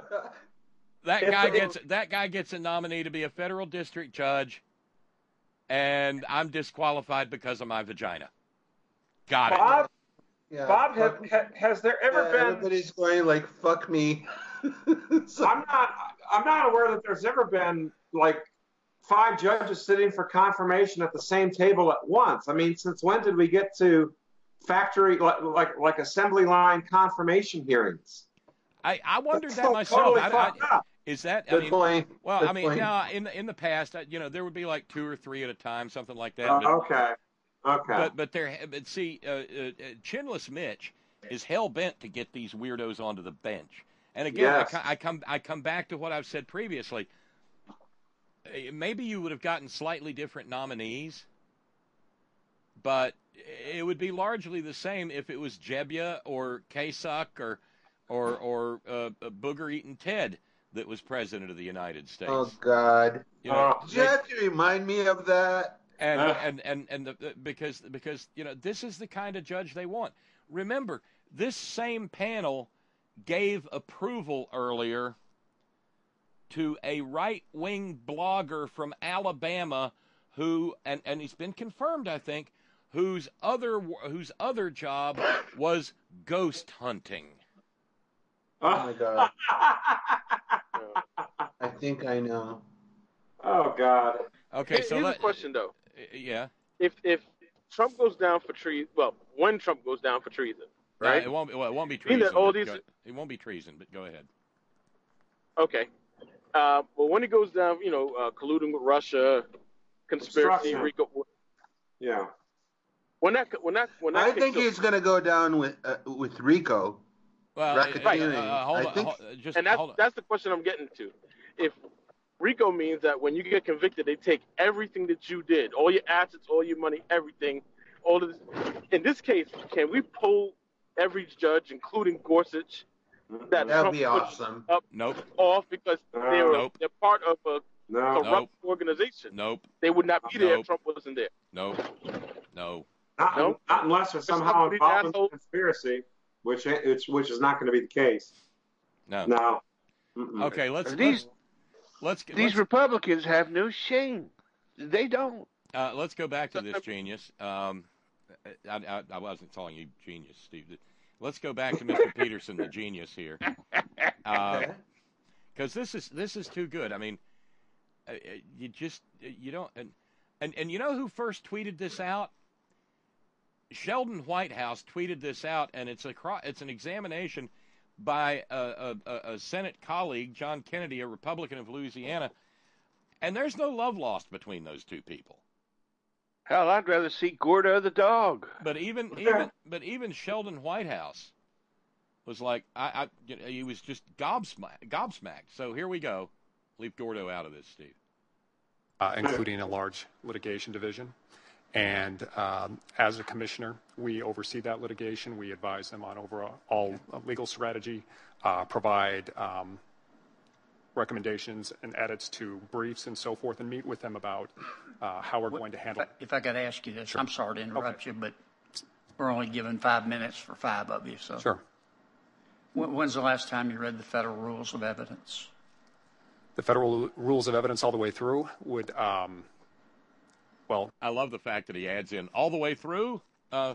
That guy gets a nominee to be a federal district judge, and I'm disqualified because of my vagina. Got Bob, it. Yeah, Bob, has there ever been? Everybody's going like, "Fuck me." I'm not aware that there's ever been like 5 judges sitting for confirmation at the same table at once. I mean, since when did we get to factory like assembly line confirmation hearings? I wondered that myself. Totally is that? Good point. Well, Good I mean, point. yeah. In the past, there would be like 2 or 3 at a time, something like that. Okay. But see, Chinless Mitch is hell bent to get these weirdos onto the bench. And again, Yes. I come back to what I've said previously. Maybe you would have gotten slightly different nominees, but it would be largely the same if it was Jebbia or Kasich or Booger Eating Ted that was president of the United States. Oh God! You know, Did you have to remind me of that? Because this is the kind of judge they want. Remember, this same panel gave approval earlier to a right-wing blogger from Alabama who, and he's been confirmed, I think, whose other job was ghost hunting. Oh my God! I think I know. Oh God! Okay, so here's a question though. Yeah. If Trump goes down for treason, when Trump goes down for treason, right? No, it won't be treason. It won't be treason, but go ahead. Okay. Well, when he goes down, colluding with Russia, conspiracy, RICO, Yeah. I think he's going to go down with RICO. Well, that's the question I'm getting to. If RICO means that when you get convicted, they take everything that you did, all your assets, all your money, everything, all of this. In this case, can we pull every judge, including Gorsuch, that'd be awesome. Off because they're part of a corrupt organization. They would not be there if Trump wasn't there. Not unless they're somehow involved in the conspiracy, which is not going to be the case. No. Okay, These Republicans have no shame. They don't. Let's go back to this genius. I wasn't calling you genius, Steve. Let's go back to Mr. Peterson, the genius here, because this is too good. I mean, you don't and you know who first tweeted this out? Sheldon Whitehouse tweeted this out, and it's an examination by a Senate colleague, John Kennedy, a Republican of Louisiana, and there's no love lost between those two people. Hell, I'd rather see Gordo the dog. But even Sheldon Whitehouse was like, he was just gobsmacked. So here we go. Leave Gordo out of this, Steve. Including a large litigation division. And as a commissioner, we oversee that litigation. We advise them on overall legal strategy, provide recommendations and edits to briefs and so forth, and meet with them about how we're going to handle it. If I could ask you this, Sure. I'm sorry to interrupt you, but we're only given 5 minutes for 5 of you. So Sure. When's the last time you read the Federal Rules of Evidence? The Federal Rules of Evidence all the way through would... Well, I love the fact that he adds in all the way through. I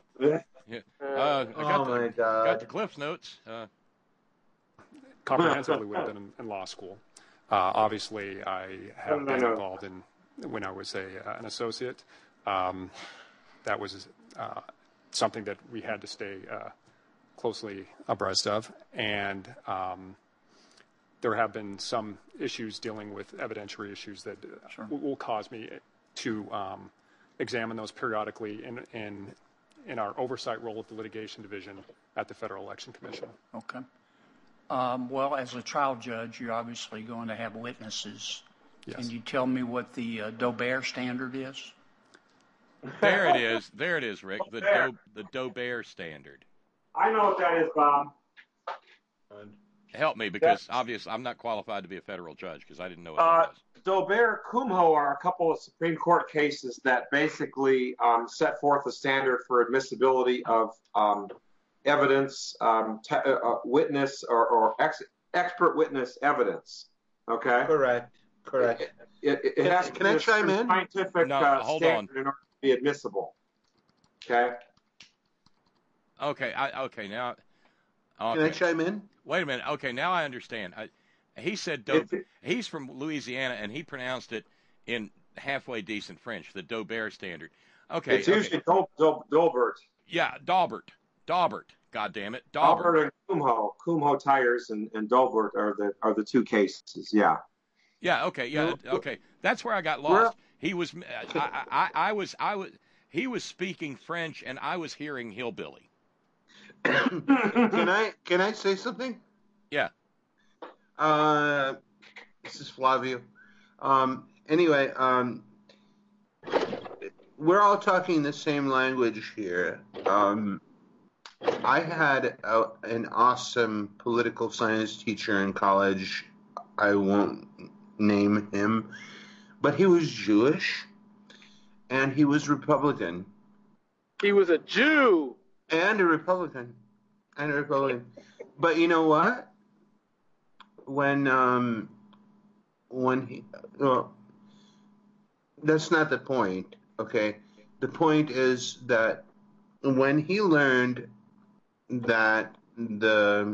got the Cliff's Notes. Comprehensively would have been in law school. Obviously, I have been involved in when I was an associate. That was something that we had to stay closely abreast of, and there have been some issues dealing with evidentiary issues that will cause me to examine those periodically in our oversight role at the litigation division at the Federal Election Commission. Okay. Well, as a trial judge, you're obviously going to have witnesses. Yes. Can you tell me what the Daubert standard is? There it is. There it is, Rick. The Daubert standard. I know what that is, Bob. Help me, because obviously I'm not qualified to be a federal judge because I didn't know what that was. Daubert, Kumho are a couple of Supreme Court cases that basically set forth a standard for admissibility of evidence, witness or expert witness evidence. Okay. Correct. It has Can I chime in? Scientific standard in order to be admissible. Okay. Okay. Now. Okay. Can I chime in? Wait a minute. Okay, now I understand. He said he's from Louisiana, and he pronounced it in halfway decent French, the Daubert standard. Okay. It's usually Daubert. Yeah, Daubert. God damn it, Daubert and Kumho. Kumho tires and Daubert are the two cases. Yeah. Yeah. Okay. Yeah. Okay. That's where I got lost. He was. He was speaking French, and I was hearing hillbilly. Can I say something? Yeah. This is Flavio. Anyway, we're all talking the same language here. I had an awesome political science teacher in college. I won't name him, but he was Jewish, and he was Republican. He was a Jew. And a Republican. But you know what? When he, well, that's not the point, okay? The point is that when he learned that they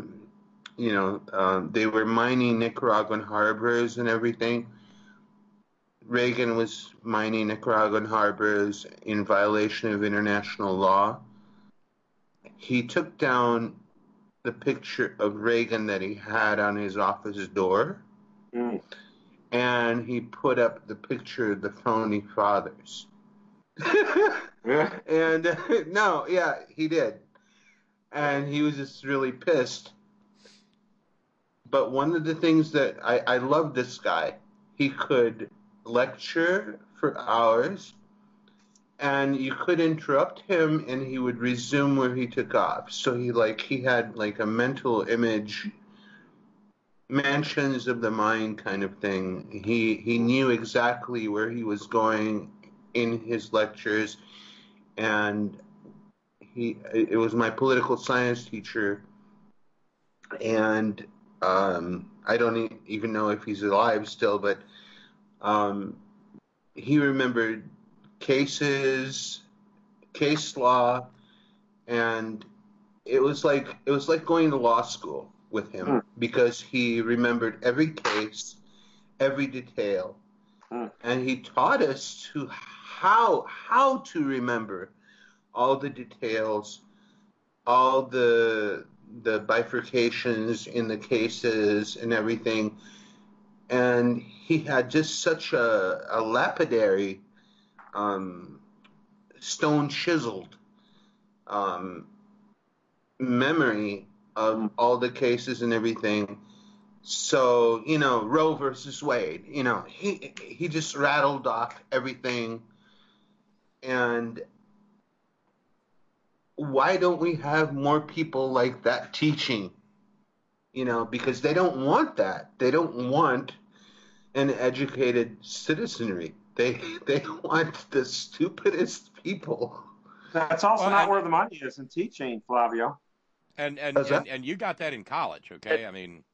were mining Nicaraguan harbors and everything, Reagan was mining Nicaraguan harbors in violation of international law, he took down the picture of Reagan that he had on his office door, and he put up the picture of the Founding Fathers. And no, yeah, he did. And he was just really pissed. But one of the things that I love this guy, he could lecture for hours, and you could interrupt him, and he would resume where he took off. So he had like a mental image, mansions of the mind kind of thing. He knew exactly where he was going in his lectures, and it was my political science teacher, and I don't even know if he's alive still, but he remembered cases, case law, and it was like going to law school with him because he remembered every case, every detail, and he taught us how to remember all the details, all the bifurcations in the cases and everything. And he had just such a lapidary, stone chiseled memory of all the cases and everything. So, Roe versus Wade, he just rattled off everything. And why don't we have more people like that teaching? Because they don't want that. They don't want an educated citizenry. They want the stupidest people. That's also not where the money is in teaching, Flavio. And you got that in college, okay? I mean,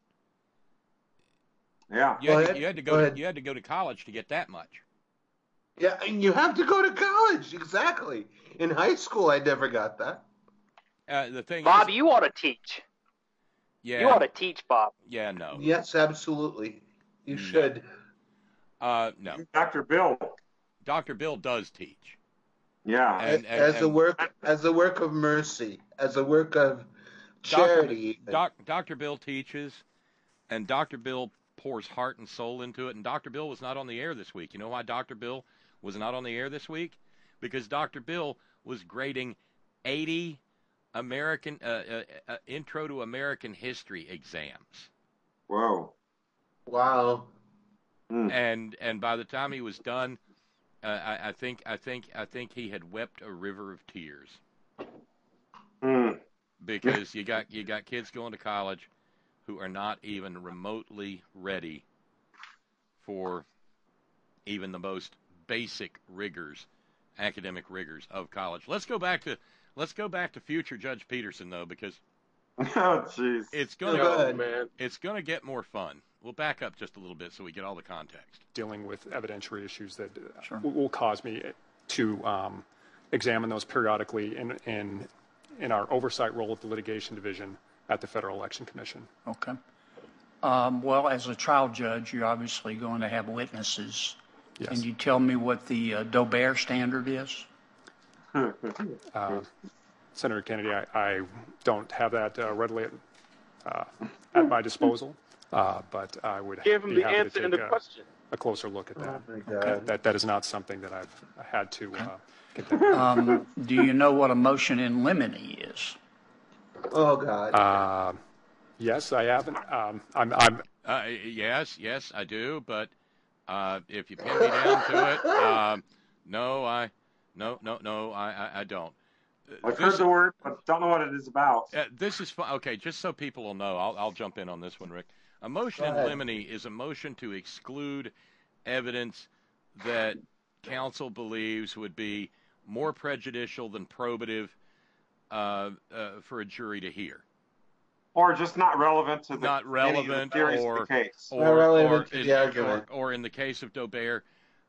yeah. You had to go to college to get that much. Yeah, and you have to go to college, exactly. In high school, I never got that. The thing Bob, is, you ought to teach. Yeah. You ought to teach, Bob. Yeah, no. Yes, absolutely. You should. No. Dr. Bill. Dr. Bill does teach. Yeah. As a work of mercy, as a work of charity. Dr. Bill teaches, and Dr. Bill pours heart and soul into it. And Dr. Bill was not on the air this week. You know why Dr. Bill was not on the air this week? Because Dr. Bill was grading 80 American Intro to American History exams. Whoa. Wow. And by the time he was done, I think he had wept a river of tears. Because you got kids going to college who are not even remotely ready for even the most basic rigors, academic rigors of college. Let's go back to future Judge Peterson though, because it's gonna get more fun. We'll back up just a little bit so we get all the context. Dealing with evidentiary issues that will cause me to examine those periodically in our oversight role at the litigation division at the Federal Election Commission. Okay. Well, as a trial judge, you're obviously going to have witnesses. Yes. Can you tell me what the Daubert standard is? Senator Kennedy, I don't have that readily at my disposal, but I would give him be the happy answer to in take the question. a closer look at that. Oh my God. That is not something that I've had to get that. Do you know what a motion in limine is? Oh God. Yes, I haven't. Yes, I do. But if you pin me down to it, no, I don't. I've heard the word, but don't know what it is about. This is fun. Okay, just so people will know, I'll jump in on this one, Rick. A motion in limine is a motion to exclude evidence that counsel believes would be more prejudicial than probative for a jury to hear. Or just not relevant to the theories of the case. Not relevant to the argument. Or in the case of Daubert,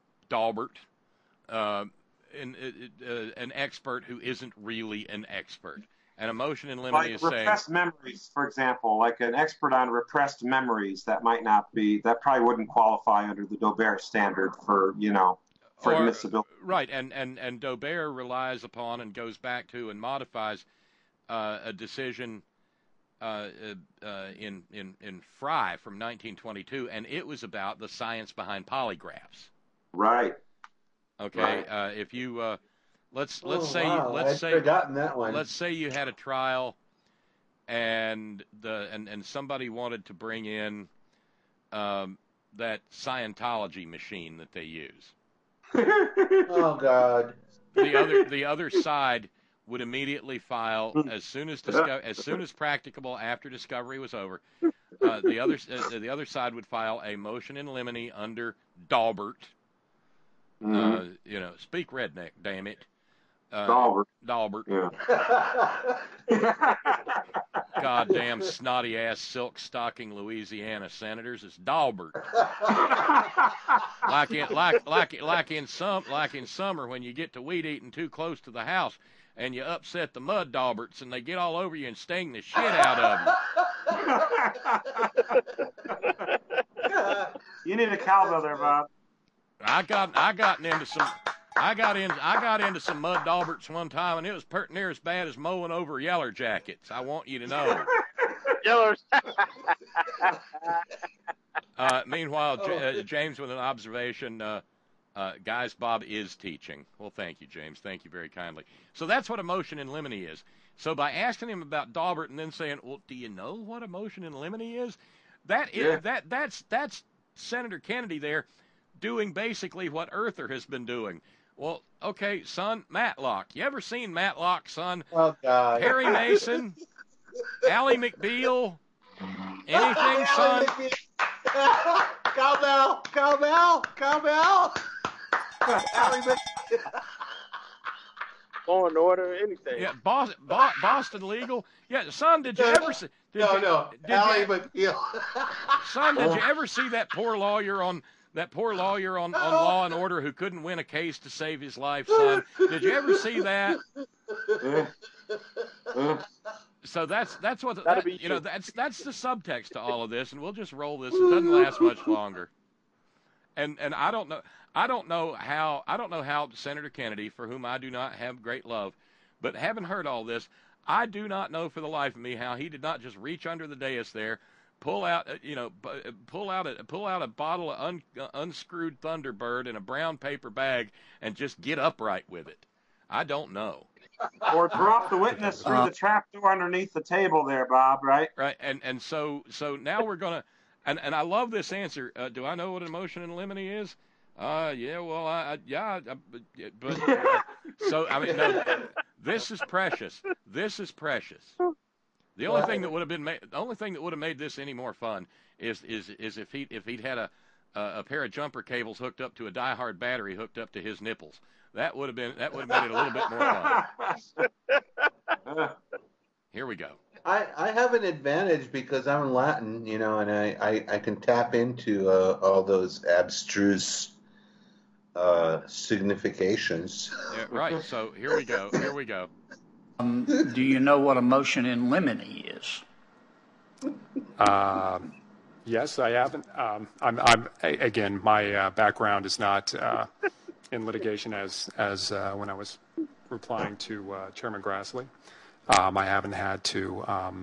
an expert who isn't really an expert. And a motion in limine is saying repressed memories, for example, like an expert on repressed memories, that probably wouldn't qualify under the Daubert standard for admissibility. Right, and Daubert relies upon and goes back to and modifies a decision in Fry from 1922, and it was about the science behind polygraphs. Right. Okay, Right. if you let's I'd say forgotten that one. let's say you had a trial, and somebody wanted to bring in that Scientology machine that they use. Oh God. The other side would immediately file as soon as practicable after discovery was over. The other side would file a motion in limine under Daubert. Speak redneck, damn it. Daubert. Yeah. Goddamn snotty ass silk stocking Louisiana senators. It's Daubert. like in summer when you get to weed eating too close to the house and you upset the mud Dauberts and they get all over you and sting the shit out of you. You need a cowbell there, Bob. I got into some mud Dauberts one time, and it was pert near as bad as mowing over Yeller Jackets. I want you to know. Yellers. Meanwhile, James with an observation. Guys, Bob is teaching. Well, thank you, James. Thank you very kindly. So that's what a motion in limine is. So by asking him about Daubert and then saying, "Well, do you know what a motion in limine is?" That's Senator Kennedy there doing basically what Earther has been doing. Well, okay, son, Matlock. You ever seen Matlock, son? Oh God. Perry Mason, Ally McBeal, anything, son? Cowbell. Ally McBeal. Law and Order, anything. Yeah, Boston Legal. Yeah, son, did you ever see? Ally McBeal. Son, did you ever see that poor lawyer on Law and Order who couldn't win a case to save his life, son? Did you ever see that? So that's what that's the subtext to all of this, and we'll just roll this. It doesn't last much longer. And I don't know how Senator Kennedy, for whom I do not have great love, but having heard all this, I do not know for the life of me how he did not just reach under the dais there, pull out a bottle of unscrewed Thunderbird in a brown paper bag and just get upright with it. I don't know. Or drop the witness through the trap door underneath the table there, Bob, right? Right. And so now we're going to, and I love this answer. Do I know what a motion in limine is? Yeah, well, but so, I mean, no, this is precious. This is precious. The only thing that would have made this any more fun is if he'd had a pair of jumper cables hooked up to a Die-Hard battery hooked up to his nipples. That would have made it a little bit more fun. Here we go. I have an advantage because I'm Latin, and I can tap into all those abstruse significations. Yeah, right. So here we go. Do you know what a motion in limine is? Yes, I haven't. Again, my background is not in litigation as when I was replying to Chairman Grassley. I haven't had to,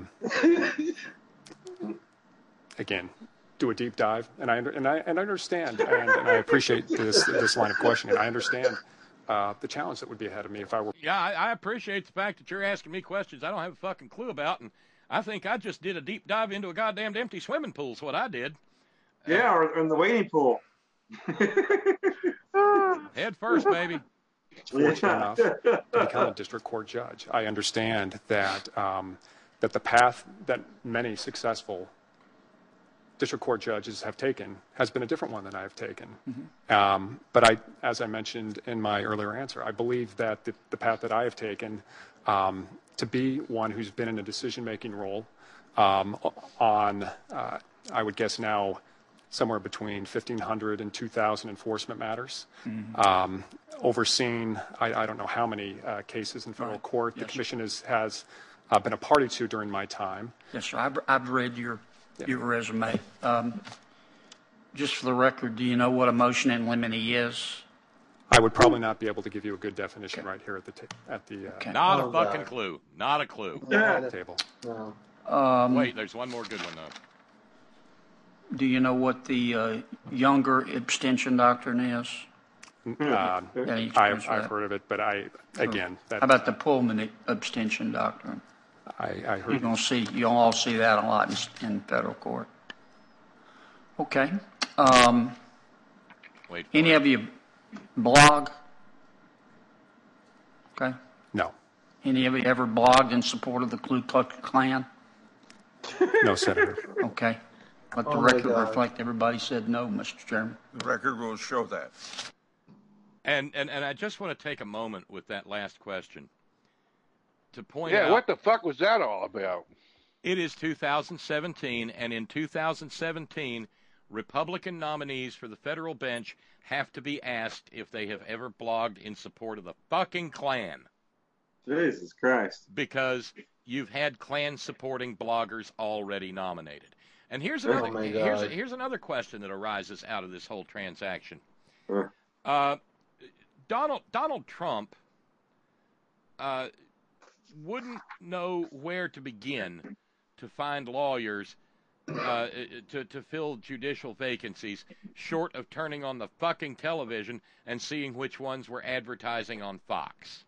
again, do a deep dive, and I understand, and I appreciate this line of questioning. I understand the challenge that would be ahead of me if I were. Yeah, I appreciate the fact that you're asking me questions I don't have a fucking clue about, and I think I just did a deep dive into a goddamn empty swimming pool. Is what I did. Yeah, or in the wading pool. Head first, baby. Fortunate enough to become a district court judge, I understand that that the path that many successful district court judges have taken has been a different one than I have taken. Mm-hmm. But as I mentioned in my earlier answer, I believe that the path that I have taken to be one who's been in a decision-making role on, I would guess now, somewhere between 1,500 and 2,000 enforcement matters, mm-hmm. Overseeing, I don't know how many cases in federal court the commission has been a party to during my time. Yes, sir. I've read your resume. Just for the record, do you know what a motion in limine is? I would probably not be able to give you a good definition right here at the Not a fucking clue. Not a clue. Table. Wait, there's one more good one though. Do you know what the Younger abstention doctrine is? I've heard of it, but how about the Pullman abstention doctrine? I heard. You'll all see that a lot in federal court. Okay. Any of you blog? Okay. No. Any of you ever blogged in support of the Ku Klux Klan? No, Senator. Okay. Let the record reflect everybody said no, Mr. Chairman. The record will show that. And I just want to take a moment with that last question to point out. Yeah, what the fuck was that all about? It is 2017, and in 2017, Republican nominees for the federal bench have to be asked if they have ever blogged in support of the fucking Klan. Jesus Christ. Because you've had Klan-supporting bloggers already nominated. And here's another question that arises out of this whole transaction. Donald Trump wouldn't know where to begin to find lawyers to fill judicial vacancies, short of turning on the fucking television and seeing which ones were advertising on Fox.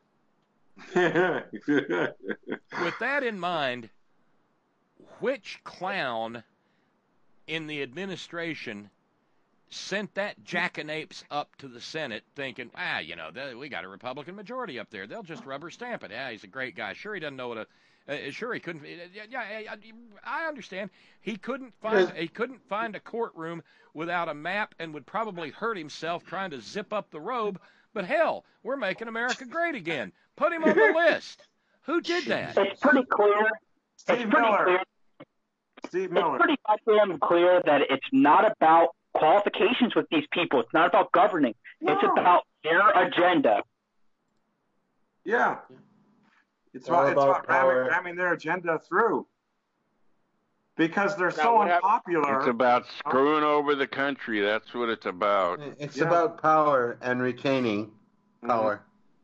With that in mind, which clown in the administration sent that jackanapes up to the Senate thinking, we got a Republican majority up there. They'll just rubber stamp it. He's a great guy. Sure, he doesn't know what sure, he couldn't. I understand. He couldn't find a courtroom without a map and would probably hurt himself trying to zip up the robe. But hell, we're making America great again. Put him on the list. Who did that? It's pretty clear. Steve Miller. It's pretty goddamn clear that it's not about qualifications with these people. It's not about governing. No. It's about their agenda. Yeah. It's about ramming their agenda through. Because they're so unpopular. It's about screwing over the country. That's what it's about. It's about power and retaining power.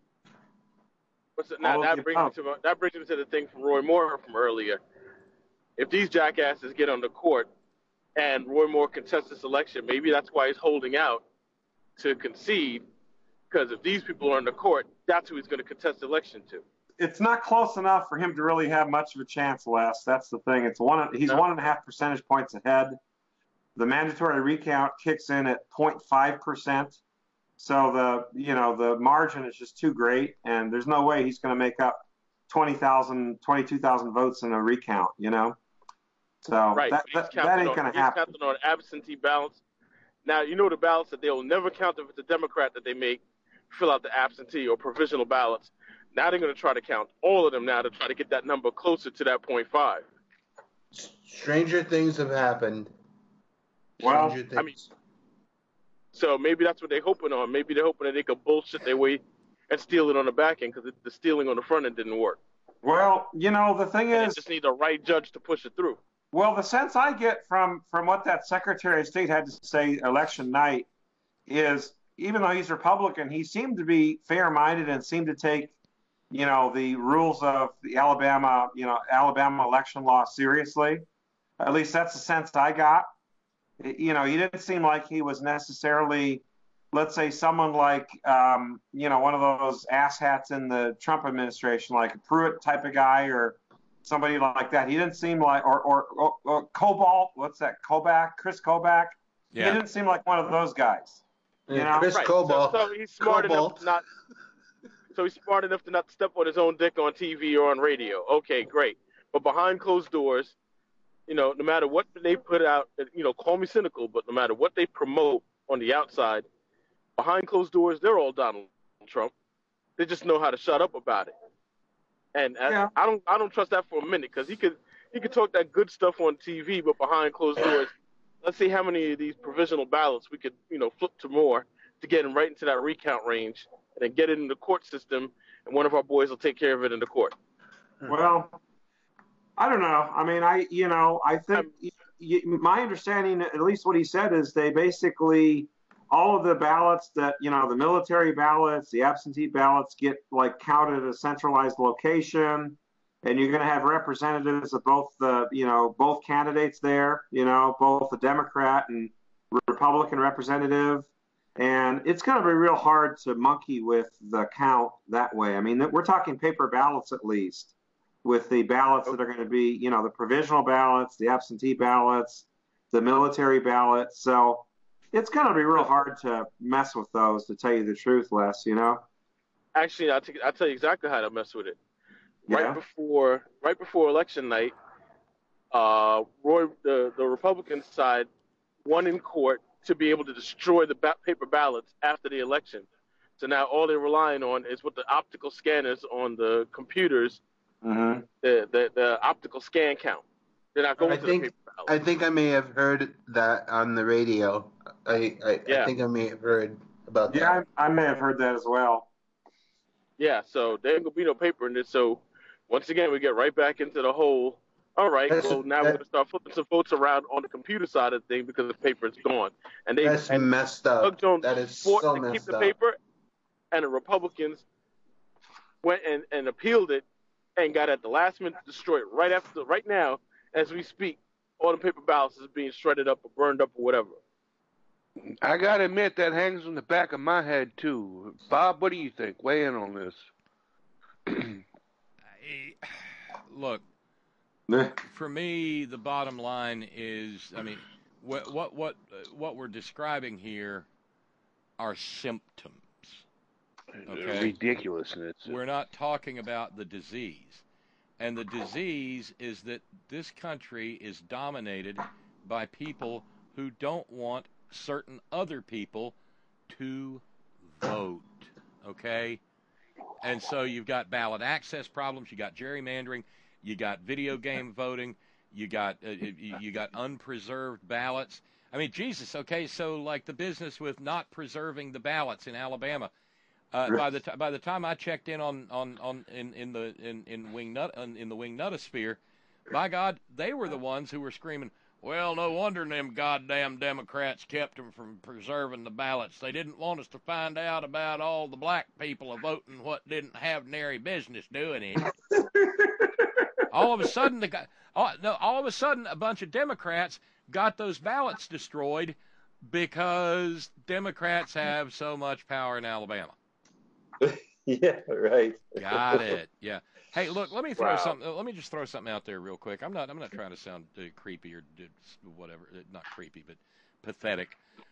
That brings me to the thing from Roy Moore from earlier. If these jackasses get on the court and Roy Moore contests this election, maybe that's why he's holding out to concede, because if these people are in the court, that's who he's going to contest the election to. It's not close enough for him to really have much of a chance, Les. That's the thing. He's 1.5 percentage points ahead. The mandatory recount kicks in at 0.5%. So the margin is just too great, and there's no way he's going to make up 22,000 votes in a recount, So right. that ain't going to happen. He's counting on absentee ballots. Now, the ballots that they will never count if it's a Democrat that they make fill out the absentee or provisional ballots. Now they're going to try to count all of them now to try to get that number closer to that 0.5. Stranger things have happened. So maybe that's what they're hoping on. Maybe they're hoping that they could bullshit their way and steal it on the back end, because the stealing on the front end didn't work. Well, the thing is, they just need the right judge to push it through. Well, the sense I get from what that Secretary of State had to say election night is, even though he's Republican, he seemed to be fair-minded and seemed to take, the rules of the Alabama election law seriously. At least that's the sense I got. He didn't seem like he was necessarily, let's say, someone like, one of those asshats in the Trump administration, like a Pruitt type of guy or somebody like that. He didn't seem like, or Cobalt, what's that, Chris Kobach? Yeah. He didn't seem like one of those guys. Chris Cobalt. So he's smart enough to not. So he's smart enough to not step on his own dick on TV or on radio. Okay, great. But behind closed doors, no matter what they put out, call me cynical, but no matter what they promote on the outside, behind closed doors, they're all Donald Trump. They just know how to shut up about it. And I don't trust that for a minute, because he could talk that good stuff on TV, but behind closed doors, let's see how many of these provisional ballots we could flip to more to get him right into that recount range, and then get it in the court system, and one of our boys will take care of it in the court. Well, I don't know. I mean, I think my understanding, at least what he said, is they basically, all of the ballots that, the military ballots, the absentee ballots get counted at a centralized location, and you're going to have representatives of both both candidates there, both the Democrat and Republican representative. And it's going to be real hard to monkey with the count that way. I mean, we're talking paper ballots at least, with the ballots that are going to be, the provisional ballots, the absentee ballots, the military ballots. So it's going to be real hard to mess with those, to tell you the truth, Les, Actually, I'll tell you exactly how to mess with it. Yeah. Right before election night, Roy, the Republican side, won in court to be able to destroy the paper ballots after the election. So now all they're relying on is what the optical scanners on the computers, the optical scan count. They're not going to the paper ballot. I think I may have heard that on the radio. I think I may have heard about that. Yeah, I may have heard that as well. Yeah, so there ain't going to be no paper in this. So once again, we get right back into the whole, all right, now we're going to start flipping some votes around on the computer side of the thing because the paper is gone. And that's messed up. Doug Jones that is fought so to messed keep the up. paper, and the Republicans went and appealed it and got at the last minute to destroy it. Right now, as we speak, all the paper ballots is being shredded up or burned up or whatever. I got to admit, that hangs on the back of my head, too. Bob, what do you think? Weigh in on this. Look, for me, the bottom line is, I mean, what we're describing here are symptoms. Okay? Ridiculousness. We're not talking about the disease. And the disease is that this country is dominated by people who don't want certain other people to vote. Okay? And so you've got ballot access problems, you got gerrymandering, you got video game voting, you got unpreserved ballots. I mean, Jesus, okay, so like the business with not preserving the ballots in Alabama. By the time I checked in in the wing nutosphere, by God, they were the ones who were screaming, well, no wonder them goddamn Democrats kept them from preserving the ballots. They didn't want us to find out about all the black people voting what didn't have nary business doing it. All of a sudden, a bunch of Democrats got those ballots destroyed because Democrats have so much power in Alabama. Yeah, right. Got it. Yeah. Hey, look. Let me throw something. Let me just throw something out there real quick. I'm not trying to sound creepy or whatever. Not creepy, but pathetic.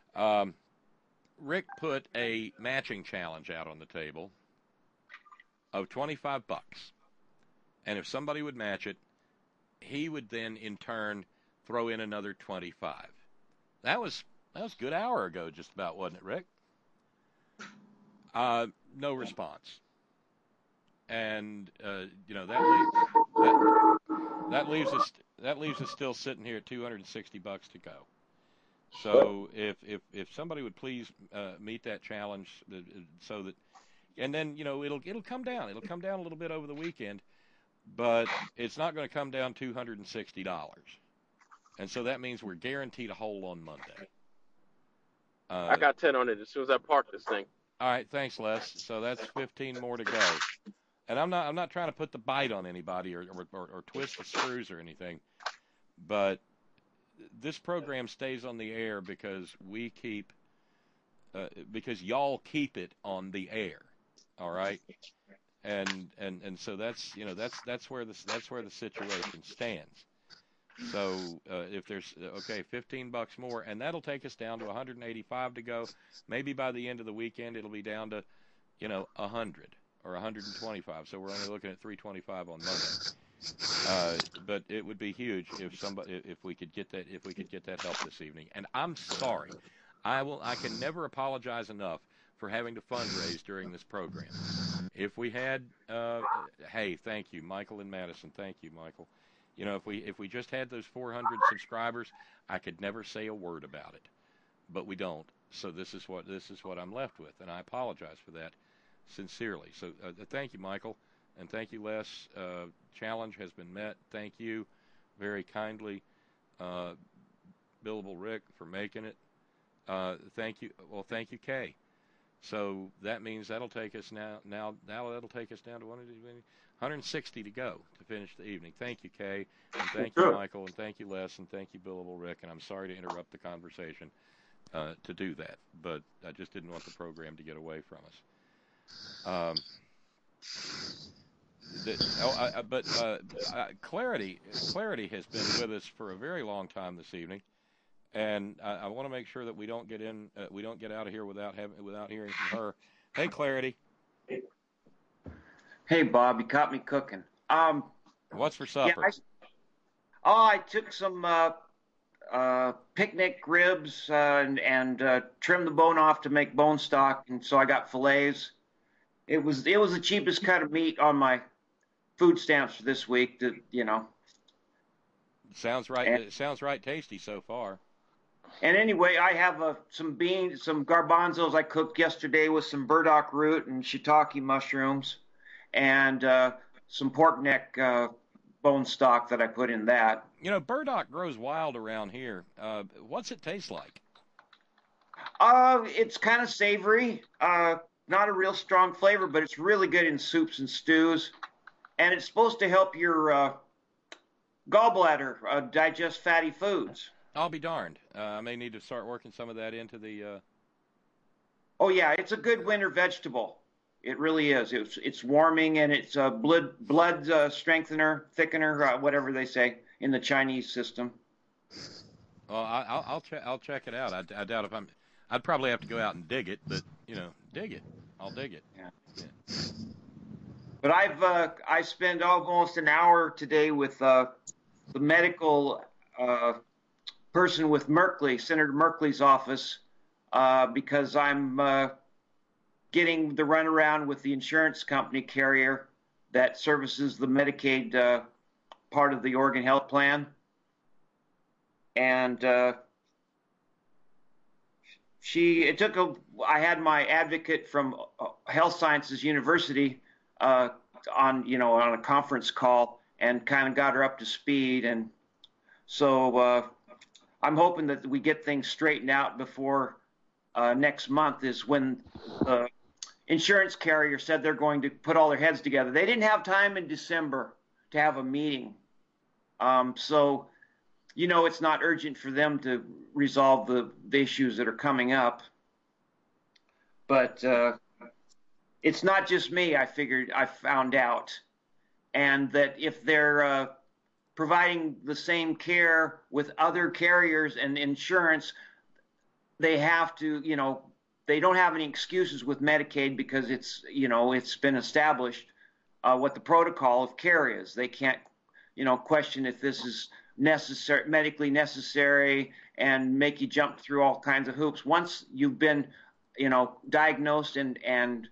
Rick put a matching challenge out on the table of $25, and if somebody would match it, he would then in turn throw in another $25. That was a good hour ago, just about, wasn't it, Rick? No response. And that leaves us still sitting here at $260 to go. So if somebody would please meet that challenge, so that, and then it'll come down. It'll come down a little bit over the weekend, but it's not going to come down $260. And so that means we're guaranteed a hole on Monday. I got 10 on it as soon as I park this thing. All right, thanks, Les. So that's 15 more to go. And I'm not trying to put the bite on anybody or twist the screws or anything, but this program stays on the air because because y'all keep it on the air. All right, and so that's where the situation stands. So if there's 15 bucks more, and that'll take us down to 185 to go. Maybe by the end of the weekend it'll be down to 100 or 125. So we're only looking at 325 on Monday. But it would be huge if we could get that help this evening. And I'm sorry, I can never apologize enough for having to fundraise during this program. If we had, hey, thank you, Michael in Madison. Thank you, Michael. If we just had those 400 subscribers, I could never say a word about it, but we don't. So this is what I'm left with, and I apologize for that sincerely. So thank you, Michael, and thank you, Les. Challenge has been met. Thank you very kindly, Billable Rick, for making it. Thank you. Well, thank you, Kay. So that means that'll take us that'll take us down to 160 to go to finish the evening. Thank you, Kay, and thank you, Michael, and thank you, Les, and thank you, Billable Rick. And I'm sorry to interrupt the conversation. to do that, but I just didn't want the program to get away from us. Clarity has been with us for a very long time this evening, and I want to make sure that we don't get out of here without hearing from her. Hey, Clarity. Hey, Bob, you caught me cooking. What's for supper? I took some picnic ribs and trimmed the bone off to make bone stock, and so I got fillets. It was the cheapest cut of meat on my food stamps for this week. Sounds right. It sounds right tasty so far. And anyway, I have some beans, some garbanzos I cooked yesterday with some burdock root and shiitake mushrooms, and some pork neck bone stock that I put in that. Burdock grows wild around here. What's it taste like? It's kind of savory. Not a real strong flavor, but it's really good in soups and stews. And it's supposed to help your gallbladder digest fatty foods. I'll be darned. I may need to start working some of that into the... Oh, yeah, it's a good winter vegetable. It really is. It's warming, and it's a blood strengthener, thickener, whatever they say in the Chinese system. Well, I'll check it out. I doubt if I'd probably have to go out and dig it, but dig it. I'll dig it. Yeah. But I spend almost an hour today with the medical person with Merkley, Senator Merkley's office, because I'm getting the runaround with the insurance company carrier that services the Medicaid part of the Oregon Health Plan. And I had my advocate from Health Sciences University on a conference call and kind of got her up to speed. And so I'm hoping that we get things straightened out before next month is when the insurance carrier said they're going to put all their heads together. They didn't have time in December to have a meeting. So it's not urgent for them to resolve the issues that are coming up. But it's not just me, I found out. And that if they're providing the same care with other carriers and insurance, they have to, they don't have any excuses with Medicaid because it's been established what the protocol of care is. They can't, question if this is medically necessary and make you jump through all kinds of hoops. Once you've been, diagnosed and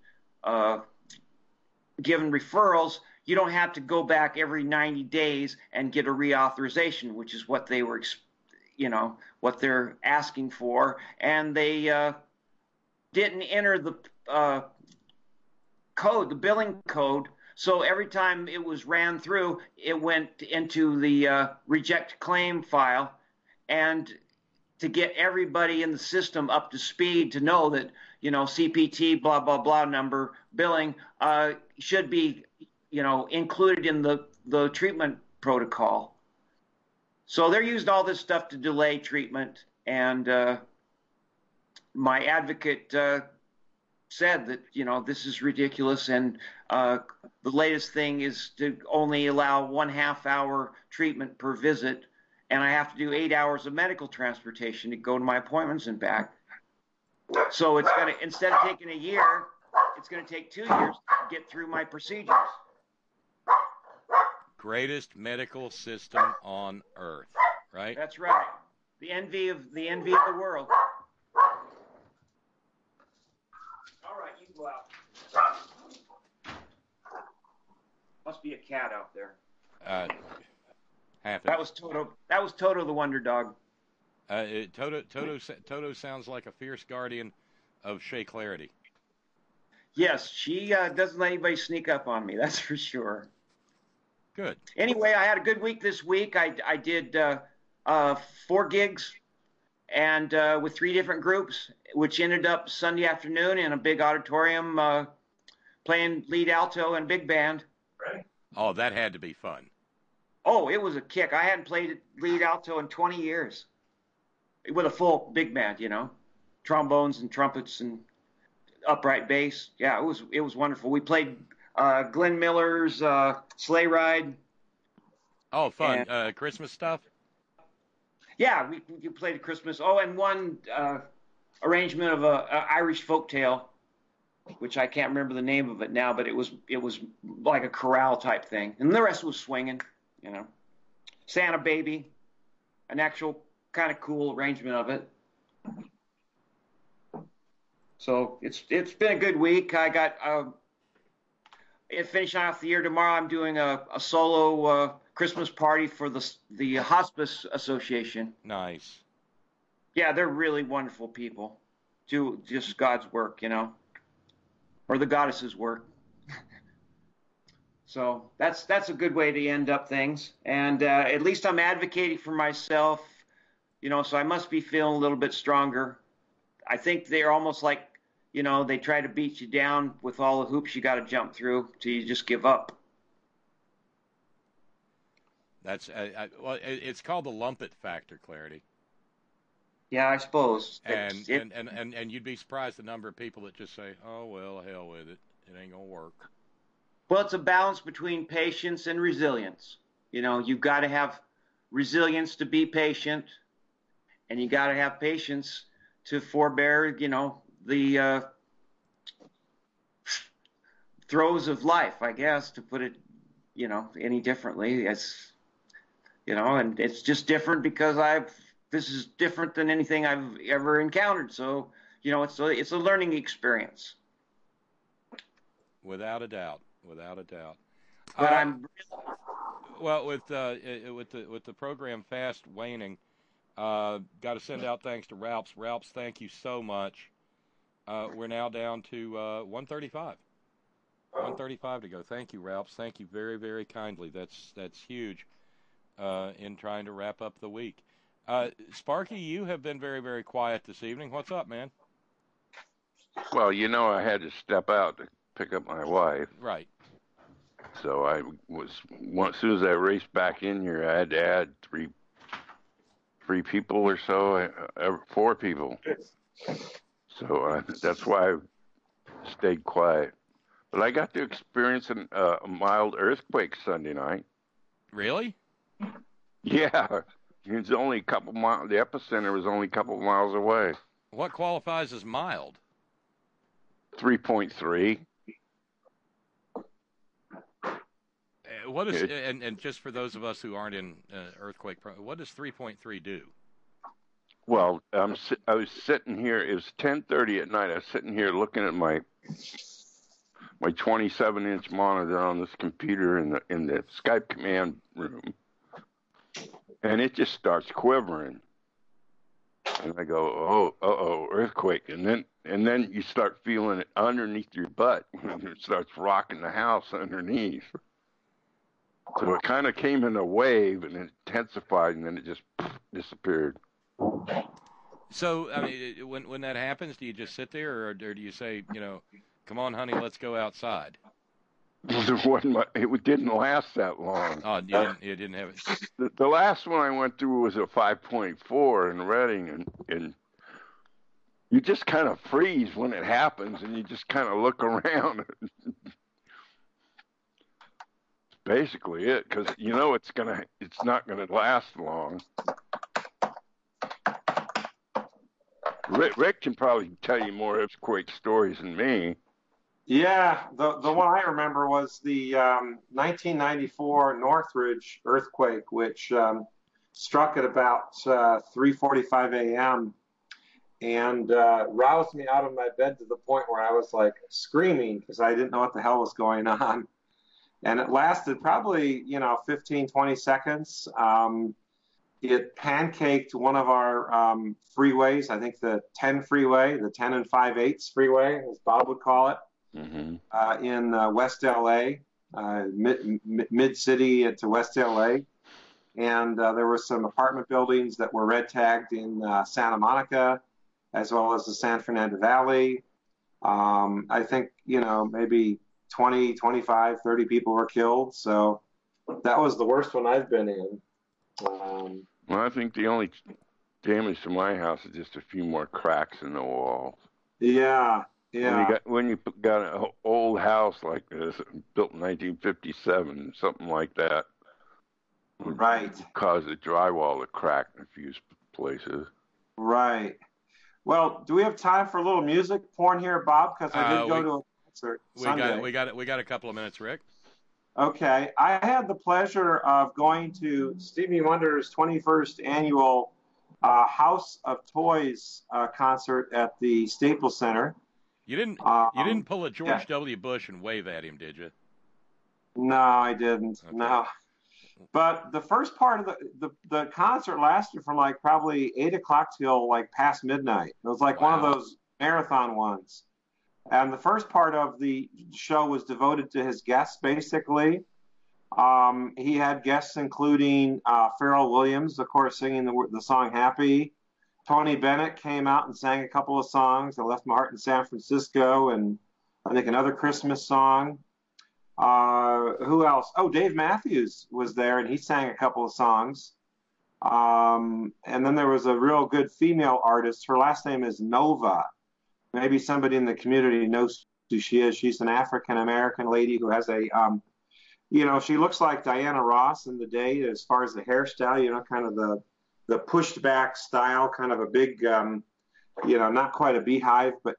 given referrals, you don't have to go back every 90 days and get a reauthorization, which is what they were, what they're asking for. And they didn't enter the code, the billing code. So every time it was ran through, it went into the reject claim file. And to get everybody in the system up to speed to know that, CPT, blah, blah, blah number billing should be, included in the treatment protocol. So they're using all this stuff to delay treatment. And my advocate said that, this is ridiculous. And the latest thing is to only allow 1/2 hour treatment per visit. And I have to do 8 hours of medical transportation to go to my appointments and back. So it's going to, instead of taking a year, it's going to take 2 years to get through my procedures. Greatest medical system on earth, right? That's right. The envy of the world. All right, you go out. Must be a cat out there. Half. That was Toto. That was Toto the Wonder Dog. Toto sounds like a fierce guardian of Shea Clarity. Yes, she doesn't let anybody sneak up on me. That's for sure. Good. Anyway, I had a good week this week. I did 4 gigs and with 3 different groups, which ended up Sunday afternoon in a big auditorium playing lead alto and big band. Right. Oh, that had to be fun. Oh, it was a kick. I hadn't played lead alto in 20 years with a full big band, trombones and trumpets and upright bass. Yeah, it was wonderful. We played Glenn Miller's Sleigh Ride. Oh, fun. Christmas stuff? Yeah, we played a Christmas. Oh, and one arrangement of a Irish folktale, which I can't remember the name of it now, but it was like a chorale type thing. And the rest was swinging, you know. Santa Baby, an actual kind of cool arrangement of it. So it's been a good week. I got finishing off the year tomorrow. I'm doing a solo Christmas party for the Hospice Association. Nice. Yeah, they're really wonderful people. Do just God's work, you know, or the goddess's work. So that's a good way to end up things. And at least I'm advocating for myself, you know, so I must be feeling a little bit stronger. I think they're almost like, you know, they try to beat you down with all the hoops you got to jump through till you just give up. That's well, it's called the lumpet factor, Clarity. Yeah, I suppose. And you'd be surprised the number of people that just say, "Oh well, hell with it. It ain't gonna work." Well, it's a balance between patience and resilience. You know, you've got to have resilience to be patient, and you got to have patience to forbear, you know, the throes of life, I guess, to put it, you know, any differently. It's, you know, and it's just different because this is different than anything I've ever encountered. So, you know, it's a learning experience. Without a doubt. Without a doubt. But I'm well with the program fast waning. Got to send out thanks to Ralphs. Ralphs, thank you so much. We're now down to 135. 135 to go. Thank you, Ralphs. Thank you very, very kindly. That's huge in trying to wrap up the week. Sparky, you have been very, very quiet this evening. What's up, man? Well, you know, I had to step out to pick up my wife. Right. So as soon as I raced back in here, I had to add three people or so, 4 people. So that's why I stayed quiet. But I got to experience a mild earthquake Sunday night. Really? Yeah. It was only a couple miles. The epicenter was only a couple of miles away. What qualifies as mild? 3.3. What is and just for those of us who aren't in earthquake, what does 3.3 do? Well, I was sitting here. It was 10:30 at night. I was sitting here looking at my 27-inch monitor on this computer in the Skype command room, and it just starts quivering. And I go, oh, earthquake, and then you start feeling it underneath your butt when it starts rocking the house underneath. So it kind of came in a wave and it intensified, and then it just disappeared. So, I mean, when that happens, do you just sit there, or do you say, you know, come on, honey, let's go outside? It didn't last that long. Oh, you didn't have it. The last one I went through was a 5.4 in Reading, and you just kind of freeze when it happens, and you just kind of look around. Basically it, because you know it's not gonna last long. Rick can probably tell you more earthquake stories than me. Yeah, the one I remember was the 1994 Northridge earthquake, which struck at about 3:45 a.m. and roused me out of my bed to the point where I was like screaming because I didn't know what the hell was going on. And it lasted probably, 15, 20 seconds. It pancaked one of our freeways, I think the 10 freeway, the 10 and 5/8 freeway, as Bob would call it, in West LA, mid-city to West LA. And there were some apartment buildings that were red tagged in Santa as well as the San Fernando Valley. I think, maybe 20, 25, 30 people were killed. So that was the worst one I've been in. Well, I think the only damage to my house is just a few more cracks in the walls. Yeah, yeah. When you got an old house like this, built in 1957, something like that, right, cause the drywall to crack in a few places. Right. Well, do we have time for a little music porn here, Bob? Because I did go to a concert Sunday. We got a couple of minutes, Rick. Okay. I had the pleasure of going to Stevie Wonder's 21st annual House of Toys concert at the Staples Center. You didn't pull a George W. Bush and wave at him, did you? No, I didn't. Okay. No. But the first part of the concert lasted from like probably 8 o'clock till like past midnight. It was like one of those marathon ones. And the first part of the show was devoted to his guests, basically. He had guests including Pharrell Williams, of course, singing the song Happy. Tony Bennett came out and sang a couple of songs. I Left My Heart in San Francisco, and I think another Christmas song. Who else? Oh, Dave Matthews was there, and he sang a couple of songs. And then there was a real good female artist. Her last name is Nova. Maybe somebody in the community knows who she is. She's an African-American lady who has a, she looks like Diana Ross in the day as far as the hairstyle, kind of the pushed back style, kind of a big, not quite a beehive, but,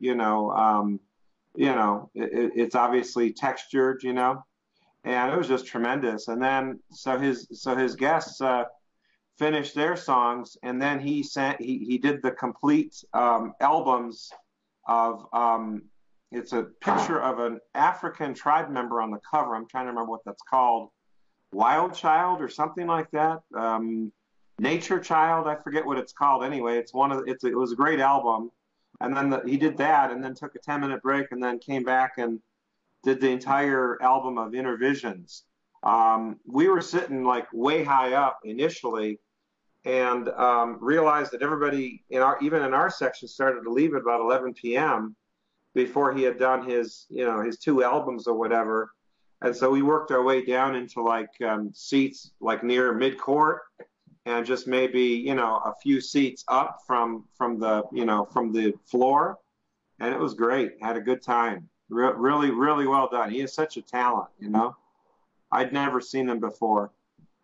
it's obviously textured, and it was just tremendous. And then, so his guests finished their songs, and then he did the complete albums of, it's a picture of an African tribe member on the cover. I'm trying to remember what that's called. Wild Child or something like that. Nature Child, I forget what it's called. Anyway, it was a great album. And then he did that, and then took a 10-minute break, and then came back and did the entire album of Intervisions. We were sitting like way high up initially, and realized that everybody even in our section started to leave at about 11 p.m. before he had done his two albums or whatever. And so we worked our way down into like seats like near mid-court, and just maybe, a few seats up from the floor. And it was great. Had a good time. Really, really well done. He is such a talent, I'd never seen him before.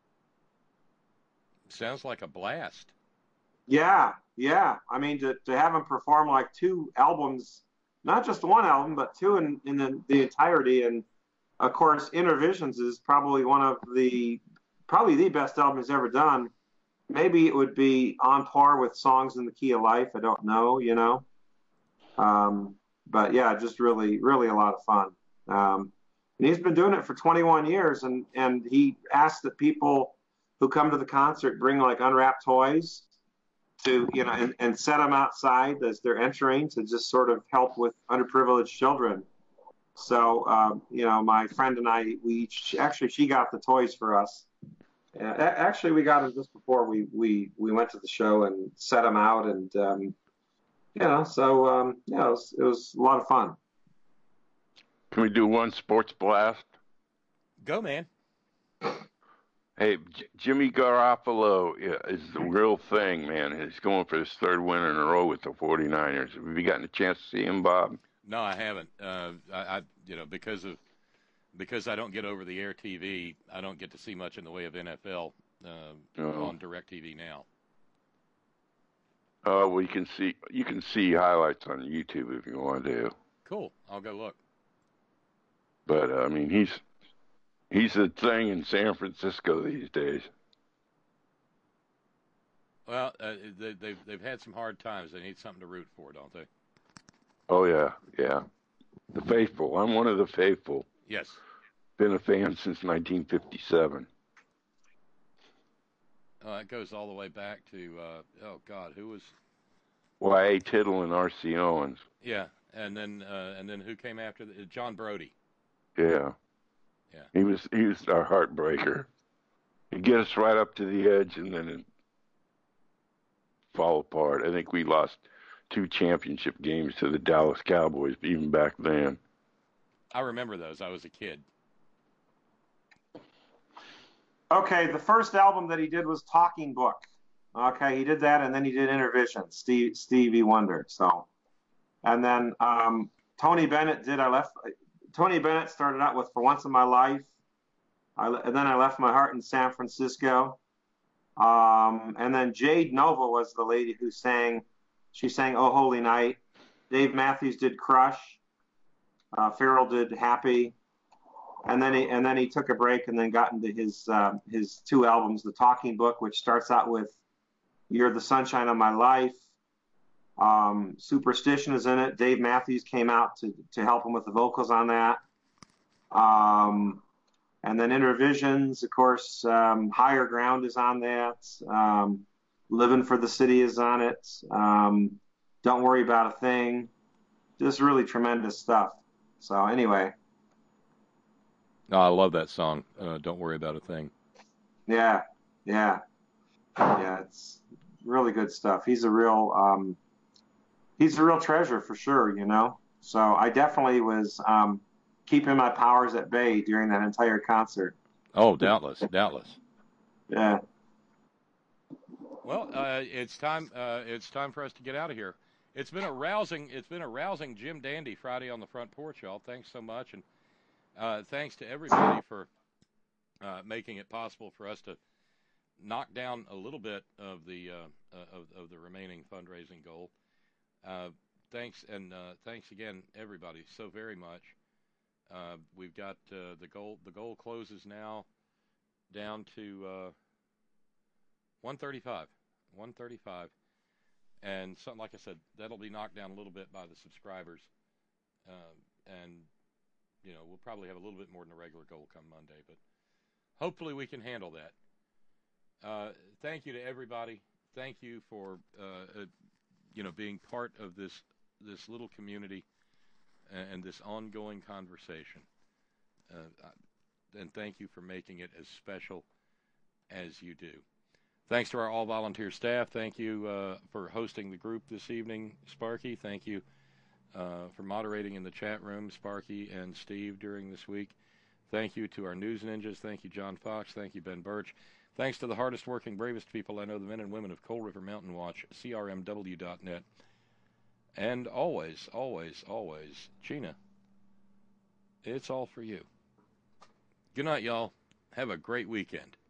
Sounds like a blast. Yeah. I mean, to have him perform like two albums, not just one album, but two in the entirety. And of course, Intervisions is probably the best album he's ever done. Maybe it would be on par with Songs in the Key of Life. I don't know, but yeah, just really, really a lot of fun. And he's been doing it for 21 years, and he asked that people who come to the concert bring like unwrapped toys to, and set them outside as they're entering to just sort of help with underprivileged children. So, my friend and I, she got the toys for us. Actually, we got it just before we went to the show and set them out, and it was a lot of fun. Can we do one sports blast? Go, man. Hey, Jimmy Garoppolo is the real thing, man. He's going for his third win in a row with the 49ers. Have you gotten a chance to see him, Bob? No, I haven't. Because I don't get over-the-air TV, I don't get to see much in the way of NFL on DirecTV now. Well, you can see highlights on YouTube if you want to. Cool, I'll go look. But I mean, he's a thing in San Francisco these days. Well, they've had some hard times. They need something to root for, don't they? Oh yeah. The faithful. I'm one of the faithful. Yes. Been a fan since 1957. It goes all the way back to, who was? Y.A. Tittle and R.C. Owens. Yeah, and then who came after John Brody. Yeah. He was our heartbreaker. He'd get us right up to the edge and then it'd fall apart. I think we lost 2 championship games to the Dallas Cowboys even back then. I remember those. I was a kid. Okay, the first album that he did was Talking Book. Okay, he did that, and then he did Intervision, Stevie Wonder. So, and then Tony Bennett did. Tony Bennett started out with "For Once in My Life," and then I left my heart in San Francisco. And then Jade Nova was the lady who sang. She sang "Oh Holy Night." Dave Matthews did "Crush." Farrell did "Happy." And then he took a break and then got into his two albums, The Talking Book, which starts out with "You're the Sunshine of My Life." Superstition is in it. Dave Matthews came out to help him with the vocals on that. And then Intervisions, of course, Higher Ground is on that. Living for the City is on it. Don't Worry About a Thing. Just really tremendous stuff. So anyway. No, I love that song. Don't Worry About a Thing. Yeah. It's really good stuff. He's a real treasure for sure, you know. So I definitely was keeping my powers at bay during that entire concert. Oh, doubtless. Yeah. Well, it's time for us to get out of here. It's been a rousing Jim Dandy Friday on the Front Porch, y'all. Thanks so much, and thanks to everybody for making it possible for us to knock down a little bit of the remaining fundraising goal. Thanks again, everybody, so very much. We've got the goal. The goal closes now down to 135, and something like I said, that'll be knocked down a little bit by the subscribers, and you know, we'll probably have a little bit more than the regular goal come Monday, but hopefully we can handle that. Thank you to everybody. Thank you for being part of this little community and this ongoing conversation. And thank you for making it as special as you do. Thanks to our all-volunteer staff. Thank you for hosting the group this evening, Sparky. Thank you for moderating in the chat room, Sparky and Steve, during this week. Thank you to our news ninjas. Thank you, John Fox. Thank you, Ben Birch. Thanks to the hardest working, bravest people I know, the men and women of Coal River Mountain Watch, CRMW.net. And always, always, always, Gina, it's all for you. Good night, y'all. Have a great weekend.